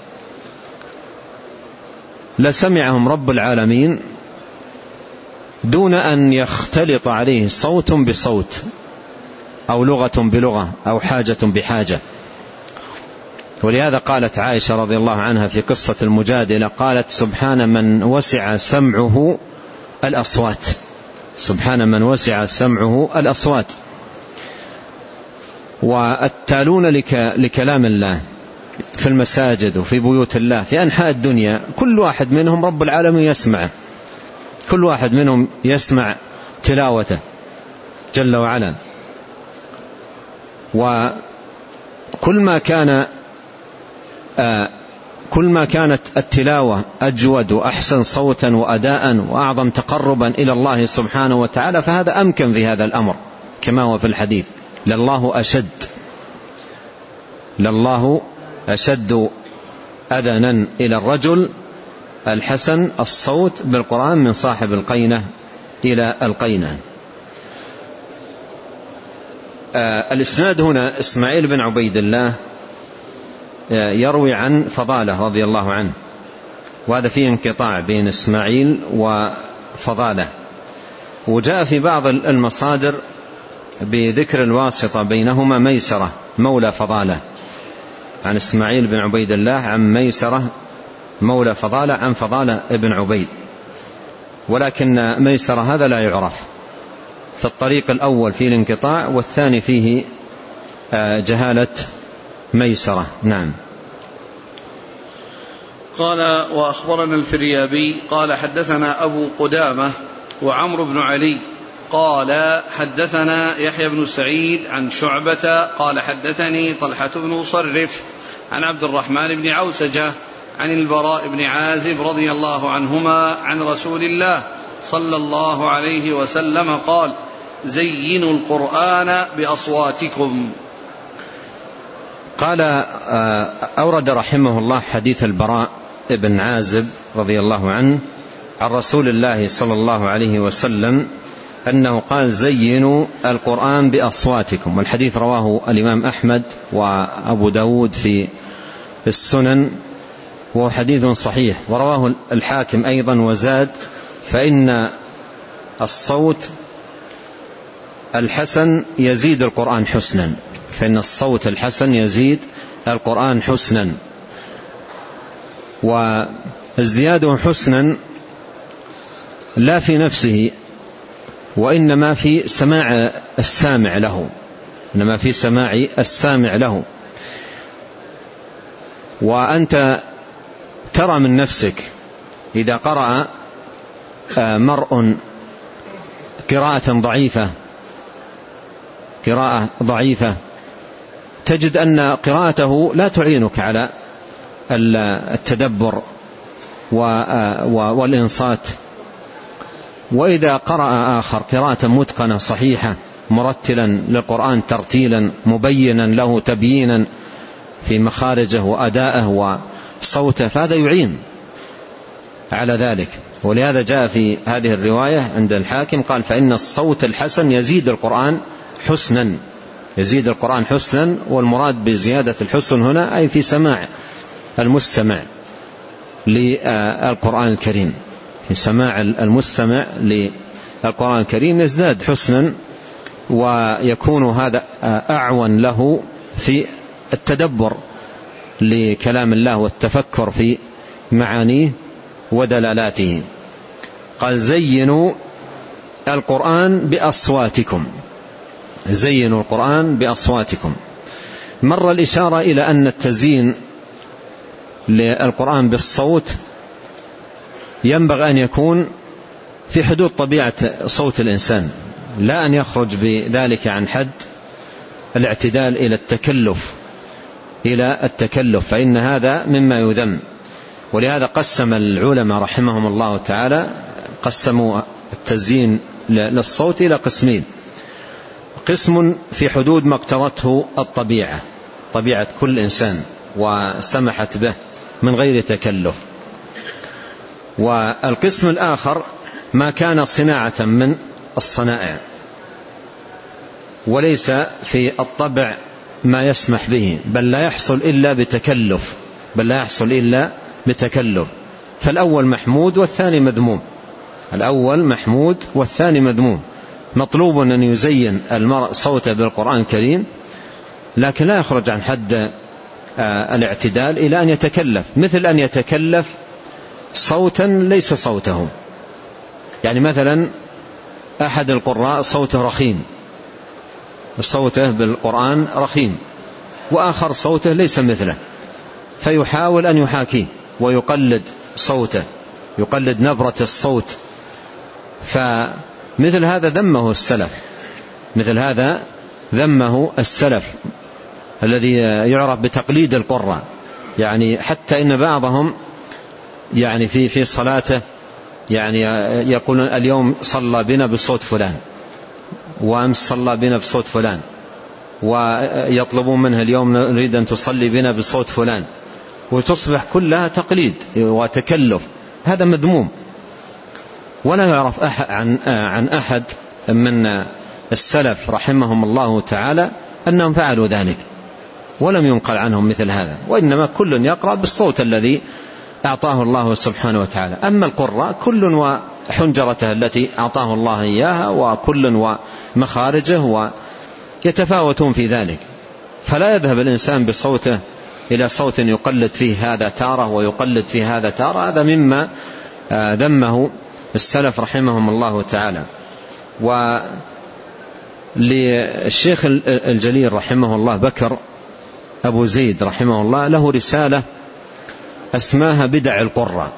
لسمعهم رب العالمين دون أن يختلط عليه صوت بصوت أو لغة بلغة أو حاجة بحاجة. ولهذا قالت عائشة رضي الله عنها في قصة المجادلة، قالت: سبحان من وسع سمعه الأصوات. سبحان من وسع سمعه الأصوات. والتالون لكلام الله في المساجد وفي بيوت الله في أنحاء الدنيا كل واحد منهم رب العالمين يسمعه، كل واحد منهم يسمع تلاوته جل وعلا. وكل ما كانت التلاوة أجود وأحسن صوتا وأداء وأعظم تقربا إلى الله سبحانه وتعالى فهذا أمكن في هذا الأمر، كما هو في الحديث: لله أشد أذنا إلى الرجل الحسن الصوت بالقرآن من صاحب القينة إلى القينة. الإسناد هنا إسماعيل بن عبيد الله يروي عن فضالة رضي الله عنه، وهذا فيه انقطاع بين إسماعيل وفضالة. وجاء في بعض المصادر بذكر الواسطة بينهما ميسرة مولى فضالة، عن إسماعيل بن عبيد الله عن ميسرة مولى فضالة عن فضالة بن عبيد، ولكن ميسرة هذا لا يعرف. في الطريق الأول فيه الانقطاع والثاني فيه جهالة ميسرة. نعم. قال وأخبرنا الفريابي قال حدثنا أبو قدامة وعمرو بن علي قال حدثنا يحيى بن سعيد عن شعبة قال حدثني طلحة بن مصرف عن عبد الرحمن بن عوسجة عن البراء بن عازب رضي الله عنهما عن رسول الله صلى الله عليه وسلم قال زينوا القرآن بأصواتكم. قال أورد رحمه الله حديث البراء بن عازب رضي الله عنه عن رسول الله صلى الله عليه وسلم أنه قال زينوا القرآن بأصواتكم، والحديث رواه الإمام أحمد وأبو داود في السنن وهو حديث صحيح، ورواه الحاكم أيضا وزاد فإن الصوت الحسن يزيد القرآن حسنا، فإن الصوت الحسن يزيد القرآن حسنا، وازدياده حسنا لا في نفسه وإنما في سماع السامع له، إنما في سماع السامع له. وأنت ترى من نفسك إذا قرأ مرء قراءة ضعيفة تجد أن قراءته لا تعينك على التدبر والإنصات. وإذا قرأ آخر قراءة متقنة صحيحة مرتلا للقرآن ترتيلا مبينا له تبيينا في مخارجه وأدائه وصوته فهذا يعين على ذلك. ولهذا جاء في هذه الرواية عند الحاكم قال فإن الصوت الحسن يزيد القرآن حسنا، يزيد القرآن حسنا، والمراد بزيادة الحسن هنا أي في سماع المستمع للقرآن الكريم، في سماع المستمع للقرآن الكريم يزداد حسنا ويكون هذا أعون له في التدبر لكلام الله والتفكر في معانيه ودلالاته. قال زينوا القرآن بأصواتكم، زينوا القرآن بأصواتكم. مر الإشارة إلى أن التزيين للقرآن بالصوت ينبغي أن يكون في حدود طبيعة صوت الإنسان، لا أن يخرج بذلك عن حد الاعتدال إلى التكلف فإن هذا مما يذم. ولهذا قسم العلماء رحمهم الله تعالى قسموا التزيين للصوت إلى قسمين: قسم في حدود ما اقتضته الطبيعة، طبيعة كل إنسان وسمحت به من غير تكلف، والقسم الآخر ما كان صناعة من الصنائع وليس في الطبع ما يسمح به، بل لا يحصل إلا بتكلف، فالأول محمود والثاني مذموم، الأول محمود والثاني مذموم. مطلوب أن يزين المرء صوته بالقرآن الكريم لكن لا يخرج عن حد الاعتدال إلى أن يتكلف، مثل أن يتكلف صوتا ليس صوته. يعني مثلا أحد القراء صوته رخيم، صوته بالقرآن رخيم، وآخر صوته ليس مثله، فيحاول أن يحاكيه ويقلد صوته، يقلد نبرة الصوت، فمثل هذا ذمه السلف الذي يعرف بتقليد القراء. يعني حتى إن بعضهم يعني في صلاته يعني يقولون اليوم صلى بنا بصوت فلان وأمس صلى بنا بصوت فلان، ويطلبون منه اليوم نريد أن تصلي بنا بصوت فلان، وتصبح كلها تقليد وتكلف. هذا مذموم، ولا يعرف عن أحد من السلف رحمهم الله تعالى أنهم فعلوا ذلك، ولم ينقل عنهم مثل هذا، وإنما كل يقرأ بالصوت الذي أعطاه الله سبحانه وتعالى. أما القراء كل وحنجرته التي أعطاه الله إياها، وكل ومخارجه، ويتفاوتون في ذلك، فلا يذهب الإنسان بصوته إلى صوت يقلد فيه هذا تارة ويقلد فيه هذا تارة، هذا مما ذمه السلف رحمهم الله تعالى. وللشيخ الجليل رحمه الله بكر أبو زيد رحمه الله له رسالة اسماها بدع القراء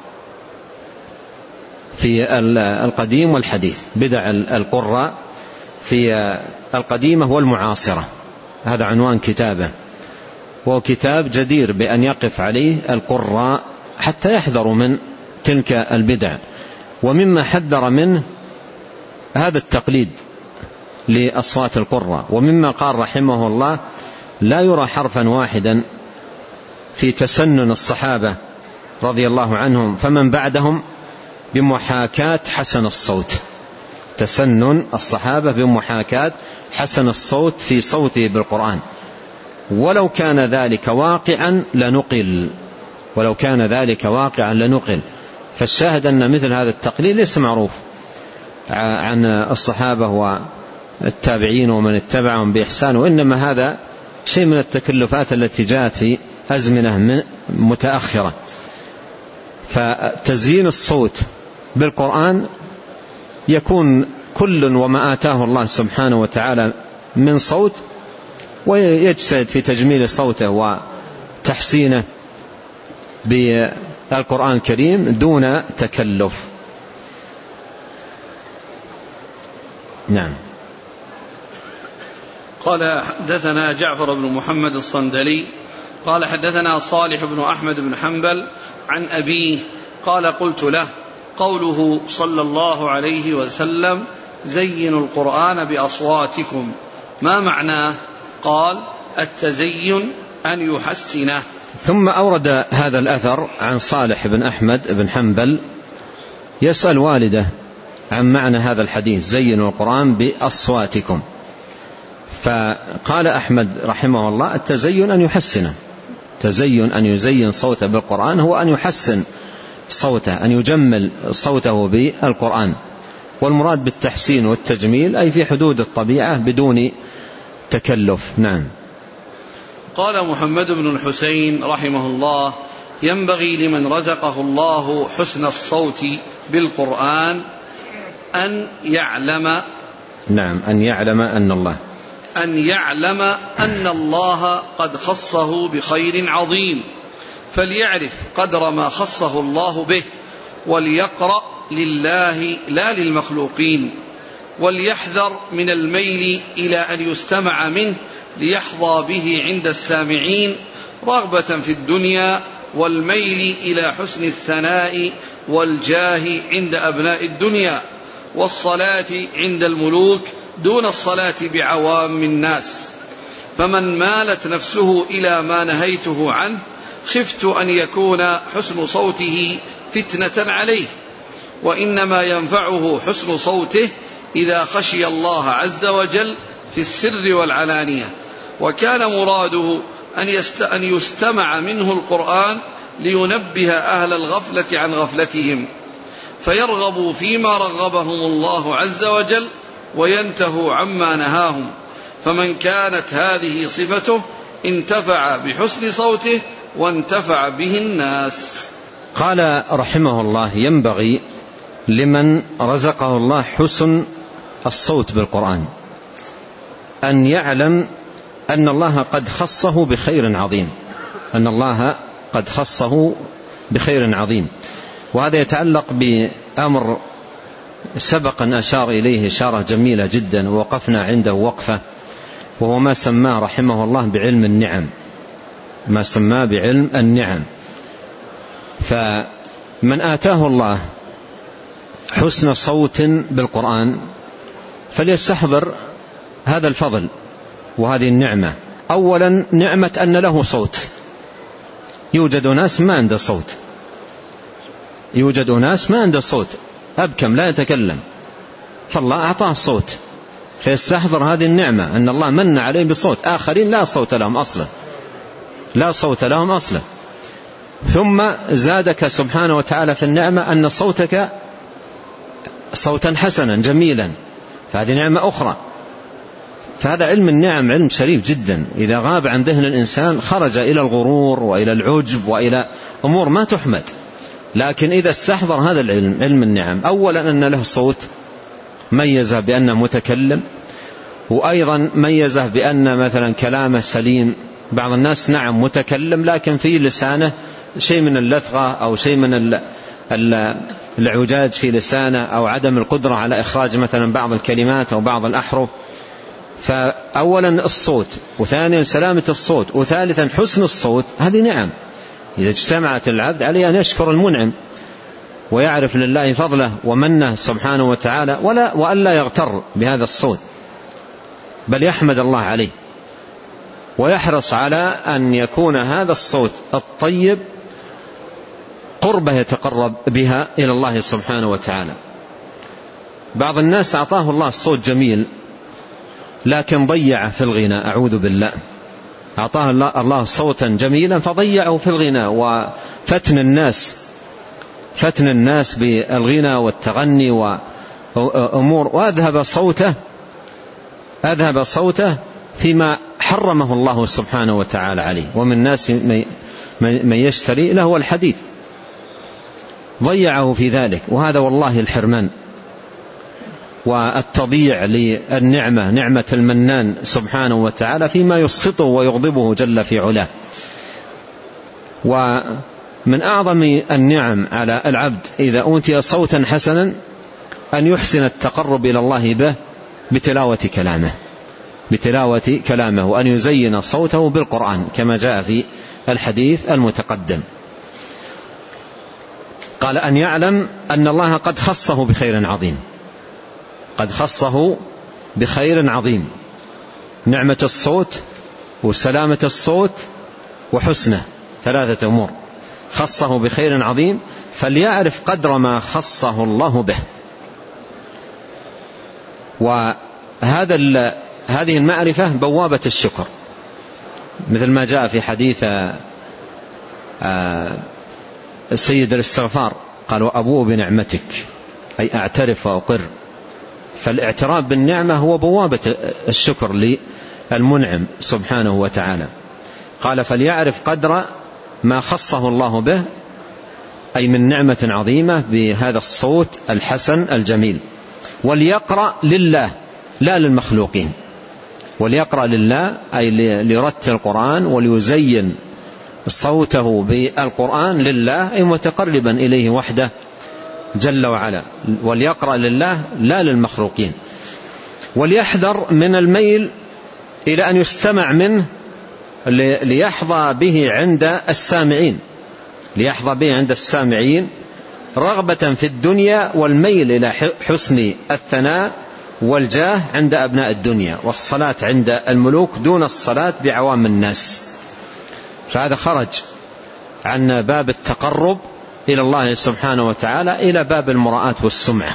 في القديم والحديث، بدع القراء في القديمة والمعاصرة، هذا عنوان كتابه، وهو كتاب جدير بأن يقف عليه القراء حتى يحذروا من تلك البدع. ومما حذر منه هذا التقليد لأصوات القراء، ومما قال رحمه الله لا يرى حرفا واحدا في تسنن الصحابة رضي الله عنهم فمن بعدهم بمحاكاة حسن الصوت، تسنن الصحابة بمحاكاة حسن الصوت في صوته بالقرآن، ولو كان ذلك واقعا لنقل، ولو كان ذلك واقعا لنقل. فالشاهد أن مثل هذا التقليد ليس معروف عن الصحابة والتابعين ومن اتبعهم بإحسان، وإنما هذا شيء من التكلفات التي جاءت في أزمنة متأخرة. فتزيين الصوت بالقرآن يكون كل وما آتاه الله سبحانه وتعالى من صوت، ويجتهد في تجميل صوته وتحسينه بالقرآن الكريم دون تكلف. نعم. قال حدثنا جعفر بن محمد الصندلي قال حدثنا صالح بن أحمد بن حنبل عن أبيه قال قلت له قوله صلى الله عليه وسلم زينوا القرآن بأصواتكم ما معناه؟ قال التزين أن يحسنه. ثم أورد هذا الأثر عن صالح بن أحمد بن حنبل يسأل والده عن معنى هذا الحديث زينوا القرآن بأصواتكم، فقال أحمد رحمه الله التزين أن يحسنه، تزين أن يزين صوته بالقرآن هو أن يحسن صوته، أن يجمل صوته بالقرآن، والمراد بالتحسين والتجميل أي في حدود الطبيعة بدون تكلف. نعم. قال محمد بن الحسين رحمه الله ينبغي لمن رزقه الله حسن الصوت بالقرآن أن يعلم، نعم، أن يعلم أن الله قد خصه بخير عظيم، فليعرف قدر ما خصه الله به، وليقرأ لله لا للمخلوقين، وليحذر من الميل إلى أن يستمع منه ليحظى به عند السامعين رغبة في الدنيا، والميل إلى حسن الثناء والجاه عند أبناء الدنيا، والصلاة عند الملوك دون الصلاة بعوام الناس. فمن مالت نفسه إلى ما نهيته عنه خفت أن يكون حسن صوته فتنة عليه، وإنما ينفعه حسن صوته إذا خشي الله عز وجل في السر والعلانية، وكان مراده أن يستمع منه القرآن لينبه أهل الغفلة عن غفلتهم فيرغبوا فيما رغبهم الله عز وجل وينتهوا عما نهاهم، فمن كانت هذه صفته انتفع بحسن صوته وانتفع به الناس. قال رحمه الله ينبغي لمن رزقه الله حسن الصوت بالقرآن أن يعلم أن الله قد خصه بخير عظيم، أن الله قد خصه بخير عظيم. وهذا يتعلق بأمر سبق أن أشار إليه إشارة جميلة جدا ووقفنا عنده وقفة، وهو ما سماه رحمه الله بعلم النعم، ما سماه بعلم النعم. فمن آتاه الله حسن صوت بالقرآن فليستحضر هذا الفضل وهذه النعمة. أولا نعمة أن له صوت، يوجد ناس ما عنده صوت، يوجد ناس ما عنده صوت، أبكم لا يتكلم، فالله أعطاه صوت، فيستحضر هذه النعمة أن الله من عليه بصوت. آخرين لا صوت لهم أصلا، لا صوت لهم أصلا. ثم زادك سبحانه وتعالى في النعمة أن صوتك صوتا حسنا جميلا، فهذه نعمة أخرى. فهذا علم النعم علم شريف جدا، إذا غاب عن ذهن الإنسان خرج إلى الغرور وإلى العجب وإلى أمور ما تحمد. لكن إذا استحضر هذا العلم، علم النعم، أولا أن له صوت ميزه بأنه متكلم، وأيضا ميزه بأن مثلا كلامه سليم. بعض الناس نعم متكلم لكن في لسانه شيء من اللثغة أو شيء من العجاج في لسانه، أو عدم القدرة على إخراج مثلا بعض الكلمات أو بعض الأحرف. فأولا الصوت، وثانيا سلامة الصوت، وثالثا حسن الصوت. هذه نعم إذا اجتمعت العبد عليه أن يشكر المنعم ويعرف لله فضله ومنه سبحانه وتعالى، وألا يغتر بهذا الصوت، بل يحمد الله عليه ويحرص على أن يكون هذا الصوت الطيب قربة يتقرب بها إلى الله سبحانه وتعالى. بعض الناس أعطاه الله الصوت جميل لكن ضيعه في الغناء، أعوذ بالله. أعطاه الله صوتا جميلا فضيعه في الغناء وفتن الناس بالغنى والتغني وأمور، وأذهب صوته فيما حرمه الله سبحانه وتعالى عليه. ومن الناس من يشتري له الحديث، ضيعه في ذلك. وهذا والله الحرمان والتضييع للنعمة، نعمة المنان سبحانه وتعالى، فيما يسخطه ويغضبه جل في علاه. ومن أعظم النعم على العبد إذا أوتي صوتا حسنا أن يحسن التقرب إلى الله به بتلاوة كلامه، وأن يزين صوته بالقرآن كما جاء في الحديث المتقدم. قال أن يعلم أن الله قد خصه بخير عظيم، نعمة الصوت وسلامة الصوت وحسنه، 3 أمور. خصه بخير عظيم، فليعرف قدر ما خصه الله به. هذه المعرفة بوابة الشكر، مثل ما جاء في حديث سيد الاستغفار قال: وأبوء بنعمتك، أي أعترف وأقر. فالاعتراف بالنعمة هو بوابة الشكر للمنعم سبحانه وتعالى. قال: فليعرف قدر ما خصه الله به، أي من نعمة عظيمة بهذا الصوت الحسن الجميل. وليقرأ لله لا للمخلوقين، وليقرأ لله أي ليرتل القرآن وليزين صوته بالقرآن لله، أي متقربا إليه وحده جل وعلا. وليقرأ لله لا للمخلوقين. وليحذر من الميل إلى أن يستمع منه ليحظى به عند السامعين، رغبة في الدنيا والميل إلى حسن الثناء والجاه عند أبناء الدنيا، والصلاة عند الملوك دون الصلاة بعوام الناس. فهذا خرج عن باب التقرب إلى الله سبحانه وتعالى إلى باب المراءة والسمعة.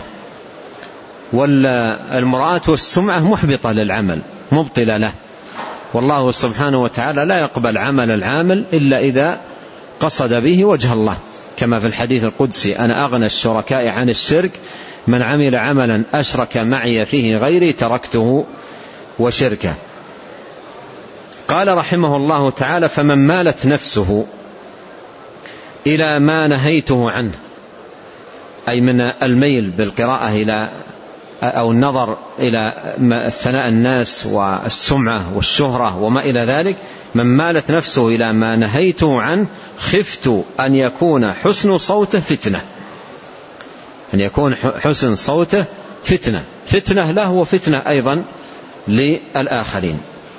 والمراءة والسمعة محبطة للعمل، مبطلة له، والله سبحانه وتعالى لا يقبل عمل العامل إلا إذا قصد به وجه الله، كما في الحديث القدسي: أنا أغنى الشركاء عن الشرك، من عمل عملا أشرك معي فيه غيري تركته وشركه. قال رحمه الله تعالى: فمن مالت نفسه إلى ما نهيته عنه، أي من الميل بالقراءة إلى أو النظر إلى ثناء الناس والسمعة والشهرة وما إلى ذلك، من مالت نفسه إلى ما نهيته عنه خفت أن يكون حسن صوته فتنة، أن يكون حسن صوته فتنة له وفتنة أيضا للآخرين.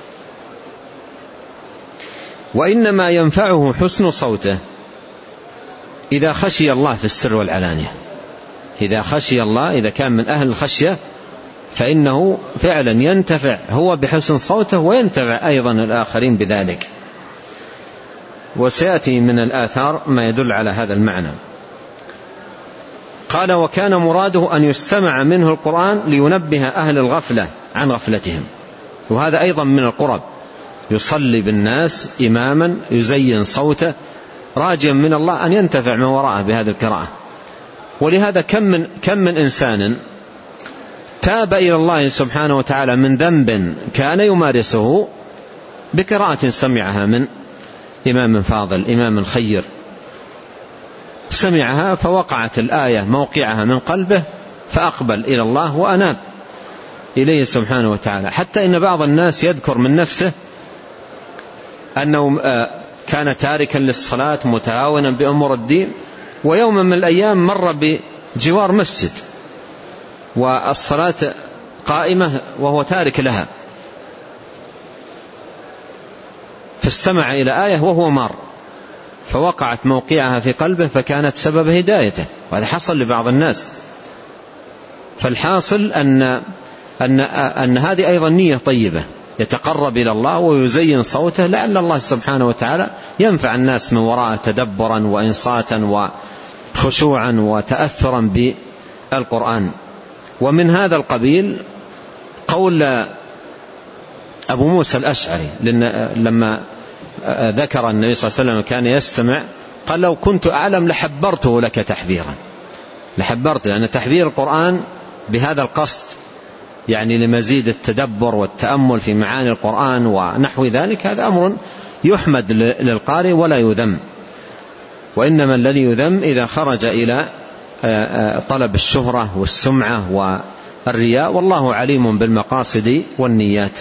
وإنما ينفعه حسن صوته إذا خشي الله في السر والعلانية. إذا خشي الله، إذا كان من أهل الخشية، فإنه فعلا ينتفع هو بحسن صوته وينتفع أيضا الآخرين بذلك. وسيأتي من الآثار ما يدل على هذا المعنى. قال: وكان مراده أن يستمع منه القرآن لينبه أهل الغفلة عن غفلتهم. وهذا أيضا من القرب، يصلي بالناس إماما يزين صوته راجيا من الله أن ينتفع من وراءه بهذه القراءة. ولهذا كم من إنسان تاب إلى الله سبحانه وتعالى من ذنب كان يمارسه بقراءة سمعها من إمام فاضل، إمام خير، سمعها فوقعت الآية موقعها من قلبه فأقبل إلى الله وأناب إليه سبحانه وتعالى. حتى إن بعض الناس يذكر من نفسه أنه كان تاركا للصلاة متهاونا بأمور الدين، ويوما من الأيام مر بجوار مسجد والصلاة قائمة وهو تارك لها، فاستمع إلى آية وهو مار فوقعت موقعها في قلبه فكانت سبب هدايته، وهذا حصل لبعض الناس. فالحاصل أن هذه أيضا نية طيبة، يتقرب إلى الله ويزين صوته لعل الله سبحانه وتعالى ينفع الناس من وراءه تدبرا وإنصاتا وخشوعا وتأثرا بالقرآن. ومن هذا القبيل قول أبو موسى الأشعري لما ذكر النبي صلى الله عليه وسلم كان يستمع، قال لو كنت أعلم لحبرته لك تحبيرا، لحبرته، لأن تحبير القرآن بهذا القصد يعني لمزيد التدبر والتأمل في معاني القرآن ونحو ذلك، هذا أمر يحمد للقارئ ولا يذم، وإنما الذي يذم إذا خرج إلى طلب الشهرة والسمعة والرياء، والله عليم بالمقاصد والنيات.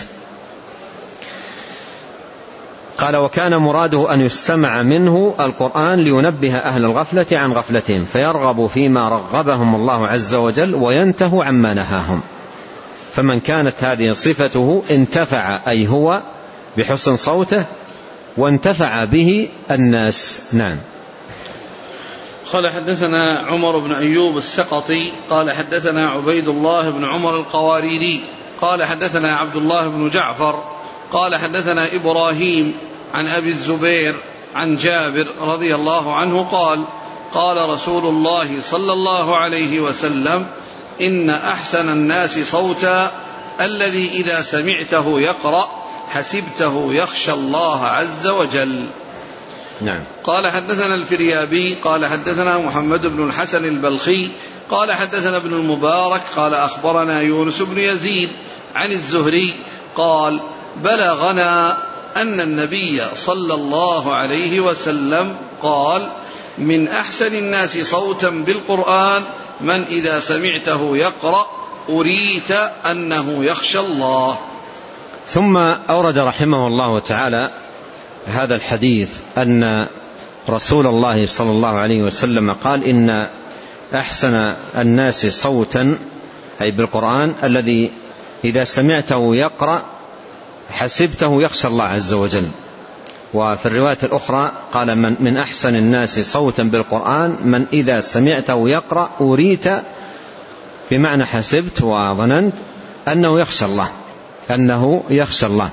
قال وكان مراده أن يستمع منه القرآن لينبه أهل الغفلة عن غفلتهم فيرغبوا فيما رغبهم الله عز وجل وينتهوا عما نهاهم، فمن كانت هذه صفته انتفع أي هو بحسن صوته وانتفع به الناس. نعم. قال حدثنا عمر بن أيوب السقطي قال حدثنا عبيد الله بن عمر القواريري قال حدثنا عبد الله بن جعفر قال حدثنا إبراهيم عن أبي الزبير عن جابر رضي الله عنه قال قال رسول الله صلى الله عليه وسلم إن أحسن الناس صوتا الذي إذا سمعته يقرأ حسبته يخشى الله عز وجل. نعم. قال حدثنا الفريابي قال حدثنا محمد بن الحسن البلخي قال حدثنا ابن المبارك قال أخبرنا يونس بن يزيد عن الزهري قال بلغنا أن النبي صلى الله عليه وسلم قال من أحسن الناس صوتا بالقرآن من إذا سمعته يقرأ أريت أنه يخشى الله. ثم أورد رحمه الله تعالى هذا الحديث أن رسول الله صلى الله عليه وسلم قال إن أحسن الناس صوتا أي بالقرآن الذي إذا سمعته يقرأ حسبته يخشى الله عز وجل. وفي الرواية الأخرى قال من أحسن الناس صوتا بالقرآن من إذا سمعته يقرأ أريت، بمعنى حسبت وظننت أنه يخشى الله، أنه يخشى الله.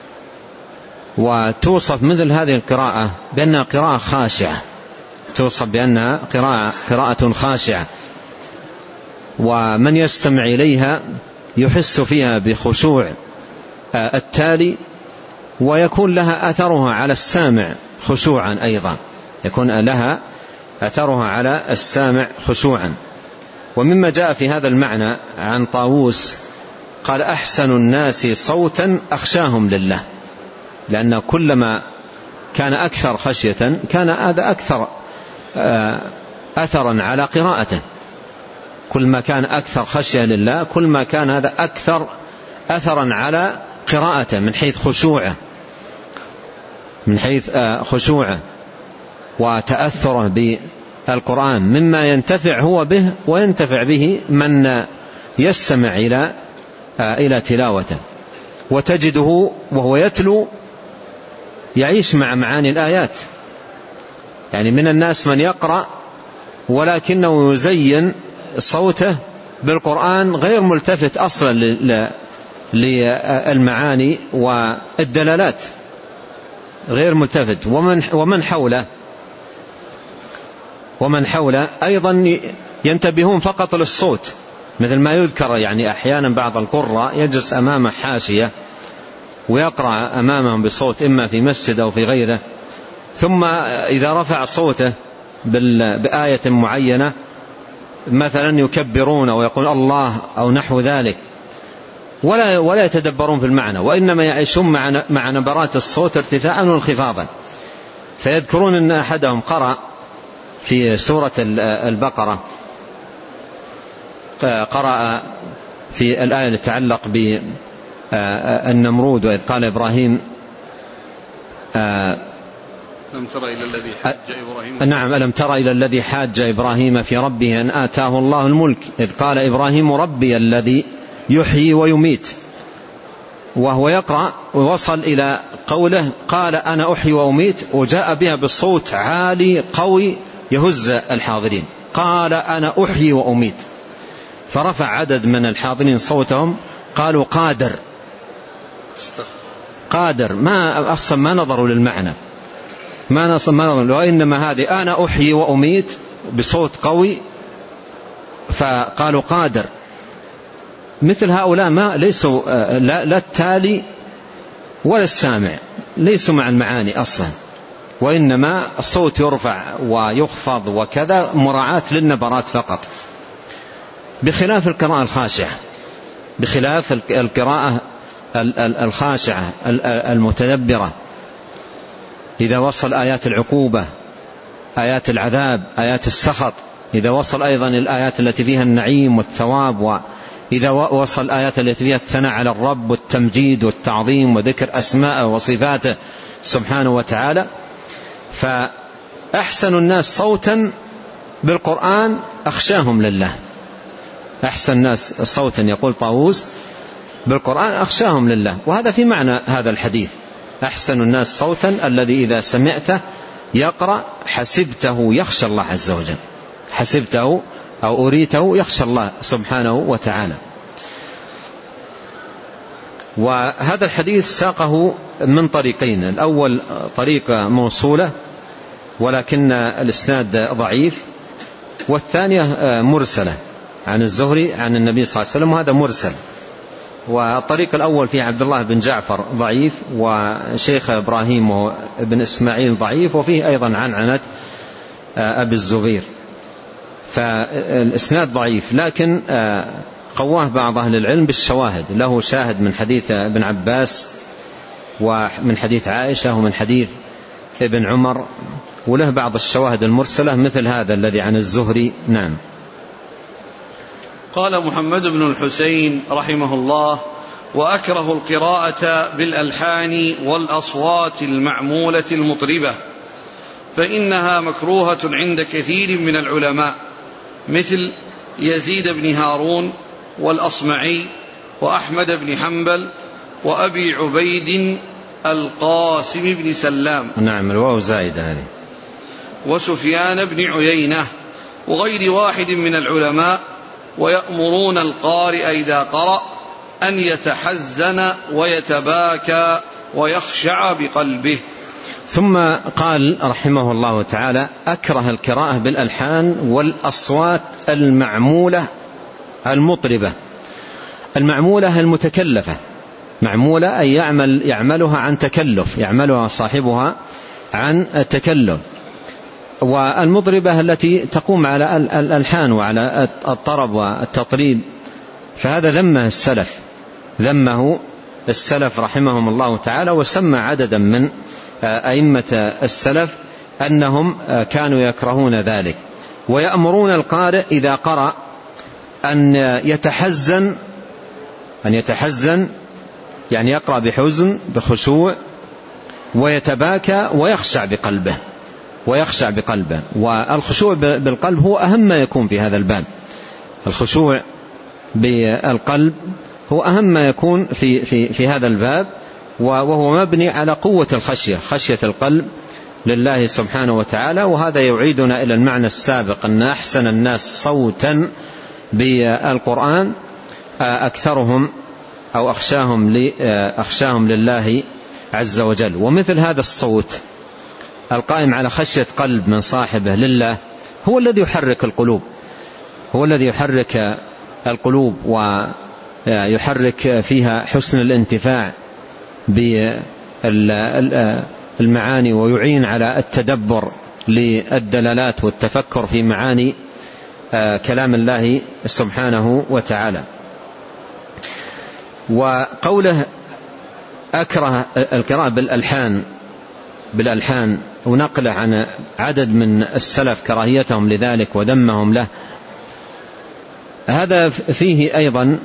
وتوصف مثل هذه القراءة بأنها قراءة خاشعة، توصف بأنها قراءة خاشعة، ومن يستمع إليها يحس فيها بخشوع التالي، ويكون لها أثرها على السامع خشوعا أيضا، يكون لها أثرها على السامع خشوعا. ومما جاء في هذا المعنى عن طاووس قال أحسن الناس صوتا أخشاهم لله، لأن كلما كان أكثر خشية كان هذا أكثر أثرا على قراءته، كل ما كان أكثر خشية لله كل ما كان هذا أكثر أثرا على قراءته من حيث خشوعه وتأثره بالقرآن، مما ينتفع هو به وينتفع به من يستمع إلى تلاوته. وتجده وهو يتلو يعيش مع معاني الآيات، يعني من الناس من يقرأ ولكنه يزين صوته بالقرآن غير ملتفت أصلا للمعاني والدلالات، غير ملتفت. ومن حوله أيضا ينتبهون فقط للصوت، مثل ما يذكر يعني أحيانا بعض القراء يجلس أمام حاشية ويقرأ أمامهم بصوت إما في مسجد أو في غيره، ثم إذا رفع صوته بآية معينة مثلا يكبرون ويقول الله أو نحو ذلك، ولا يتدبرون في المعنى، وإنما يعيشون مع نبرات الصوت ارتفاعا وانخفاضا. فيذكرون أن أحدهم قرأ في سورة البقرة، قرأ في الآية التي تتعلق بالنمرود، وإذ قال إبراهيم ألم تر إلى الذي حاج إبراهيم. نعم، ألم تر إلى الذي حاج إبراهيم في ربه أن آتاه الله الملك إذ قال إبراهيم ربي الذي يحيي ويميت، وهو يقرأ ووصل إلى قوله قال أنا أحيي وأميت، وجاء بها بالصوت عالي قوي يهز الحاضرين، قال أنا أحيي وأميت، فرفع عدد من الحاضرين صوتهم قالوا قادر، ما أصلا ما نظروا للمعنى، وإنما هذه أنا أحيي وأميت بصوت قوي، فقالوا قادر. مثل هؤلاء ما ليسوا لا التالي ولا السامع، ليسوا مع المعاني أصلا، وإنما الصوت يرفع ويخفض وكذا مراعاة للنبرات فقط، بخلاف القراءة الخاشعة، بخلاف القراءة الخاشعة المتدبرة، إذا وصل آيات العقوبة، آيات العذاب، آيات السخط، إذا وصل أيضا الآيات التي فيها النعيم والثواب، وإذا وصل الآيات التي فيها الثناء على الرب والتمجيد والتعظيم وذكر أسماءه وصفاته سبحانه وتعالى، فأحسن الناس صوتا بالقرآن أخشاهم لله. أحسن الناس صوتا يقول طاووس بالقرآن أخشاهم لله، وهذا في معنى هذا الحديث، أحسن الناس صوتا الذي إذا سمعته يقرأ حسبته يخشى الله عز وجل، حسبته أو أريته يخشى الله سبحانه وتعالى. وهذا الحديث ساقه من طريقين، الأول طريقة موصولة ولكن الإسناد ضعيف، والثانية مرسلة عن الزهري عن النبي صلى الله عليه وسلم، وهذا مرسل. والطريق الأول فيه عبد الله بن جعفر ضعيف، وشيخ إبراهيم بن إسماعيل ضعيف، وفيه أيضا عنعنة أبي الزبير، فالإسناد ضعيف، لكن قواه بعض أهل العلم بالشواهد، له شاهد من حديث ابن عباس ومن حديث عائشة ومن حديث ابن عمر، وله بعض الشواهد المرسلة مثل هذا الذي عن الزهري. نعم. قال محمد بن الحسين رحمه الله: وأكره القراءة بالألحان والأصوات المعمولة المطربة، فإنها مكروهة عند كثير من العلماء مثل يزيد بن هارون والأصمعي وأحمد بن حنبل وأبي عبيد القاسم بن سلام. نعم، الواو زائدة هذه. وسفيان بن عيينة وغير واحد من العلماء، ويأمرون القارئ إذا قرأ أن يتحزن ويتباكى ويخشع بقلبه. ثم قال رحمه الله تعالى: أكره القراءة بالألحان والأصوات المعمولة المطربة. المعمولة المتكلفة، معمولة أي يعملها عن تكلف، يعملها صاحبها عن التكلف. والمطربة التي تقوم على الألحان وعلى الطرب والتطريب، فهذا ذمه السلف رحمهم الله تعالى، وسمى عددا من أئمة السلف أنهم كانوا يكرهون ذلك. ويأمرون القارئ إذا قرأ أن يتحزن، يعني يقرأ بحزن بخشوع، ويتباكى ويخشع بقلبه. والخشوع بالقلب هو أهم ما يكون في هذا الباب، الخشوع بالقلب هو أهم ما يكون في هذا الباب، وهو مبني على قوة خشية القلب لله سبحانه وتعالى. وهذا يعيدنا إلى المعنى السابق أن أحسن الناس صوتا بالقرآن أكثرهم أو أخشاهم لله عز وجل. ومثل هذا الصوت القائم على خشية قلب من صاحبه لله هو الذي يحرك القلوب ويحرك فيها حسن الانتفاع بالمعاني، ويعين على التدبر للدلالات والتفكر في معاني كلام الله سبحانه وتعالى. وقوله أكره القراءة بالألحان ونقله عن عدد من السلف كراهيتهم لذلك وذمهم له، هذا فيه أيضا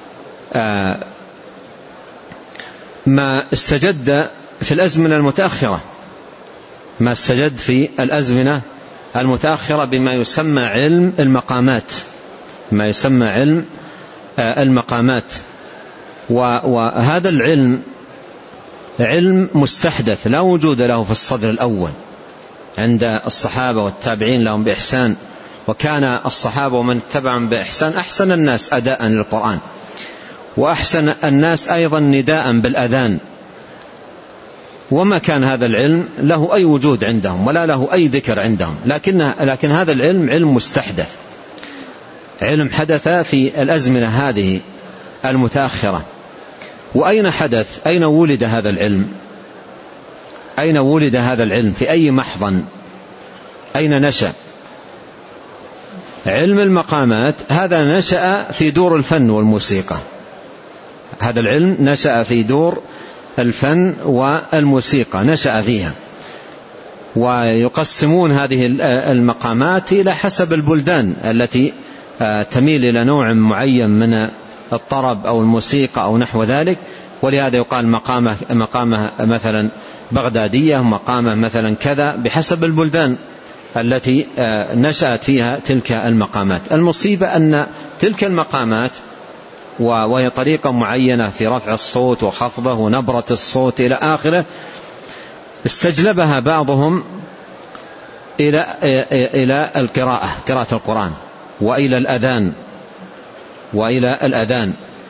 ما استجد في الأزمنة المتأخرة، ما استجد في الأزمنة المتأخرة بما يسمى علم المقامات، ما يسمى علم المقامات. وهذا العلم علم مستحدث لا وجود له في الصدر الأول عند الصحابة والتابعين لهم بإحسان، وكان الصحابة ومن اتبعهم بإحسان أحسن الناس أداء للقرآن، وأحسن الناس أيضا نداء بالأذان، وما كان هذا العلم له أي وجود عندهم ولا له أي ذكر عندهم، لكن هذا العلم علم مستحدث، علم حدث في الأزمنة هذه المتأخرة. وأين حدث؟ أين ولد هذا العلم؟ أين ولد هذا العلم؟ في أي محضن؟ أين نشأ؟ علم المقامات هذا نشأ في دور الفن والموسيقى، هذا العلم نشأ في دور الفن والموسيقى، نشأ فيها. ويقسمون هذه المقامات إلى حسب البلدان التي تميل إلى نوع معين من الطرب أو الموسيقى أو نحو ذلك، ولهذا يقال مقامة مثلا بغدادية، مقامة مثلا كذا، بحسب البلدان التي نشأت فيها تلك المقامات. المصيبة أن تلك المقامات وهي طريقة معينة في رفع الصوت وخفضه ونبرة الصوت إلى آخره، استجلبها بعضهم إلى القراءة، قراءة القرآن، وإلى الأذان،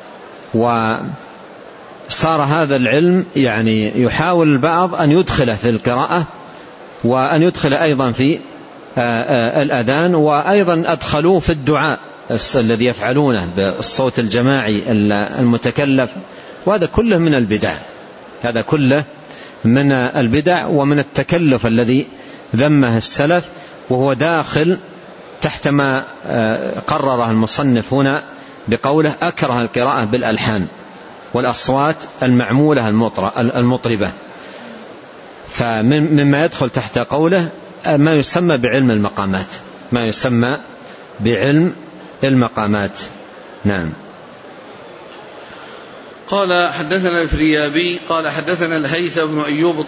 وصار هذا العلم يعني يحاول البعض أن يدخله في القراءة وأن يدخل أيضا في الأذان، وأيضا أدخلوه في الدعاء الذي يفعلونه بالصوت الجماعي المتكلف، وهذا كله من البدع، هذا كله من البدع ومن التكلف الذي ذمه السلف، وهو داخل تحت ما قرره المصنف هنا بقوله أكره القراءة بالألحان والأصوات المعمولة المطربة. فمما يدخل تحت قوله ما يسمى بعلم المقامات، ما يسمى بعلم المقامات. نعم. قال حدثنا الفريابي قال حدثنا الهيثم بن أيوب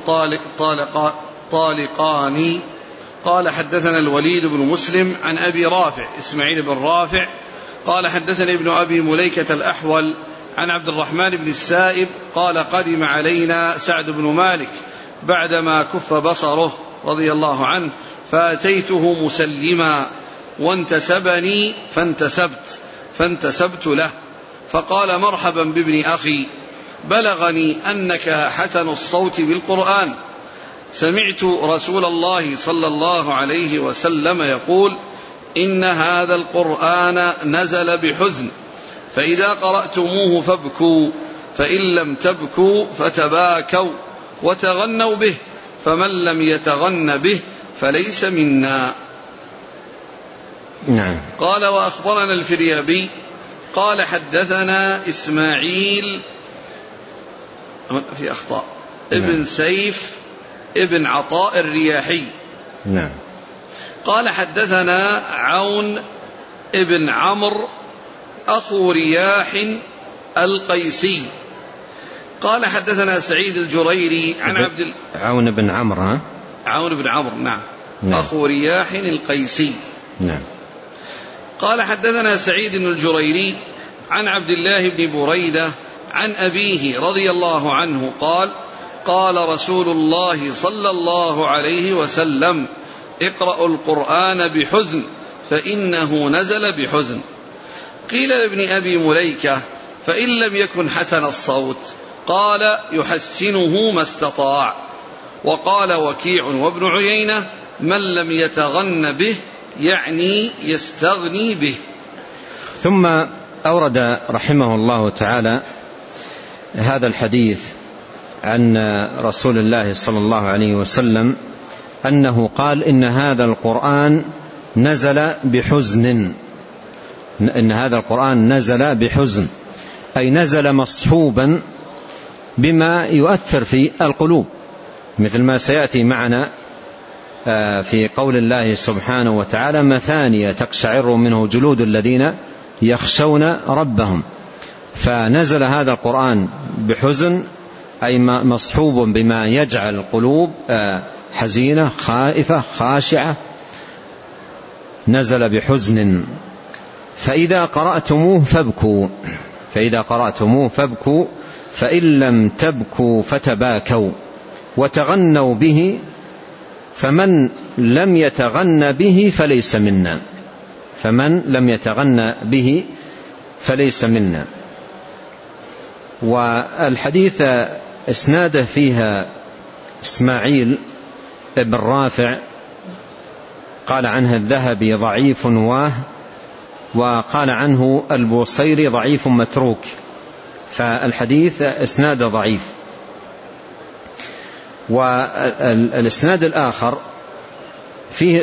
الطالقاني قال حدثنا الوليد بن مسلم عن أبي رافع إسماعيل بن رافع قال حدثني ابن أبي مليكة الأحول عن عبد الرحمن بن السائب قال قدم علينا سعد بن مالك بعدما كف بصره رضي الله عنه، فأتيته مسلما وانتسبني فانتسبت له، فقال مرحبا بابن أخي، بلغني أنك حسن الصوت بالقرآن، سمعت رسول الله صلى الله عليه وسلم يقول إن هذا القرآن نزل بحزن، فإذا قرأتموه فابكوا، فإن لم تبكوا فتباكوا وتغنوا به، فمن لم يتغن به فليس منا. نعم. قال وأخبرنا الفريابي قال حدثنا إسماعيل في أخطاء ابن سيف ابن عطاء الرياحي. نعم. قال حدثنا عون ابن عمرو أخو رياح القيسي قال حدثنا سعيد الجريري عن عبد عون بن عمرو عون بن عمرو نعم أخو رياح القيسي. نعم. قال حدثنا سعيد الجريري عن عبد الله بن بريدة عن أبيه رضي الله عنه قال قال رسول الله صلى الله عليه وسلم اقرأوا القرآن بحزن فإنه نزل بحزن. قيل لابن أبي مليكة فإن لم يكن حسن الصوت؟ قال يحسنه ما استطاع. وقال وكيع وابن عيينة من لم يتغن به يعني يستغني به. ثم أورد رحمه الله تعالى هذا الحديث عن رسول الله صلى الله عليه وسلم أنه قال إن هذا القرآن نزل بحزن، إن هذا القرآن نزل بحزن، أي نزل مصحوبا بما يؤثر في القلوب، مثل ما سيأتي معنا في قول الله سبحانه وتعالى: مثانية تقشعر منه جلود الذين يخشون ربهم. فنزل هذا القرآن بحزن، أي مصحوب بما يجعل القلوب حزينة خائفة خاشعة، نزل بحزن. فإذا قرأتموه فابكوا فإن لم تبكوا فتباكوا وتغنوا به فمن لم يتغن به فليس منا. والحديث اسناده فيها إسماعيل بن رافع، قال عنه الذهبي ضعيف وقال عنه البوصيري ضعيف متروك، فالحديث اسناد ضعيف. والاسناد الآخر فيه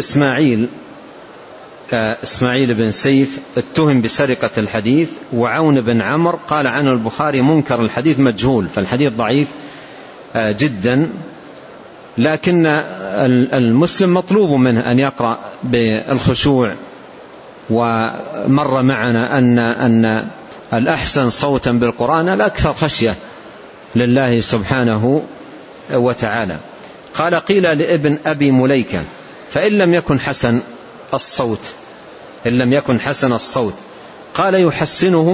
إسماعيل بن سيف اتهم بسرقة الحديث، وعون بن عمرو قال عنه البخاري منكر الحديث مجهول، فالحديث ضعيف جدا. لكن المسلم مطلوب منه أن يقرأ بالخشوع، ومر معنا أن الأحسن صوتا بالقرآن الأكثر خشية لله سبحانه وتعالى. قال: قيل لابن أبي مليكة: فإن لم يكن حسن الصوت قال: يحسنه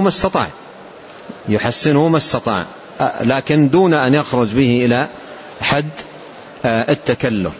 ما استطاع، لكن دون أن يخرج به إلى حد التكلف.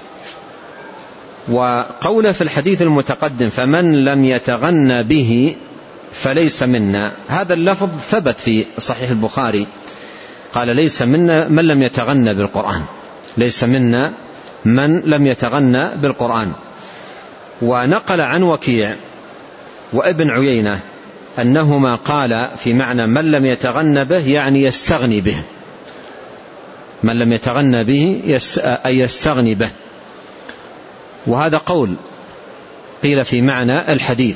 وقول في الحديث المتقدم: فمن لم يتغن به فليس منا، هذا اللفظ ثبت في صحيح البخاري، قال: ليس منا من لم يتغن بالقرآن، ليس منا من لم يتغن بالقرآن. ونقل عن وكيع وابن عيينة أنهما قال في معنى من لم يتغن به يعني يستغني به، من لم يتغن به أي يستغني به. وهذا قول قيل في معنى الحديث.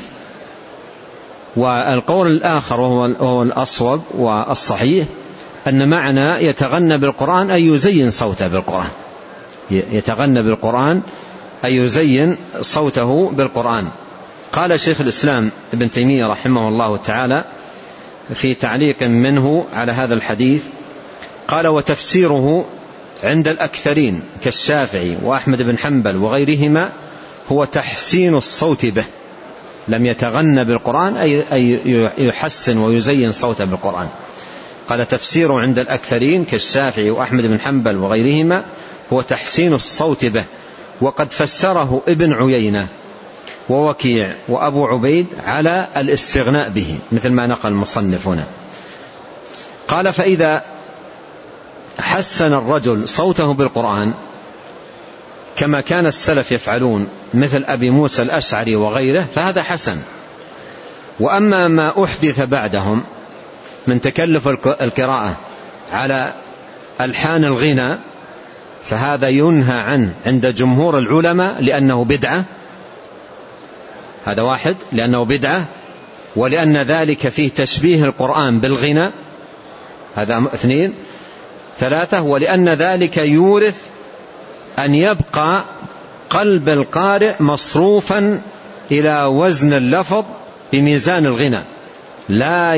والقول الآخر وهو الأصوب والصحيح أن معنى يتغنى بالقرآن أي يزين صوته بالقرآن، يتغنى بالقرآن أي يزين صوته بالقرآن. قال شيخ الإسلام ابن تيمية رحمه الله تعالى في تعليق منه على هذا الحديث، قال: وتفسيره عند الأكثرين كالشافعي وأحمد بن حنبل وغيرهما هو تحسين الصوت به، لم يتغنى بالقرآن أي يحسن ويزين صوته بالقرآن. قال: تفسيره عند الأكثرين كالشافعي وأحمد بن حنبل وغيرهما هو تحسين الصوت به. وقد فسره ابن عيينة ووكيع وأبو عبيد على الاستغناء به، مثل ما نقل المصنف هنا. قال: فإذا حسن الرجل صوته بالقرآن كما كان السلف يفعلون مثل أبي موسى الأشعري وغيره فهذا حسن. وأما ما أحدث بعدهم من تكلف القراءة على ألحان الغنى فهذا ينهى عنه عند جمهور العلماء لأنه بدعة، هذا واحد، لأنه بدعة، ولأن ذلك فيه تشبيه القرآن بالغنى، هذا اثنين. ثلاثة، ولأن ذلك يورث أن يبقى قلب القارئ مصروفا إلى وزن اللفظ بميزان الغنى، لا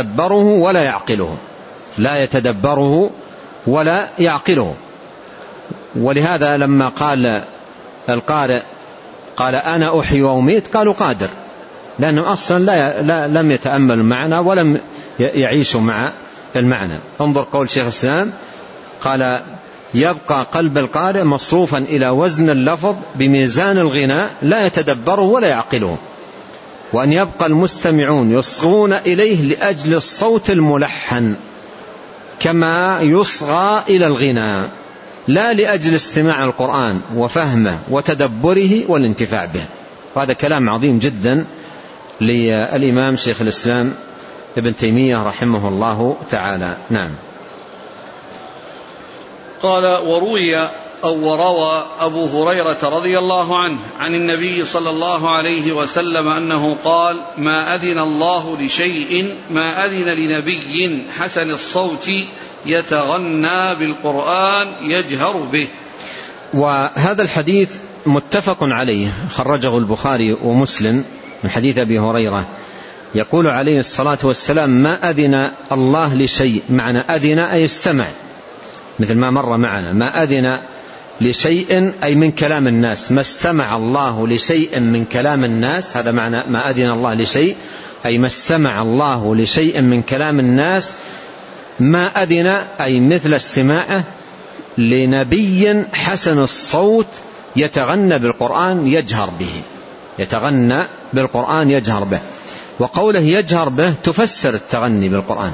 يتدبره ولا يعقله. ولهذا لما قال القارئ قال: أنا أحيي وأميت، قالوا قادر، لأنه أصلا لم يتأمل المعنى ولم يعيش مع المعنى. انظر قول شيخ الإسلام، قال: يبقى قلب القارئ مصروفا إلى وزن اللفظ بميزان الغناء لا يتدبره ولا يعقله، وأن يبقى المستمعون يصغون إليه لأجل الصوت الملحن كما يصغى إلى الغناء، لا لأجل استماع القرآن وفهمه وتدبره والانتفاع به. وهذا كلام عظيم جدا للإمام شيخ الإسلام ابن تيمية رحمه الله تعالى. نعم. قال: وروي وروى أبو هريرة رضي الله عنه عن النبي صلى الله عليه وسلم أنه قال: ما أذن الله لشيء، ما أذن لنبي حسن الصوت يتغنى بالقرآن يجهر به. وهذا الحديث متفق عليه، خرجه البخاري ومسلم من حديث أبي هريرة، يقول عليه الصلاة والسلام: ما أذن الله لشيء، معنى أذن أي استمع، مثل ما مر معنا، ما أذن لشيء أي من كلام الناس، ما استمع الله لشيء من كلام الناس، هذا معنى ما أذن الله لشيء، أي ما استمع الله لشيء من كلام الناس، ما أذن أي مثل استماعه لنبي حسن الصوت يتغنى بالقرآن يجهر به، يتغنى بالقرآن يجهر به. وقوله يجهر به تفسر التغني بالقرآن،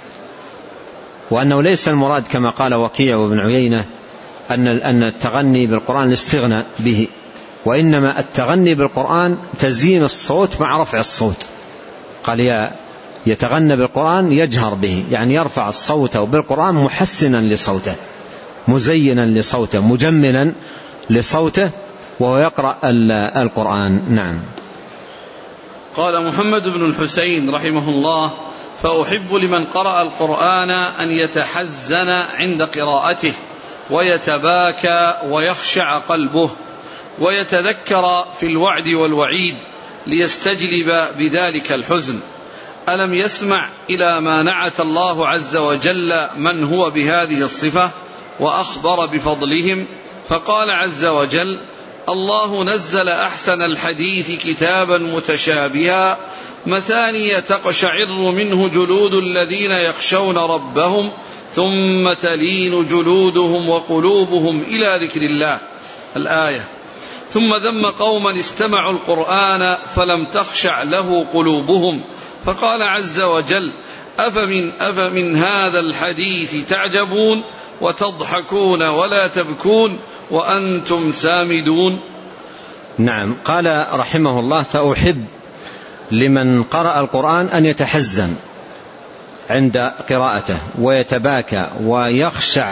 وأنه ليس المراد كما قال وكيع وابن عيينة أن التغني بالقرآن الاستغناء به، وإنما التغني بالقرآن تزيين الصوت مع رفع الصوت. قال يتغنى بالقرآن يجهر به، يعني يرفع الصوت بالقرآن محسنا لصوته، مزينا لصوته، مجملا لصوته، وهو يقرأ القرآن. نعم. قال محمد بن الحسين رحمه الله: فأحب لمن قرأ القرآن أن يتحزن عند قراءته، ويتباكى ويخشع قلبه، ويتذكر في الوعد والوعيد ليستجلب بذلك الحزن. ألم يسمع إلى ما نعت الله عز وجل من هو بهذه الصفة وأخبر بفضلهم، فقال عز وجل: الله نزل أحسن الحديث كتابا متشابها مثانية تقشعر منه جلود الذين يخشون ربهم ثم تلين جلودهم وقلوبهم إلى ذكر الله. الآية. ثم ذم قوما استمعوا القرآن فلم تخشع له قلوبهم، فقال عز وجل: أفمن هذا الحديث تعجبون وتضحكون ولا تبكون وأنتم سامدون. نعم. قال رحمه الله: فأحب لمن قرأ القرآن أن يتحزن عند قراءته، ويتباكى ويخشع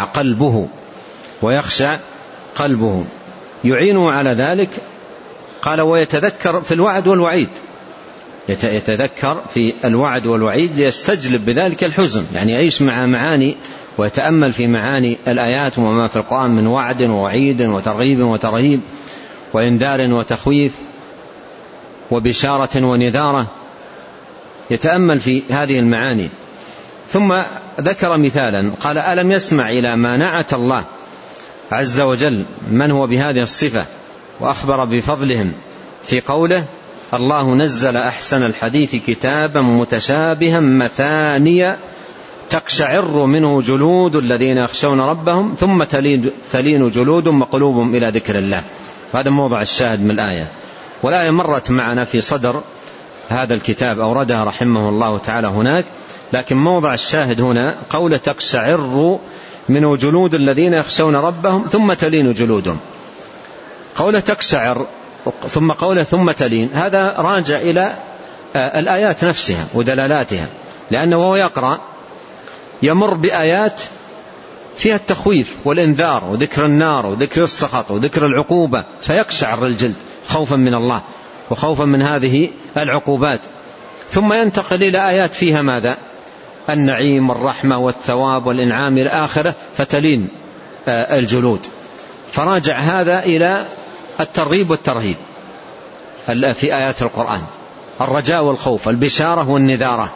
قلبه، يعينه على ذلك. قال: ويتذكر في الوعد والوعيد، يتذكر في الوعد والوعيد ليستجلب بذلك الحزن، يعني يعيش مع معاني ويتأمل في معاني الآيات وما في القرآن من وعد ووعيد وترغيب وترهيب وإنذار وتخويف وبشارة ونذارة، يتأمل في هذه المعاني. ثم ذكر مثالا، قال: ألم يسمع إلى ما نعت الله عز وجل من هو بهذه الصفة وأخبر بفضلهم في قوله: الله نزل أحسن الحديث كتابا متشابها مثانية تقشعر منه جلود الذين يخشون ربهم ثم تلين جلودهم وقلوبهم إلى ذكر الله. هذا موضع الشاهد من الآية، والآية مرت معنا في صدر هذا الكتاب، أوردها رحمه الله تعالى هناك، لكن موضع الشاهد هنا قول تقشعر منه جلود الذين يخشون ربهم ثم تلين جلودهم. قول تقشعر ثم قول ثم تلين، هذا راجع إلى الآيات نفسها ودلالاتها، لأنه وهو يقرأ يمر بآيات فيها التخويف والإنذار وذكر النار وذكر السخط وذكر العقوبة، فيقشعر الجلد خوفا من الله وخوفا من هذه العقوبات. ثم ينتقل إلى آيات فيها ماذا؟ النعيم والرحمة والثواب والإنعام إلى آخره، فتلين الجلود. فراجع هذا إلى الترغيب والترهيب في آيات القرآن، الرجاء والخوف، البشارة والنذارة.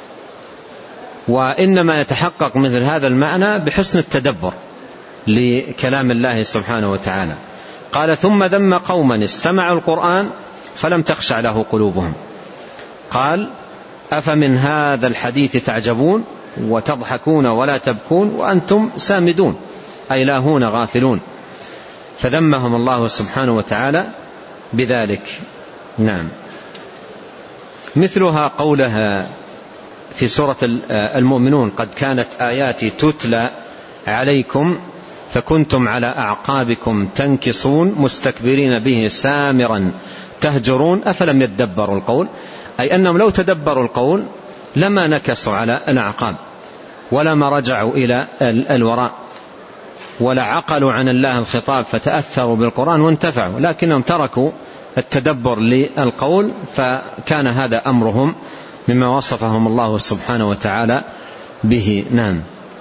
وإنما يتحقق مثل هذا المعنى بحسن التدبر لكلام الله سبحانه وتعالى. قال: ثم ذم قوما استمعوا القرآن فلم تخشع له قلوبهم. قال: أفمن هذا الحديث تعجبون وتضحكون ولا تبكون وأنتم سامدون، أي لاهون غافلون. فذمهم الله سبحانه وتعالى بذلك. نعم. مثلها قولها في سورة المؤمنون: قد كانت آياتي تتلى عليكم فكنتم على أعقابكم تنكصون مستكبرين به سامرا تهجرون أفلم يدبروا القول، أي أنهم لو تدبروا القول لما نكصوا على الأعقاب ولما رجعوا إلى الوراء. ولا عقلوا عن الله الخطاب فتأثروا بالقرآن وانتفعوا، لكنهم تركوا التدبر للقول، فكان هذا أمرهم مما وصفهم الله سبحانه وتعالى به. نعم.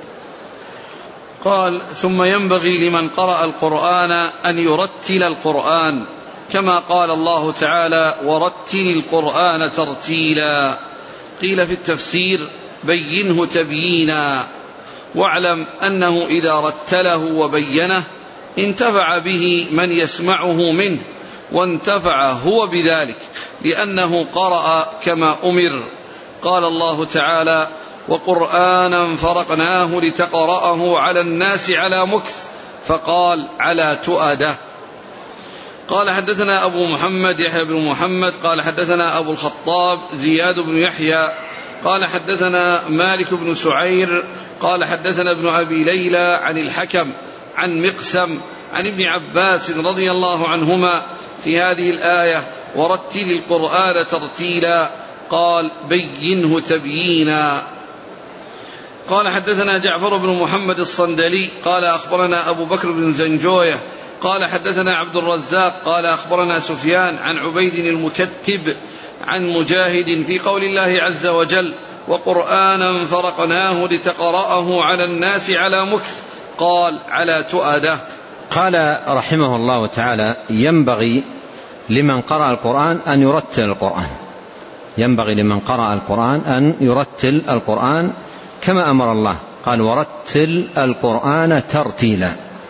قال: ثم ينبغي لمن قرأ القرآن أن يرتل القرآن، كما قال الله تعالى: ورتل القرآن ترتيلا. قيل في التفسير: بينه تبيينا، واعلم أنه إذا رتله وبينه انتفع به من يسمعه منه، وانتفع هو بذلك لأنه قرأ كما أمر. قال الله تعالى: وقرآنا فرقناه لتقرأه على الناس على مكث، فقال: على تؤده. قال: حدثنا أبو محمد يحيى بن محمد قال حدثنا أبو الخطاب زياد بن يحيى قال حدثنا مالك بن سعير قال حدثنا ابن أبي ليلى عن الحكم عن مقسم عن ابن عباس رضي الله عنهما في هذه الآية: ورتل القرآن ترتيلا، قال: بينه تبيينا. قال: حدثنا جعفر بن محمد الصندلي قال أخبرنا أبو بكر بن زنجوية قال حدثنا عبد الرزاق قال أخبرنا سفيان عن عبيد المكتب عن مجاهد في قول الله عز وجل: وقرآنا فرقناه لتقرأه على الناس على مكث، قال: على تؤده. قال رحمه الله تعالى: ينبغي لمن قرأ القرآن أن يرتل القرآن، ينبغي لمن قرأ القرآن أن يرتل القرآن كما أمر الله. قال: ورتل القرآن ترتيلا.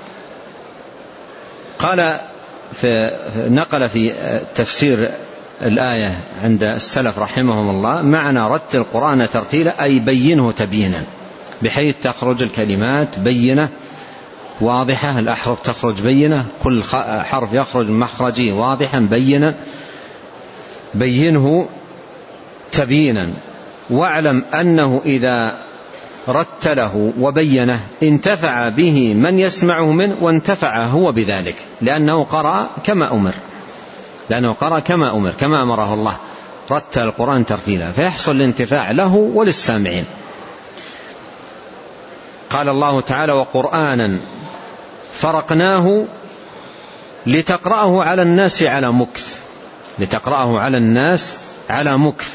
قال نقل في تفسير الآية عند السلف رحمهم الله: معنى رتل القرآن ترتيلا أي بينه تبيينا، بحيث تخرج الكلمات بينة واضحة، الأحرف تخرج بينة، كل حرف يخرج مخرجه واضحا بينا، بينه تبيينا. واعلم أنه إذا رتله وبينه انتفع به من يسمعه منه، وانتفع هو بذلك لأنه قرأ كما أمر، كما أمره الله، رتل القرآن ترتيلا، فيحصل الانتفاع له وللسامعين. قال الله تعالى: وقرآنا فرقناه لتقرأه على الناس على مكث، لتقرأه على الناس على مكث.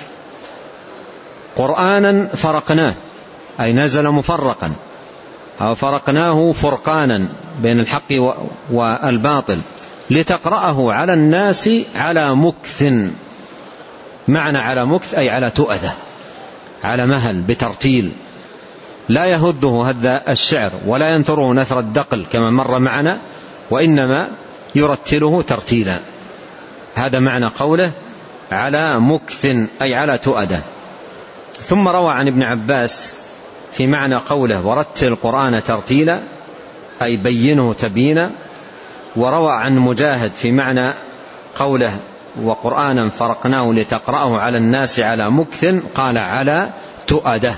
قرآنا فرقناه أي نزل مفرقا، أو فرقناه فرقانا بين الحق والباطل، لتقرأه على الناس على مكث. معنى على مكث أي على تؤدة، على مهل، بترتيل، لا يهده هذ الشعر ولا ينثره نثر الدقل كما مر معنا، وإنما يرتله ترتيلا. هذا معنى قوله على مكث أي على تؤدة. ثم روى عن ابن عباس في معنى قوله ورتل القرآن ترتيلا أي بينه تبيينا، وروى عن مجاهد في معنى قوله وقرآنا فرقناه لتقرأه على الناس على مكث قال على تؤدة.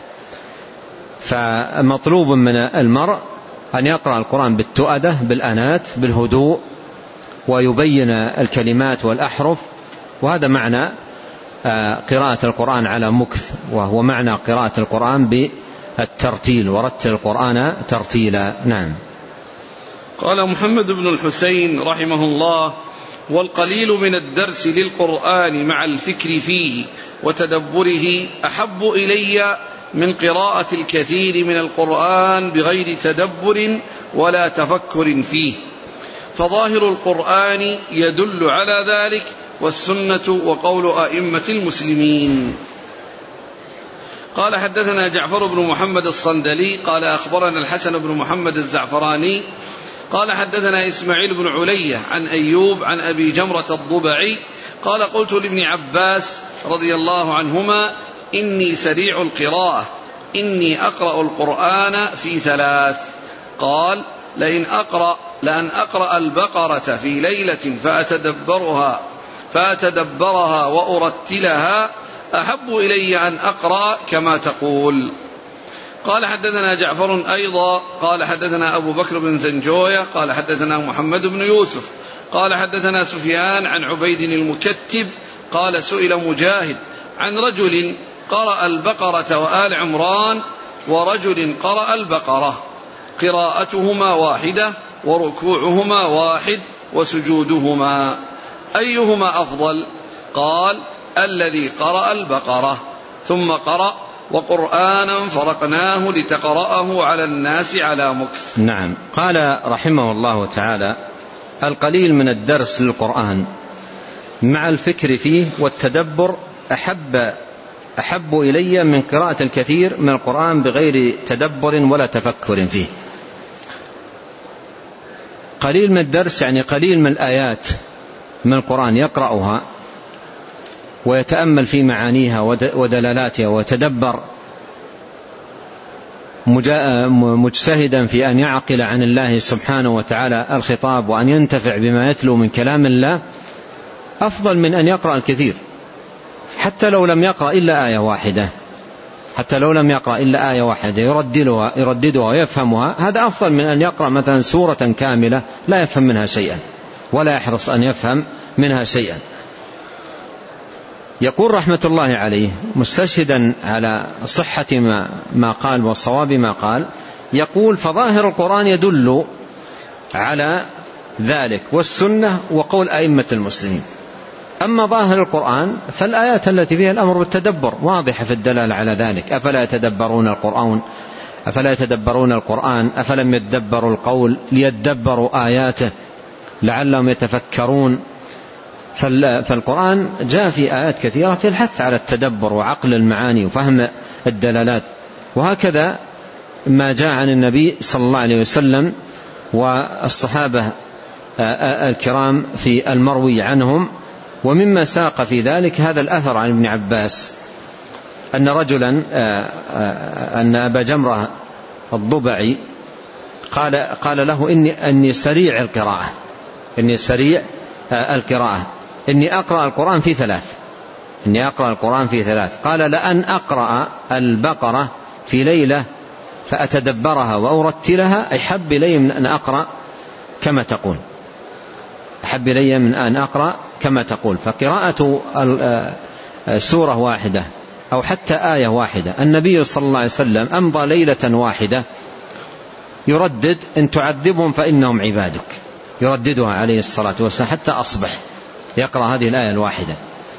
فمطلوب من المرء أن يقرأ القرآن بالتؤدة، بالأنات، بالهدوء، ويبين الكلمات والأحرف، وهذا معنى قراءة القرآن على مكث، وهو معنى قراءة القرآن بالترتيل: ورتل القرآن ترتيلا. نعم. قال محمد بن الحسين رحمه الله: والقليل من الدرس للقرآن مع الفكر فيه وتدبره أحب إلي من قراءة الكثير من القرآن بغير تدبر ولا تفكر فيه، فظاهر القرآن يدل على ذلك، والسنة وقول أئمة المسلمين. قال: حدثنا جعفر بن محمد الصندلي قال أخبرنا الحسن بن محمد الزعفراني قال حدثنا إسماعيل بن علية عن أيوب عن أبي جمرة الضبعي قال: قلت لابن عباس رضي الله عنهما: إني سريع القراءة، إني أقرأ القرآن في 3. قال: لأن أقرأ البقرة في ليلة فأتدبرها وأرتلها أحب إلي أن أقرأ كما تقول. قال: حدثنا جعفر أيضا قال حدثنا أبو بكر بن زنجوية قال حدثنا محمد بن يوسف قال حدثنا سفيان عن عبيد المكتب قال: سئل مجاهد عن رجل قرأ البقرة وآل عمران ورجل قرأ البقرة، قراءتهما واحدة وركوعهما واحد وسجودهما، أيهما أفضل؟ قال: الذي قرأ البقرة ثم قرأ: وقرآنا فرقناه لتقرأه على الناس على مكث. نعم. قال رحمه الله تعالى: القليل من الدرس للقرآن مع الفكر فيه والتدبر أحب إلي من قراءة الكثير من القرآن بغير تدبر ولا تفكر فيه. قليل من الدرس يعني قليل من الآيات من القرآن يقرأها ويتأمل في معانيها ودلالاتها ويتدبر مجتهدا في أن يعقل عن الله سبحانه وتعالى الخطاب وأن ينتفع بما يتلو من كلام الله، أفضل من أن يقرأ الكثير حتى لو لم يقرأ إلا آية واحدة، يرددها ويفهمها. هذا أفضل من أن يقرأ مثلا سورة كاملة لا يفهم منها شيئا ولا يحرص أن يفهم منها شيئا. يقول رحمة الله عليه مستشهدا على صحة ما قال وصواب ما قال، يقول: فظاهر القرآن يدل على ذلك والسنة وقول أئمة المسلمين. أما ظاهر القرآن فالآيات التي فيها الأمر بالتدبر واضحة في الدلالة على ذلك. أفلا يتدبرون القرآن أفلم يتدبروا القول ليتدبروا آياته لعلهم يتفكرون. فالقرآن جاء في آيات كثيرة في الحث على التدبر وعقل المعاني وفهم الدلالات، وهكذا ما جاء عن النبي صلى الله عليه وسلم والصحابة الكرام في المروي عنهم. ومما ساق في ذلك هذا الأثر عن ابن عباس أن رجلا أن أبا جمرة الضبعي قال له: إني سريع القراءة، إني أقرأ القرآن في 3. قال: لأن أقرأ البقرة في ليلة فأتدبرها وأرتلها أحب إلي من أن أقرأ كما تقول. فقراءة سورة واحدة أو حتى آية واحدة، النبي صلى الله عليه وسلم أمضى ليلة واحدة يردد: إن تعذبهم فإنهم عبادك، يرددها عليه الصلاة والسلام حتى أصبح يقرأ هذه الآية الواحدة.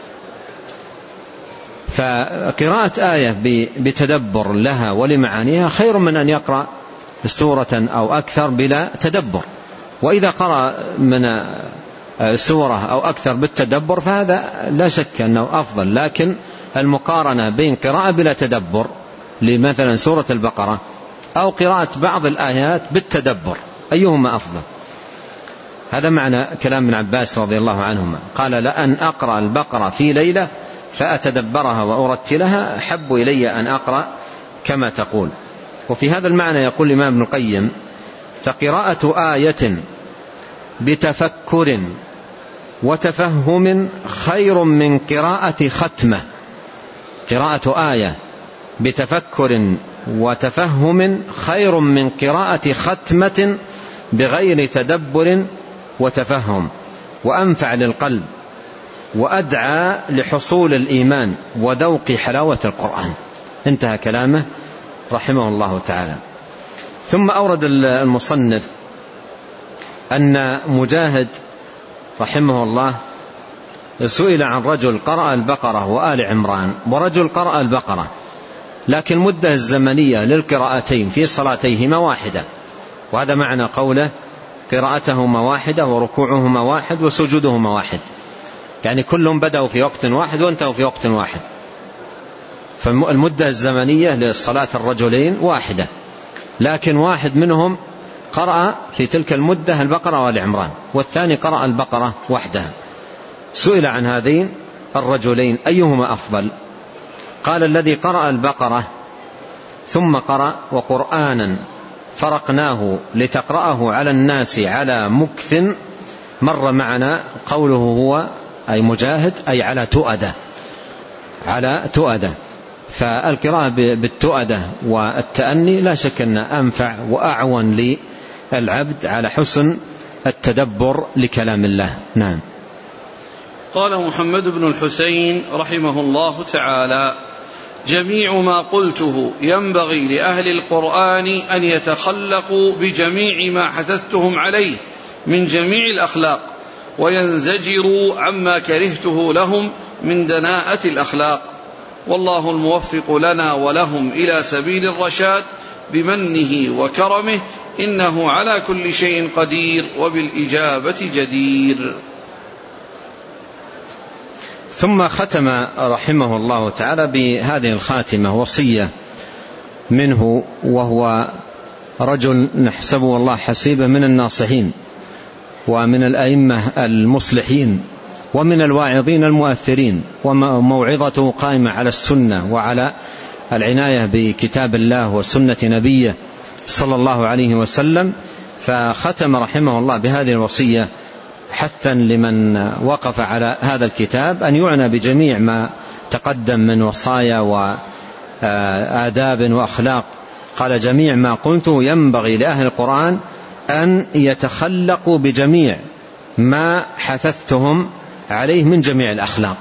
فقراءة آية بتدبر لها ولمعانيها خير من أن يقرأ سورة أو أكثر بلا تدبر. وإذا قرأ من سورة أو أكثر بالتدبر فهذا لا شك أنه أفضل، لكن المقارنة بين قراءة بلا تدبر لمثلا سورة البقرة أو قراءة بعض الآيات بالتدبر أيهما أفضل؟ هذا معنى كلام ابن عباس رضي الله عنهما، قال: لأن أقرأ البقرة في ليلة فأتدبرها وأرتلها أحب إلي أن أقرأ كما تقول. وفي هذا المعنى يقول الإمام ابن القيم: فقراءة آية بتفكر وتفهم خير من قراءة ختمة. قراءة آية بتفكر وتفهم خير من قراءة ختمة بغير تدبر وتفهم، وأنفع للقلب وأدعى لحصول الإيمان وذوق حلاوة القرآن. انتهى كلامه رحمه الله تعالى. ثم أورد المصنف أن مجاهد رحمه الله سئل عن رجل قرأ البقرة وآل عمران، ورجل قرأ البقرة لكن المدة الزمنية للقراءتين في صلاتيهما واحدة، وهذا معنى قوله: قراءتهما واحدة وركوعهما واحد وسجودهما واحد، يعني كلهم بدأوا في وقت واحد وانتهوا في وقت واحد. فالمدة الزمنية للصلاة الرجلين واحدة، لكن واحد منهم قرأ في تلك المدة البقرة والعمران والثاني قرأ البقرة وحدها. سئل عن هذين الرجلين أيهما أفضل؟ قال: الذي قرأ البقرة ثم قرأ: وقرآنا فرقناه لتقرأه على الناس على مكث. مر معنا قوله هو أي مجاهد أي على تؤدة. فالقراءة بالتؤدة والتأني لا شك أن أنفع وأعون للعبد على حسن التدبر لكلام الله. نعم. قال محمد بن الحسين رحمه الله تعالى: جميع ما قلته ينبغي لأهل القرآن أن يتخلقوا بجميع ما حثثتهم عليه من جميع الأخلاق، وينزجروا عما كرهته لهم من دناءة الأخلاق. والله الموفق لنا ولهم إلى سبيل الرشاد بمنه وكرمه، إنه على كل شيء قدير وبالإجابة جدير. ثم ختم رحمه الله تعالى بهذه الخاتمة وصية منه، وهو رجل نحسبه الله حسيبه من الناصحين ومن الأئمة المصلحين ومن الواعظين المؤثرين، وموعظته قائمة على السنة وعلى العناية بكتاب الله وسنة نبيه صلى الله عليه وسلم. فختم رحمه الله بهذه الوصية حثا لمن وقف على هذا الكتاب أن يعنى بجميع ما تقدم من وصايا وآداب وأخلاق. قال: جميع ما قلته ينبغي لأهل القرآن أن يتخلقوا بجميع ما حثثتهم عليه من جميع الأخلاق،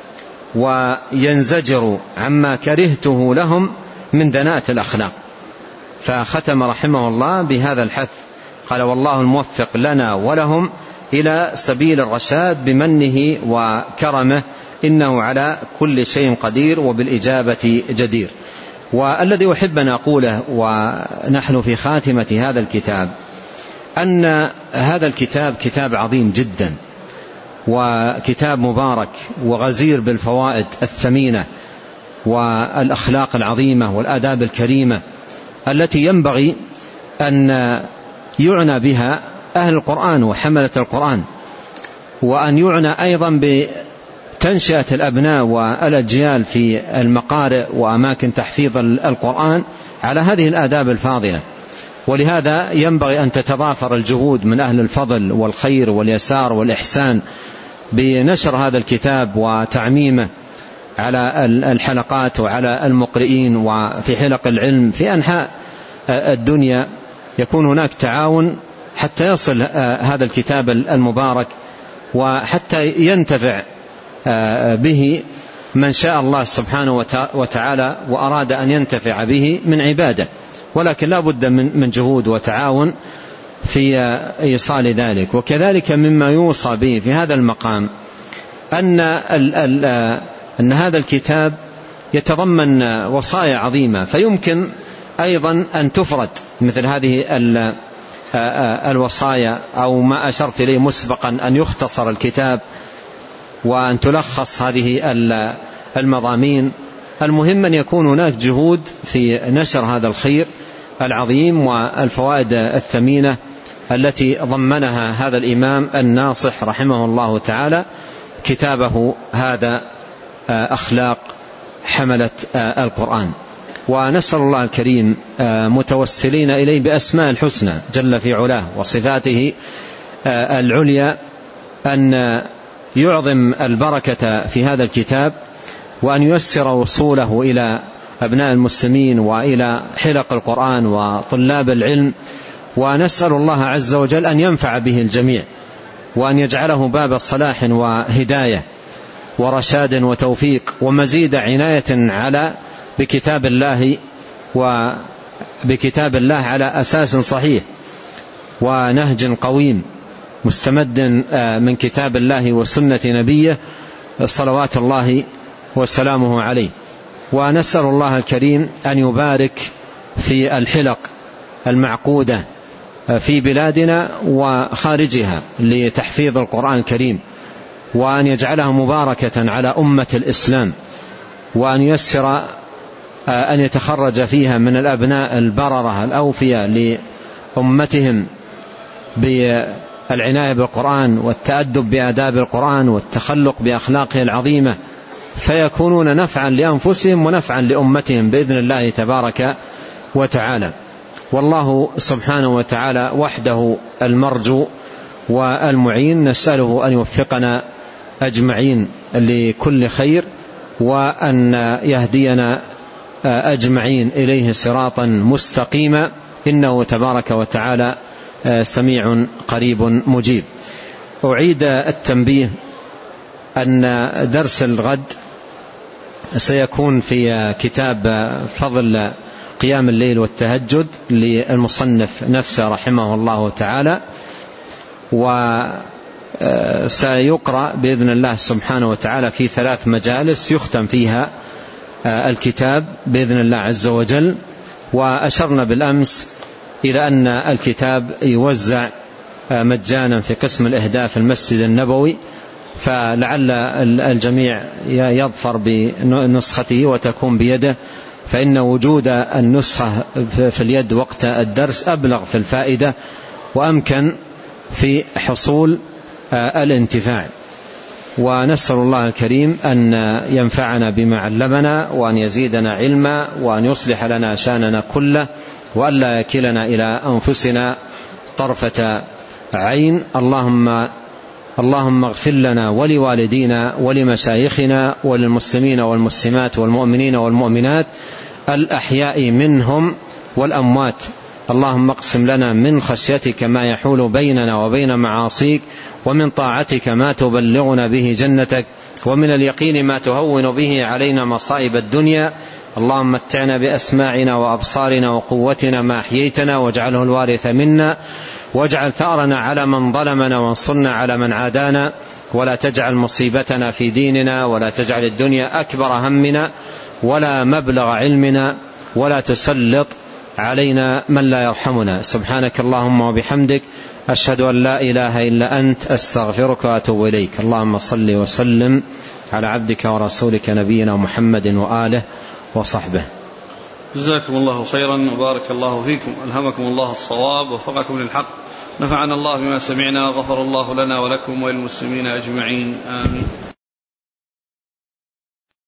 وينزجروا عما كرهته لهم من دناءة الأخلاق. فختم رحمه الله بهذا الحث، قال: والله الموفق لنا ولهم إلى سبيل الرشاد بمنه وكرمه، إنه على كل شيء قدير وبالإجابة جدير. والذي أحب أن أقوله ونحن في خاتمة هذا الكتاب أن هذا الكتاب كتاب عظيم جدا، وكتاب مبارك وغزير بالفوائد الثمينة والأخلاق العظيمة والآداب الكريمة التي ينبغي أن يعنى بها أهل القرآن وحملة القرآن، وأن يعنى أيضا بتنشئة الأبناء والأجيال في المقارئ وأماكن تحفيظ القرآن على هذه الآداب الفاضلة. ولهذا ينبغي أن تتضافر الجهود من أهل الفضل والخير واليسار والإحسان بنشر هذا الكتاب وتعميمه على الحلقات وعلى المقرئين وفي حلق العلم في أنحاء الدنيا. يكون هناك تعاون حتى يصل هذا الكتاب المبارك، وحتى ينتفع به من شاء الله سبحانه وتعالى وأراد أن ينتفع به من عباده. ولكن لا بد من جهود وتعاون في إيصال ذلك. وكذلك مما يوصى به في هذا المقام أن هذا الكتاب يتضمن وصايا عظيمة، فيمكن أيضا أن تفرد مثل هذه الوصايا أو ما أشرت إليه مسبقا، أن يختصر الكتاب وأن تلخص هذه المضامين. المهم أن يكون هناك جهود في نشر هذا الخير العظيم والفوائد الثمينة التي ضمنها هذا الإمام الناصح رحمه الله تعالى كتابه هذا، أخلاق حملة القرآن. ونسأل الله الكريم متوسلين إليه بأسماء الحسنى جل في علاه وصفاته العليا أن يعظم البركة في هذا الكتاب، وأن ييسر وصوله إلى أبناء المسلمين وإلى حلق القرآن وطلاب العلم. ونسأل الله عز وجل أن ينفع به الجميع، وأن يجعله باب صلاح وهداية ورشاد وتوفيق ومزيد عناية بكتاب الله على أساس صحيح ونهج قويم مستمد من كتاب الله وسنة نبيه صلوات الله وسلامه عليه. ونسأل الله الكريم أن يبارك في الحلق المعقودة في بلادنا وخارجها لتحفيظ القرآن الكريم، وأن يجعلها مباركة على أمة الإسلام، وأن ييسر أن يتخرج فيها من الأبناء البررة الأوفياء لأمتهم بالعناية بالقرآن والتأدب بآداب القرآن والتخلق بأخلاقه العظيمة، فيكونون نفعا لأنفسهم ونفعا لأمتهم بإذن الله تبارك وتعالى. والله سبحانه وتعالى وحده المرجو والمعين، نسأله أن يوفقنا أجمعين لكل خير، وأن يهدينا أجمعين إليه صراطا مستقيما، إنه تبارك وتعالى سميع قريب مجيب. أعيد التنبيه أن درس الغد سيكون في كتاب فضل قيام الليل والتهجد للمصنف نفسه رحمه الله تعالى، وسيقرأ بإذن الله سبحانه وتعالى في 3 مجالس يختم فيها الكتاب بإذن الله عز وجل. وأشرنا بالأمس إلى أن الكتاب يوزع مجانا في قسم الإهداء في المسجد النبوي، فلعل الجميع يظفر بنسخته وتكون بيده، فإن وجود النسخة في اليد وقت الدرس أبلغ في الفائدة وأمكن في حصول الانتفاع. ونسأل الله الكريم أن ينفعنا بما علمنا، وأن يزيدنا علما، وأن يصلح لنا شأننا كله، وأن لا يكلنا إلى أنفسنا طرفة عين. اللهم اغفر لنا ولوالدينا ولمشايخنا وللمسلمين والمسلمات والمؤمنين والمؤمنات الأحياء منهم والأموات. اللهم اقسم لنا من خشيتك ما يحول بيننا وبين معاصيك، ومن طاعتك ما تبلغنا به جنتك، ومن اليقين ما تهون به علينا مصائب الدنيا. اللهم متعنا بأسماعنا وأبصارنا وقوتنا ما أحييتنا، واجعله الوارث منا، واجعل ثأرنا على من ظلمنا، وانصرنا على من عادانا، ولا تجعل مصيبتنا في ديننا، ولا تجعل الدنيا أكبر همنا ولا مبلغ علمنا، ولا تسلط علينا من لا يرحمنا. سبحانك اللهم وبحمدك، أشهد أن لا إله إلا أنت، أستغفرك وأتوب إليك. اللهم صل وسلم على عبدك ورسولك نبينا محمد وآله وصحبه. جزاكم الله خيرا وبارك الله فيكم، ألهمكم الله الصواب ووفقكم للحق، نفعنا الله بما سمعنا، غفر الله لنا ولكم وللمسلمين أجمعين، آمين.